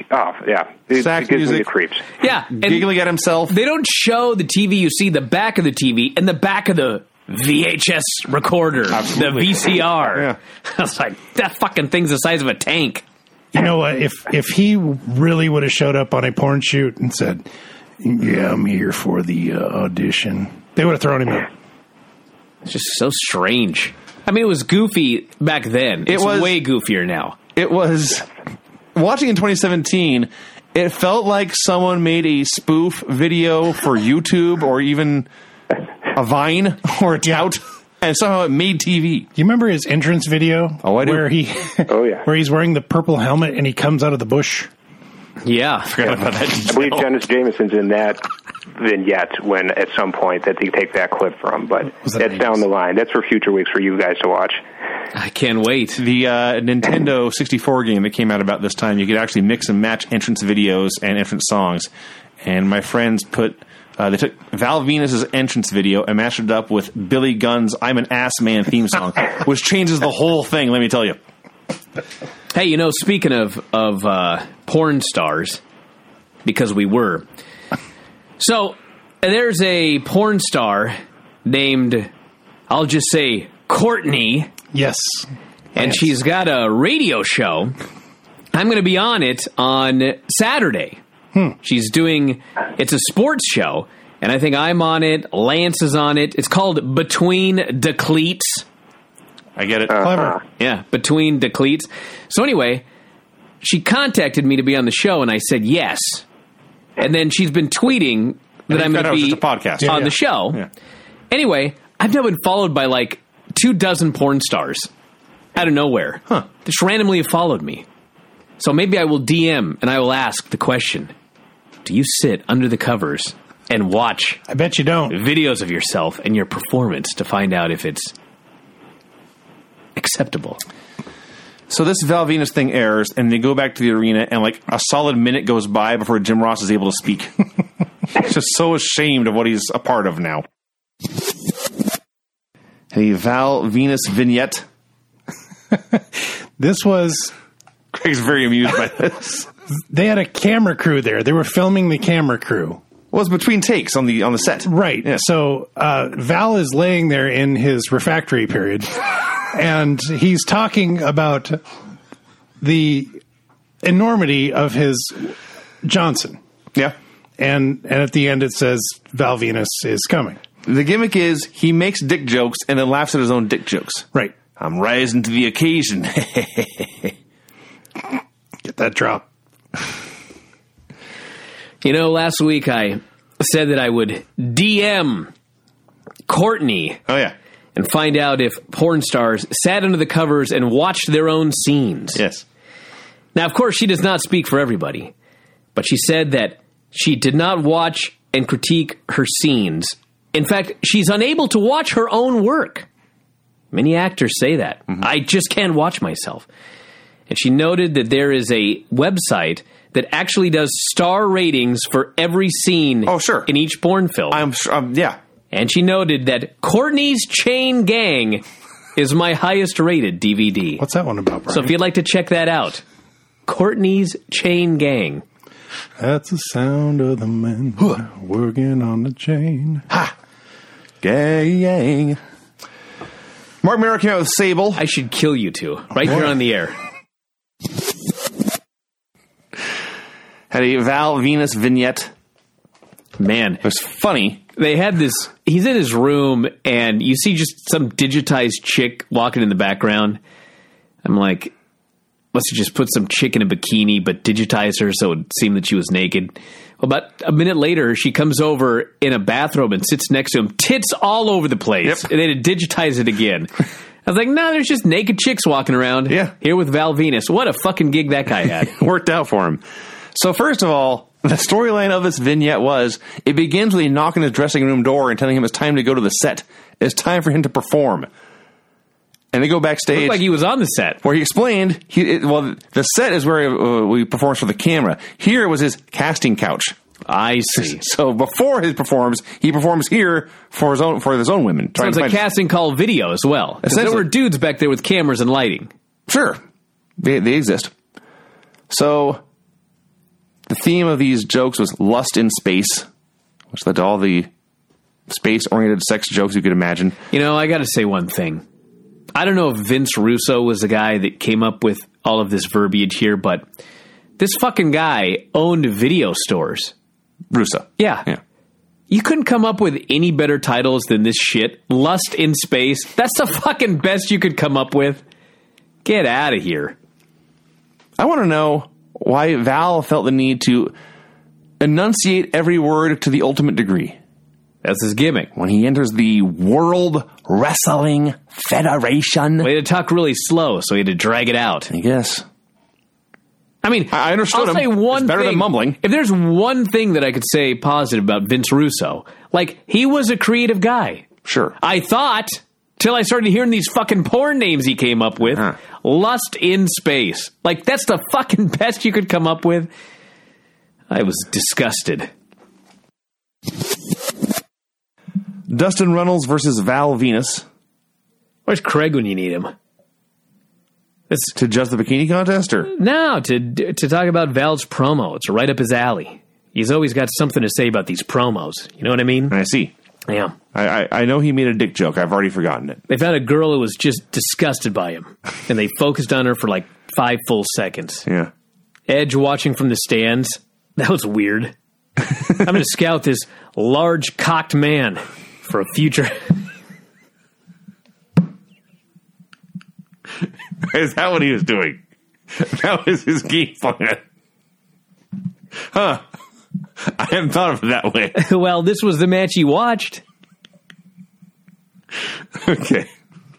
it gives me the creeps. Yeah, and giggling at himself. They don't show the TV. You see the back of the TV and the back of the VHS recorder, Absolutely. the VCR. Yeah. I was like, that fucking thing's the size of a tank. You know what? If he really would have showed up on a porn shoot and said, "Yeah, I'm here for the audition," they would have thrown him in. It's just so strange. I mean, it was goofy back then. It's way goofier now. It was, watching in 2017, it felt like someone made a spoof video for YouTube or even a Vine or a Tout, and somehow it made TV. You remember his entrance video? Oh, I do. Where where he's wearing the purple helmet and he comes out of the bush? Yeah. I forgot about that. I believe Dennis Jameson's in that vignette when at some point that they take that clip from, but that's down the line. That's for future weeks for you guys to watch. I can't wait. The Nintendo 64 game that came out about this time, you could actually mix and match entrance videos and entrance songs. And my friends they took Val Venus's entrance video and mashed it up with Billy Gunn's I'm an Ass Man theme song, which changes the whole thing, let me tell you. Hey, you know, speaking of porn stars, because we were. So, there's a porn star named, I'll just say, Courtney. Yes. And she's got a radio show. I'm going to be on it on Saturday. She's doing, it's a sports show, and I think I'm on it, Lance is on it. It's called Between the Cleats. I get it. Clever. Yeah, Between the Cleats. So anyway, she contacted me to be on the show, and I said yes. And then she's been tweeting that I'm going to be on the show. Yeah. Anyway, I've now been followed by like 24 porn stars out of nowhere. Just randomly have followed me. So maybe I will DM and I will ask the question, do you sit under the covers and watch? I bet you don't. Videos of yourself and your performance to find out if it's acceptable. So this Val Venus thing airs, and they go back to the arena, and like a solid minute goes by before Jim Ross is able to speak. He's just so ashamed of what he's a part of now. A Val Venus vignette. This was... Craig's very amused by this. They had a camera crew there. They were filming the camera crew. Well, it's between takes on the set. Right. Yeah. So Val is laying there in his refractory period. And he's talking about the enormity of his Johnson. Yeah. And at the end it says Val Venus is coming. The gimmick is he makes dick jokes and then laughs at his own dick jokes. Right. I'm rising to the occasion. Get that drop. You know, last week I said that I would DM Courtney. Oh, yeah. And find out if porn stars sat under the covers and watched their own scenes. Yes. Now, of course, she does not speak for everybody. But she said that she did not watch and critique her scenes. In fact, she's unable to watch her own work. Many actors say that. Mm-hmm. I just can't watch myself. And she noted that there is a website that actually does star ratings for every scene in each porn film. Yeah. And she noted that Courtney's Chain Gang is my highest rated DVD. What's that one about, Brian? So if you'd like to check that out, Courtney's Chain Gang. That's the sound of the men working on the chain. Ha! Gang. Mark Merrick came out with Sable. I should kill you two right here on the air. Had a Val Venus vignette. Man. It was funny. They had this, he's in his room, and you see just some digitized chick walking in the background. I'm like, must have just put some chick in a bikini, but digitized her so it would seem that she was naked. Well, about a minute later, she comes over in a bathrobe and sits next to him, tits all over the place. Yep. And they had to digitize it again. I was like, nah, there's just naked chicks walking around. Yeah. Here with Val Venus. What a fucking gig that guy had. Worked out for him. So first of all, the storyline of this vignette was, it begins with a knock on his dressing room door and telling him it's time to go to the set. It's time for him to perform. And they go backstage. Looked like he was on the set. Where he explained, the set is where he performs for the camera. Here it was his casting couch. I see. So before he performs here for his own women. So it's a casting call video as well. There were dudes back there with cameras and lighting. Sure. They exist. So the theme of these jokes was lust in space, which led to all the space-oriented sex jokes you could imagine. You know, I got to say one thing. I don't know if Vince Russo was the guy that came up with all of this verbiage here, but this fucking guy owned video stores. Russo. Yeah. You couldn't come up with any better titles than this shit. Lust in space. That's the fucking best you could come up with. Get out of here. I want to know why Val felt the need to enunciate every word to the ultimate degree. That's his gimmick. When he enters the World Wrestling Federation. Well, he had to talk really slow, so he had to drag it out. I guess. I mean, I understood I'll say one it's better thing. Than mumbling. If there's one thing that I could say positive about Vince Russo, like, he was a creative guy. Sure. I thought, till I started hearing these fucking porn names he came up with. Lust in space. Like, that's the fucking best you could come up with. I was disgusted. Dustin Runnels versus Val Venus. Where's Craig when you need him? It's to judge the bikini contest, or no, to talk about Val's promo. It's right up his alley. He's always got something to say about these promos. You know what I mean? I see. Yeah. I know he made a dick joke. I've already forgotten it. They found a girl who was just disgusted by him, and they focused on her for like 5 full seconds. Yeah. Edge watching from the stands. That was weird. I'm going to scout this large cocked man for a future. Is that what he was doing? That was his game plan. Huh. I hadn't thought of it that way. Well, this was the match he watched. Okay.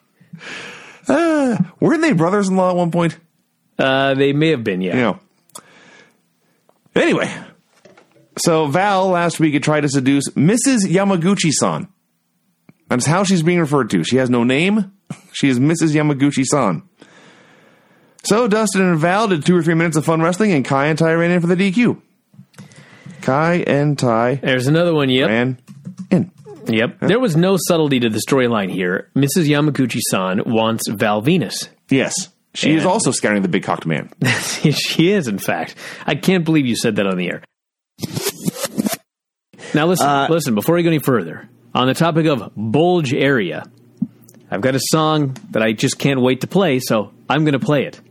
Weren't they brothers-in-law at one point? They may have been, yeah. You know. Anyway. So Val last week had tried to seduce Mrs. Yamaguchi-san. That's how she's being referred to. She has no name. She is Mrs. Yamaguchi-san. So Dustin and Val did 2 or 3 minutes of fun wrestling, and Kai and Tai ran in for the DQ. Kai and Tai. There's another one, yep. Ran in. Yep. There was no subtlety to the storyline here. Mrs. Yamaguchi-san wants Val Venus. Yes. She is also scouting the big cocked man. She is, in fact. I can't believe you said that on the air. Now listen, before we go any further, on the topic of bulge area, I've got a song that I just can't wait to play, so I'm going to play it.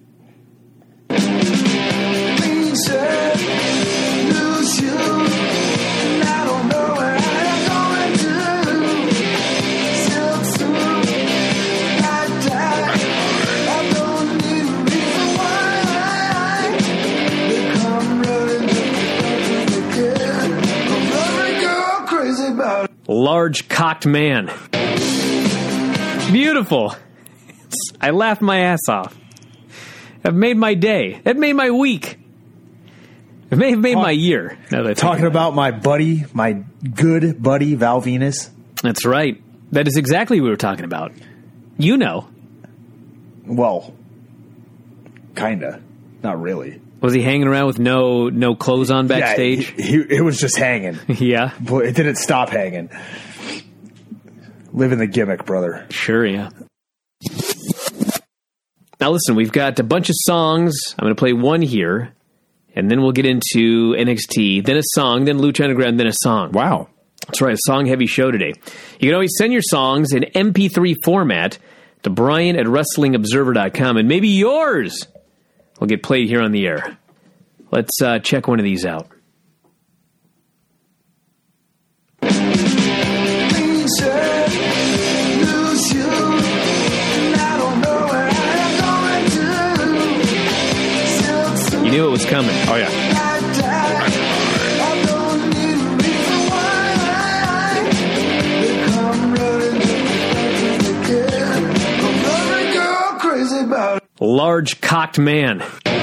Large cocked man. Beautiful. I laughed my ass off. It made my day. It made my week. It may have made my year. Talking about my buddy, my good buddy, Val Venus. That's right. That is exactly what we were talking about. You know. Well, kinda. Not really. Was he hanging around with no clothes on backstage? Yeah, it was just hanging. Yeah. But it didn't stop hanging. Living the gimmick, brother. Sure, yeah. Now listen, we've got a bunch of songs. I'm going to play one here, and then we'll get into NXT, then a song, then Lucha Underground, then a song. Wow. That's right, a song-heavy show today. You can always send your songs in MP3 format to Brian at WrestlingObserver.com, and maybe yours will get played here on the air. Let's check one of these out. You knew it was coming. Oh, yeah. Large cocked man.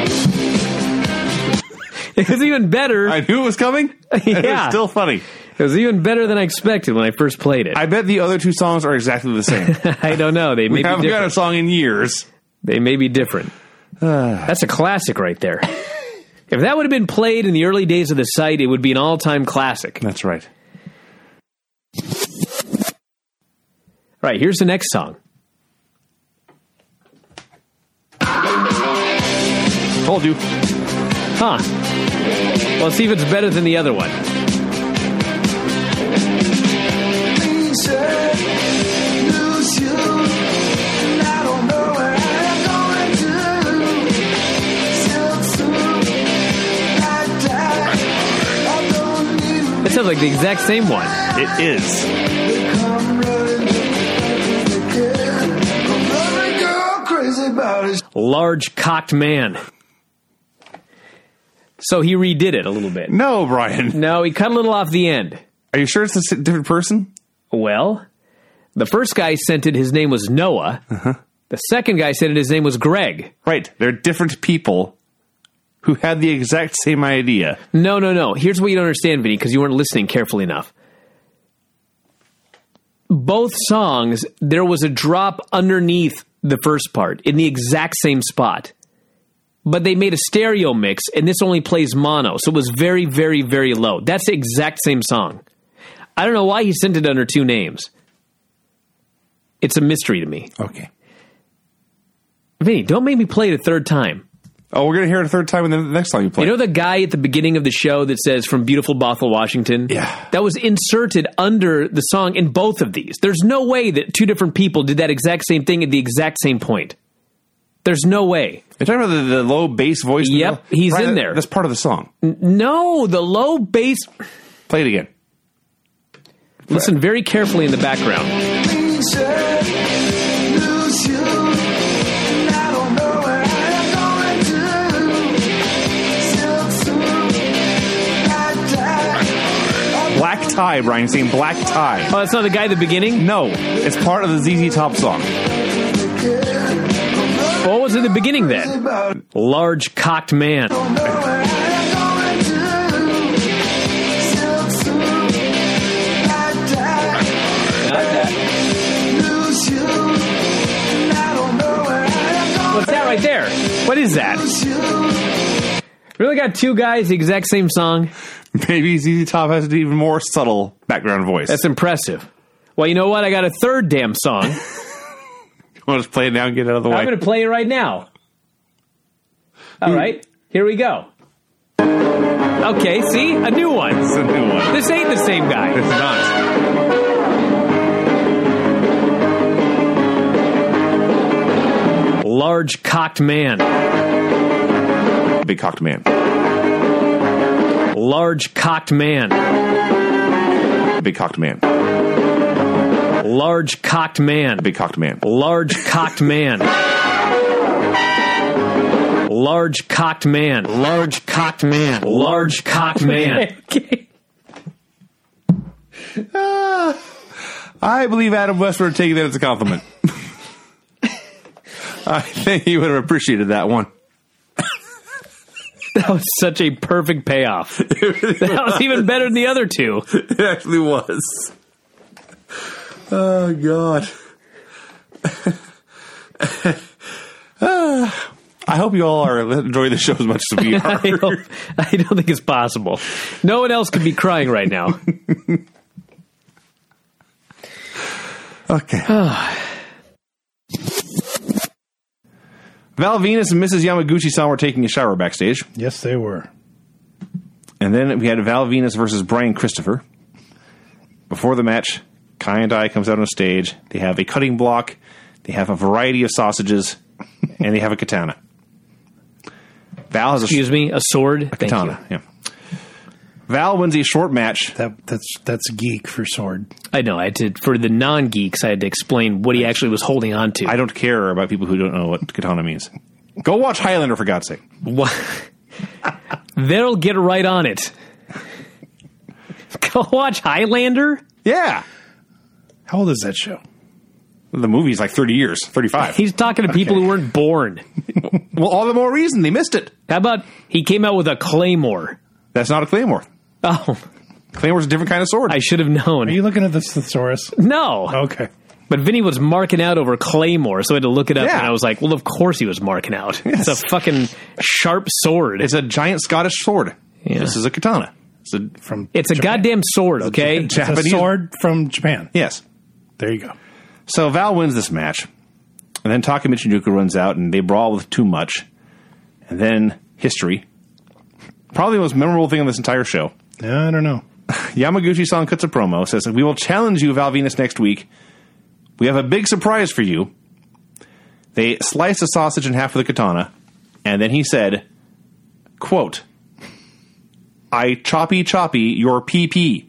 It was even better. I knew it was coming. Yeah. It was still funny. It was even better than I expected when I first played it. I bet the other two songs are exactly the same. I don't know. They may be different. We haven't got a song in years. They may be different. That's a classic right there. If that would have been played in the early days of the site, it would be an all-time classic. That's right. All right, here's the next song. Told you. Huh. Well, let's see if it's better than the other one. It sounds like the exact same one. It is. Large cocked man. So he redid it a little bit. No, Brian. No, he cut a little off the end. Are you sure it's a different person? Well, the first guy sent it, his name was Noah. Uh-huh. The second guy sent it, his name was Greg. Right. They're different people who had the exact same idea. No. Here's what you don't understand, Vinny, because you weren't listening carefully enough. Both songs, there was a drop underneath the first part in the exact same spot. But they made a stereo mix, and this only plays mono, so it was very, very, very low. That's the exact same song. I don't know why he sent it under two names. It's a mystery to me. Okay. Vinny, don't make me play it a third time. Oh, we're going to hear it a third time in the next song you play. You know the guy at the beginning of the show that says, "From beautiful Bothell, Washington"? Yeah. That was inserted under the song in both of these. There's no way that two different people did that exact same thing at the exact same point. There's no way. You're talking about the low bass voice? Yep, he's Brian, in there. That's part of the song. No, the low bass... Play it again. Listen very carefully in the background. Black Tie, Brian. Saying Black Tie. Oh, that's not the guy at the beginning? No, it's part of the ZZ Top song. What was in the beginning then? Large cocked man. What's that right there? What is that? Really got two guys, the exact same song? Maybe ZZ Top has an even more subtle background voice. That's impressive. Well, you know what? I got a third damn song. Want to just play it now and get it out of the way? I'm going to play it right now. All right, here we go. Okay, see? A new one. It's a new one. This ain't the same guy. It's not. Large cocked man. Big cocked man. Large cocked man. Big cocked man. Large cocked man. Big cocked man. Large cocked man. Large cocked man. Large cocked man. Large cocked man. I believe Adam West would have taken that as a compliment. I think he would have appreciated that one. That was such a perfect payoff. That was even better than the other two. It actually was. Oh, God. I hope you all are enjoying the show as much as we are. I don't think it's possible. No one else could be crying right now. Okay. Val Venus and Mrs. Yamaguchi-san were taking a shower backstage. Yes, they were. And then we had Val Venus versus Brian Christopher. Before the match, Kai and I comes out on stage. They have a cutting block. They have a variety of sausages. And they have a katana. Val has a sword? A katana, yeah. Val wins a short match. That's geek for sword. I know. For the non-geeks, I had to explain what he actually was holding on to. I don't care about people who don't know what katana means. Go watch Highlander, for God's sake. What? They'll get right on it. Go watch Highlander? Yeah. How old is that show? The movie's like 30 years, 35. He's talking to people who weren't born. Well, all the more reason they missed it. How about he came out with a claymore? That's not a claymore. Oh. Claymore's a different kind of sword. I should have known. Are you looking at the thesaurus? No. Okay. But Vinny was marking out over claymore, so I had to look it up, Yeah. and I was like, well, of course he was marking out. Yes. It's a fucking sharp sword. It's a giant Scottish sword. Yeah. This is a katana. It's a goddamn sword, okay? It's a sword from Japan. Yes. There you go. So Val wins this match, and then Taka Michinoku runs out, and they brawl with too much. And then history. Probably the most memorable thing on this entire show. I don't know. Yamaguchi-san cuts a promo, says, we will challenge you, Val Venus, next week. We have a big surprise for you. They sliced a sausage in half with a katana, and then he said, quote, I choppy your PP.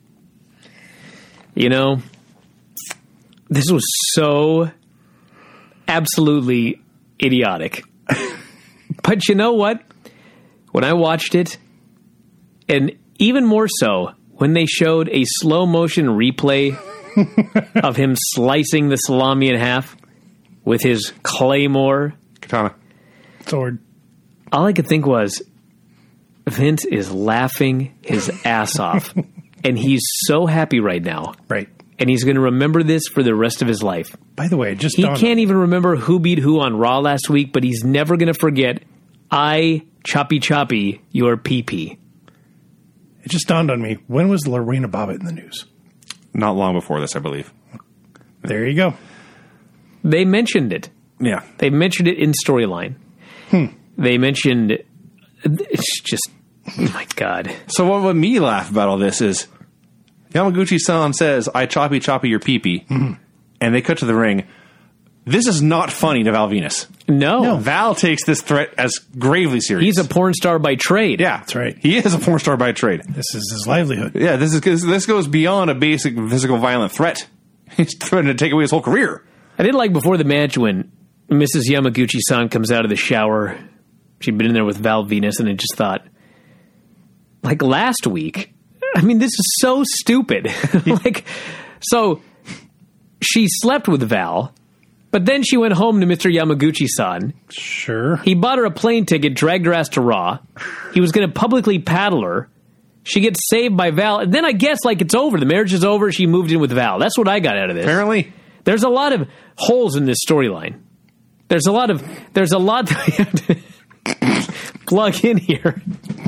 You know, this was so absolutely idiotic. But you know what? When I watched it, and even more so, when they showed a slow motion replay of him slicing the salami in half with his claymore katana sword, all I could think was, Vince is laughing his ass off. And he's so happy right now. Right. And he's going to remember this for the rest of his life. By the way, he can't even remember who beat who on Raw last week, but he's never going to forget, I choppy your pee-pee. It just dawned on me. When was Lorena Bobbitt in the news? Not long before this, I believe. There you go. They mentioned it. Yeah. They mentioned it in storyline. They mentioned... It's just... Oh, my God. So what made me laugh about all this is Yamaguchi-san says, I choppy your pee-pee. Mm-hmm. And they cut to the ring. This is not funny to Val Venus. No. Val takes this threat as gravely serious. He's a porn star by trade. Yeah. That's right. He is a porn star by trade. This is his livelihood. Yeah, this goes beyond a basic physical violent threat. He's threatening to take away his whole career. I did like before the match when Mrs. Yamaguchi-san comes out of the shower. She'd been in there with Val Venus, and I just thought, like last week, I mean, this is so stupid. So she slept with Val, but then she went home to Mr. Yamaguchi-san. Sure. He bought her a plane ticket, dragged her ass to Raw. He was going to publicly paddle her. She gets saved by Val, and then I guess it's over. The marriage is over. She moved in with Val. That's what I got out of this. Apparently. There's a lot of holes in this storyline. There's a lot that we have to plug in here.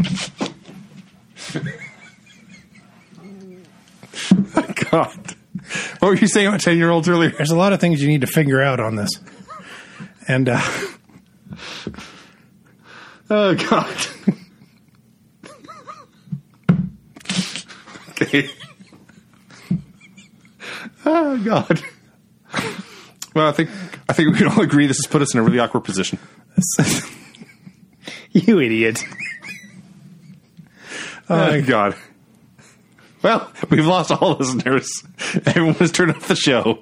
God. What were you saying about 10-year-olds earlier? There's a lot of things you need to figure out on this. And, oh, God. Okay. Oh, God. Well, I think we can all agree this has put us in a really awkward position. You idiot. Oh, God. Well, we've lost all listeners. Everyone has turned off the show.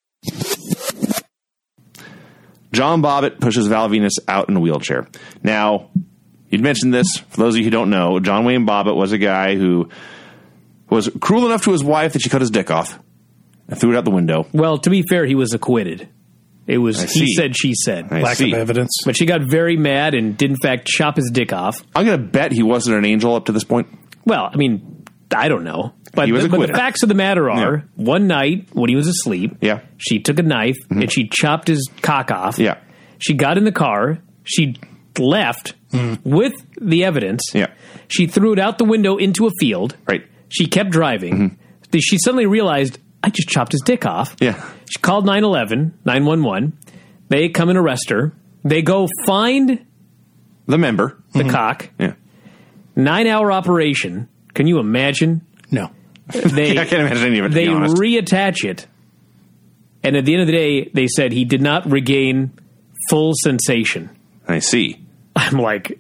John Bobbitt pushes Val Venus out in a wheelchair. Now, you'd mentioned this. For those of you who don't know, John Wayne Bobbitt was a guy who was cruel enough to his wife that she cut his dick off and threw it out the window. Well, to be fair, he was acquitted. It was he said, she said. Lack of evidence. But she got very mad and did, in fact, chop his dick off. I'm going to bet he wasn't an angel up to this point. Well, I mean, I don't know. But, He was but the acquitted. facts of the matter are, one night when he was asleep, she took a knife and she chopped his cock off. Yeah. She got in the car. She left with the evidence. Yeah. She threw it out the window into a field. Right. She kept driving. She suddenly realized, I just chopped his dick off. Yeah. She called 911. They come and arrest her. They go find the member, the cock. Yeah. 9-hour operation. Can you imagine? No. I can't imagine any of it, to They be honest. reattach it. And at the end of the day, they said he did not regain full sensation. I see. I'm like...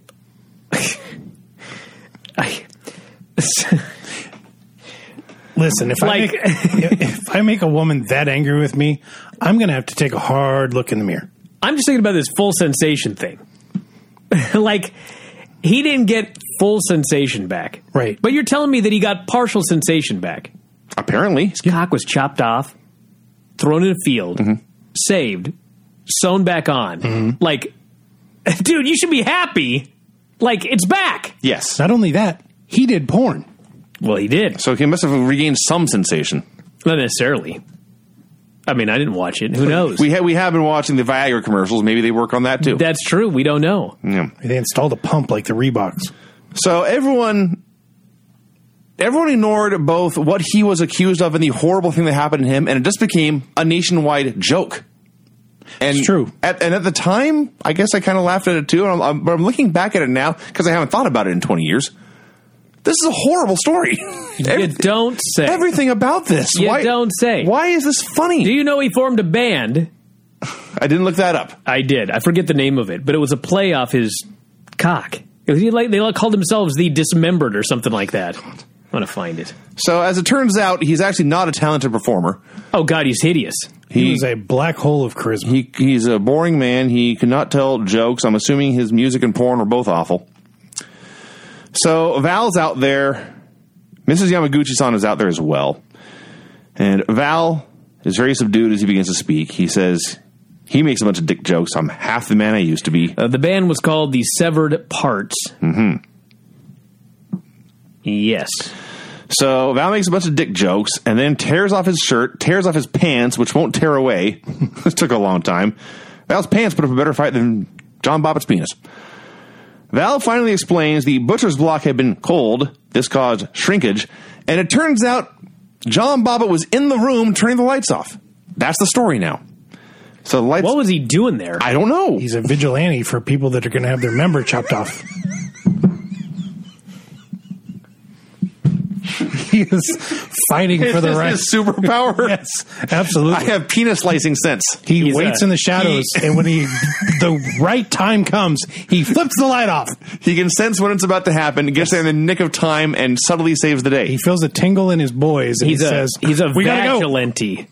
Listen, if I make a woman that angry with me, I'm going to have to take a hard look in the mirror. I'm just thinking about this full sensation thing. Like, he didn't get full sensation back. Right. But you're telling me that he got partial sensation back. Apparently. His cock was chopped off, thrown in a field, saved, sewn back on. Like, dude, you should be happy. Like, it's back. Yes. Not only that, he did porn. Well, he did. So he must have regained some sensation. Not necessarily. I mean, I didn't watch it. Who knows? We have been watching the Viagra commercials. Maybe they work on that too. That's true. We don't know. Yeah. They installed a pump like the Reeboks. So everyone ignored both what he was accused of and the horrible thing that happened to him, and it just became a nationwide joke. And it's true. At the time, I guess I kind of laughed at it too. But I'm looking back at it now because I haven't thought about it in 20 years. This is a horrible story. You don't say. Everything about this. You don't say. Why is this funny? Do you know he formed a band? I didn't look that up. I did. I forget the name of it, but it was a play off his cock. It was they called themselves the Dismembered or something like that. I'm going to find it. So as it turns out, he's actually not a talented performer. Oh, God, he's hideous. He was a black hole of charisma. He's a boring man. He cannot tell jokes. I'm assuming his music and porn are both awful. So Val's out there. Mrs. Yamaguchi-san is out there as well. And Val is very subdued as he begins to speak. He says he makes a bunch of dick jokes. I'm half the man I used to be. The band was called The Severed Parts. Yes. So Val makes a bunch of dick jokes and then tears off his shirt, tears off his pants, which won't tear away. This took a long time. Val's pants put up a better fight than John Bobbitt's penis. Val finally explains the butcher's block had been cold. This caused shrinkage. And it turns out John Bobbitt was in the room turning the lights off. That's the story now. So the lights. What was he doing there? I don't know. He's a vigilante for people that are going to have their member chopped off. He is fighting for the right. His superpower? Yes, absolutely. I have penis slicing sense. He waits in the shadows, and when the right time comes, he flips the light off. He can sense when it's about to happen, gets there in the nick of time, and subtly saves the day. He feels a tingle in his boys, and he says, he's a "We gotta go." vigilante.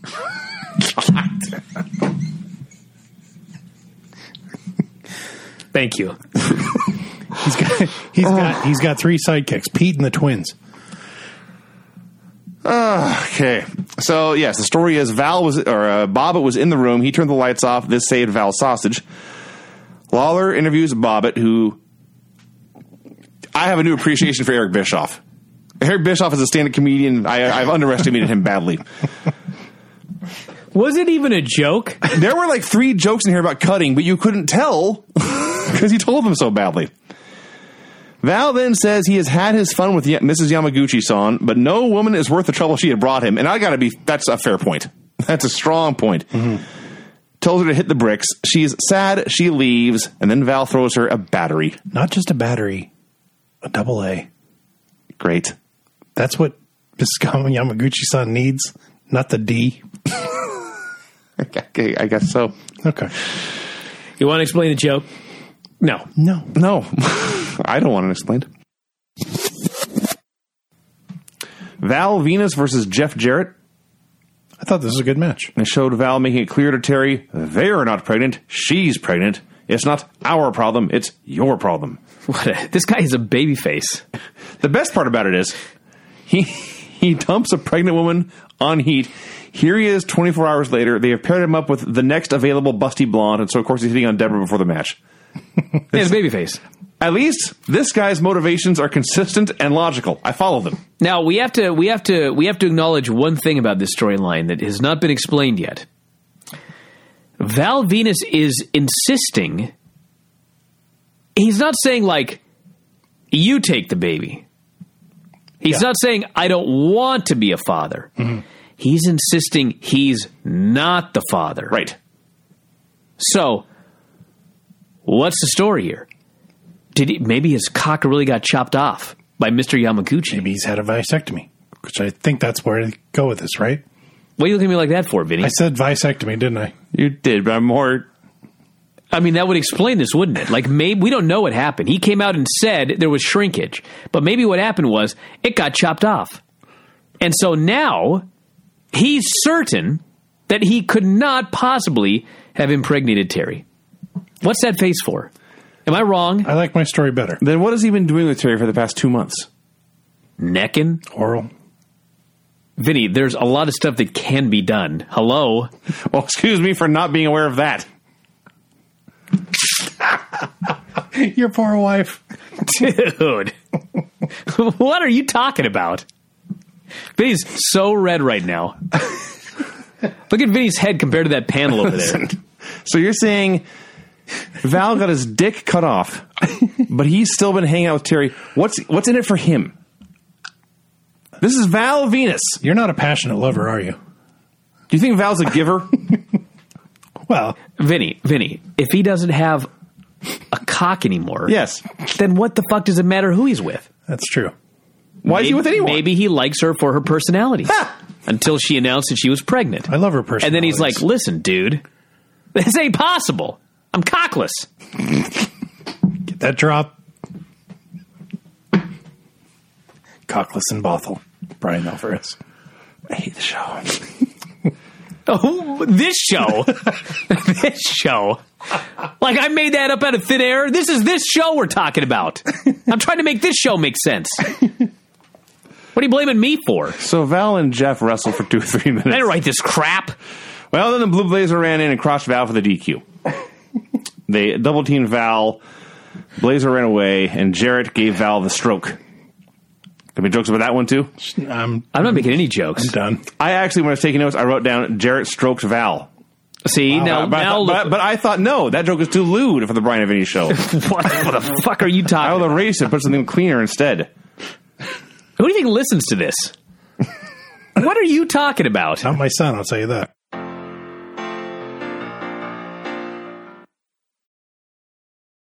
Thank you. He's got three sidekicks: Pete and the twins. Okay. So, yes, the story is Bobbitt was in the room. He turned the lights off. This saved Val's sausage. Lawler interviews Bobbitt, who I have a new appreciation for Eric Bischoff. Eric Bischoff is a stand-up comedian. I've underestimated him badly. Was it even a joke? There were like 3 jokes in here about cutting, but you couldn't tell because he told them so badly. Val then says he has had his fun with Mrs. Yamaguchi-san, but no woman is worth the trouble she had brought him. And that's a fair point. That's a strong point. Tells her to hit the bricks. She's sad. She leaves. And then Val throws her a battery. Not just a battery, a AA. Great. That's what Mrs. Yamaguchi-san needs, not the D. Okay, I guess so. Okay. You want to explain the joke? No. No. I don't want it explained. Val Venus versus Jeff Jarrett. I thought this was a good match. It showed Val making it clear to Terry, they're not pregnant, she's pregnant. It's not our problem, it's your problem. This guy is a babyface. The best part about it is, he dumps a pregnant woman on Heat. Here he is 24 hours later. They have paired him up with the next available busty blonde, and so of course he's hitting on Deborah before the match. It's babyface. At least this guy's motivations are consistent and logical. I follow them. Now we have to acknowledge one thing about this storyline that has not been explained yet. Val Venus is insisting. He's not saying like, you take the baby. He's not saying I don't want to be a father. Mm-hmm. He's insisting he's not the father. Right. So, what's the story here? Maybe his cock really got chopped off by Mr. Yamaguchi? Maybe he's had a vasectomy, which I think that's where to go with this, right? What are you looking at me like that for, Vinny? I said vasectomy, didn't I? You did, but I'm more... I mean, that would explain this, wouldn't it? Like, maybe we don't know what happened. He came out and said there was shrinkage, but maybe what happened was it got chopped off. And so now he's certain that he could not possibly have impregnated Terry. What's that face for? Am I wrong? I like my story better. Then what has he been doing with Terry for the past 2 months? Necking? Oral. Vinny, there's a lot of stuff that can be done. Hello? Well, excuse me for not being aware of that. Your poor wife. Dude. What are you talking about? Vinny's so red right now. Look at Vinny's head compared to that panel over there. So you're saying Val got his dick cut off, but he's still been hanging out with Terry. What's in it for him? This is Val Venus. You're not a passionate lover, are you? Do you think Val's a giver? Well, Vinny, if he doesn't have a cock anymore, yes, then what the fuck does it matter who he's with? That's true. Why is he with anyone? Maybe he likes her for her personality. Until she announced that she was pregnant. I love her personality. And then he's like, listen, dude, this ain't possible. I'm cockless. Get that drop. Cockless and Bothell. Brian Alvarez. I hate the show. Oh, this show. This show. Like I made that up out of thin air. This is this show we're talking about. I'm trying to make this show make sense. What are you blaming me for? So Val and Jeff wrestled for 2 or 3 minutes. I didn't write this crap. Well, then the Blue Blazer ran in and crossed Val for the DQ. They double-teamed Val. Blazer ran away, and Jarrett gave Val the stroke. Can we jokes about that one, too? I'm not making any jokes. I'm done. I actually, when I was taking notes, I wrote down Jarrett stroked Val. See, now but I thought, no, that joke is too lewd for the Brian and Vinny show. What the fuck are you talking about? I will erase it, put something cleaner instead. Who do you think listens to this? What are you talking about? Not my son, I'll tell you that.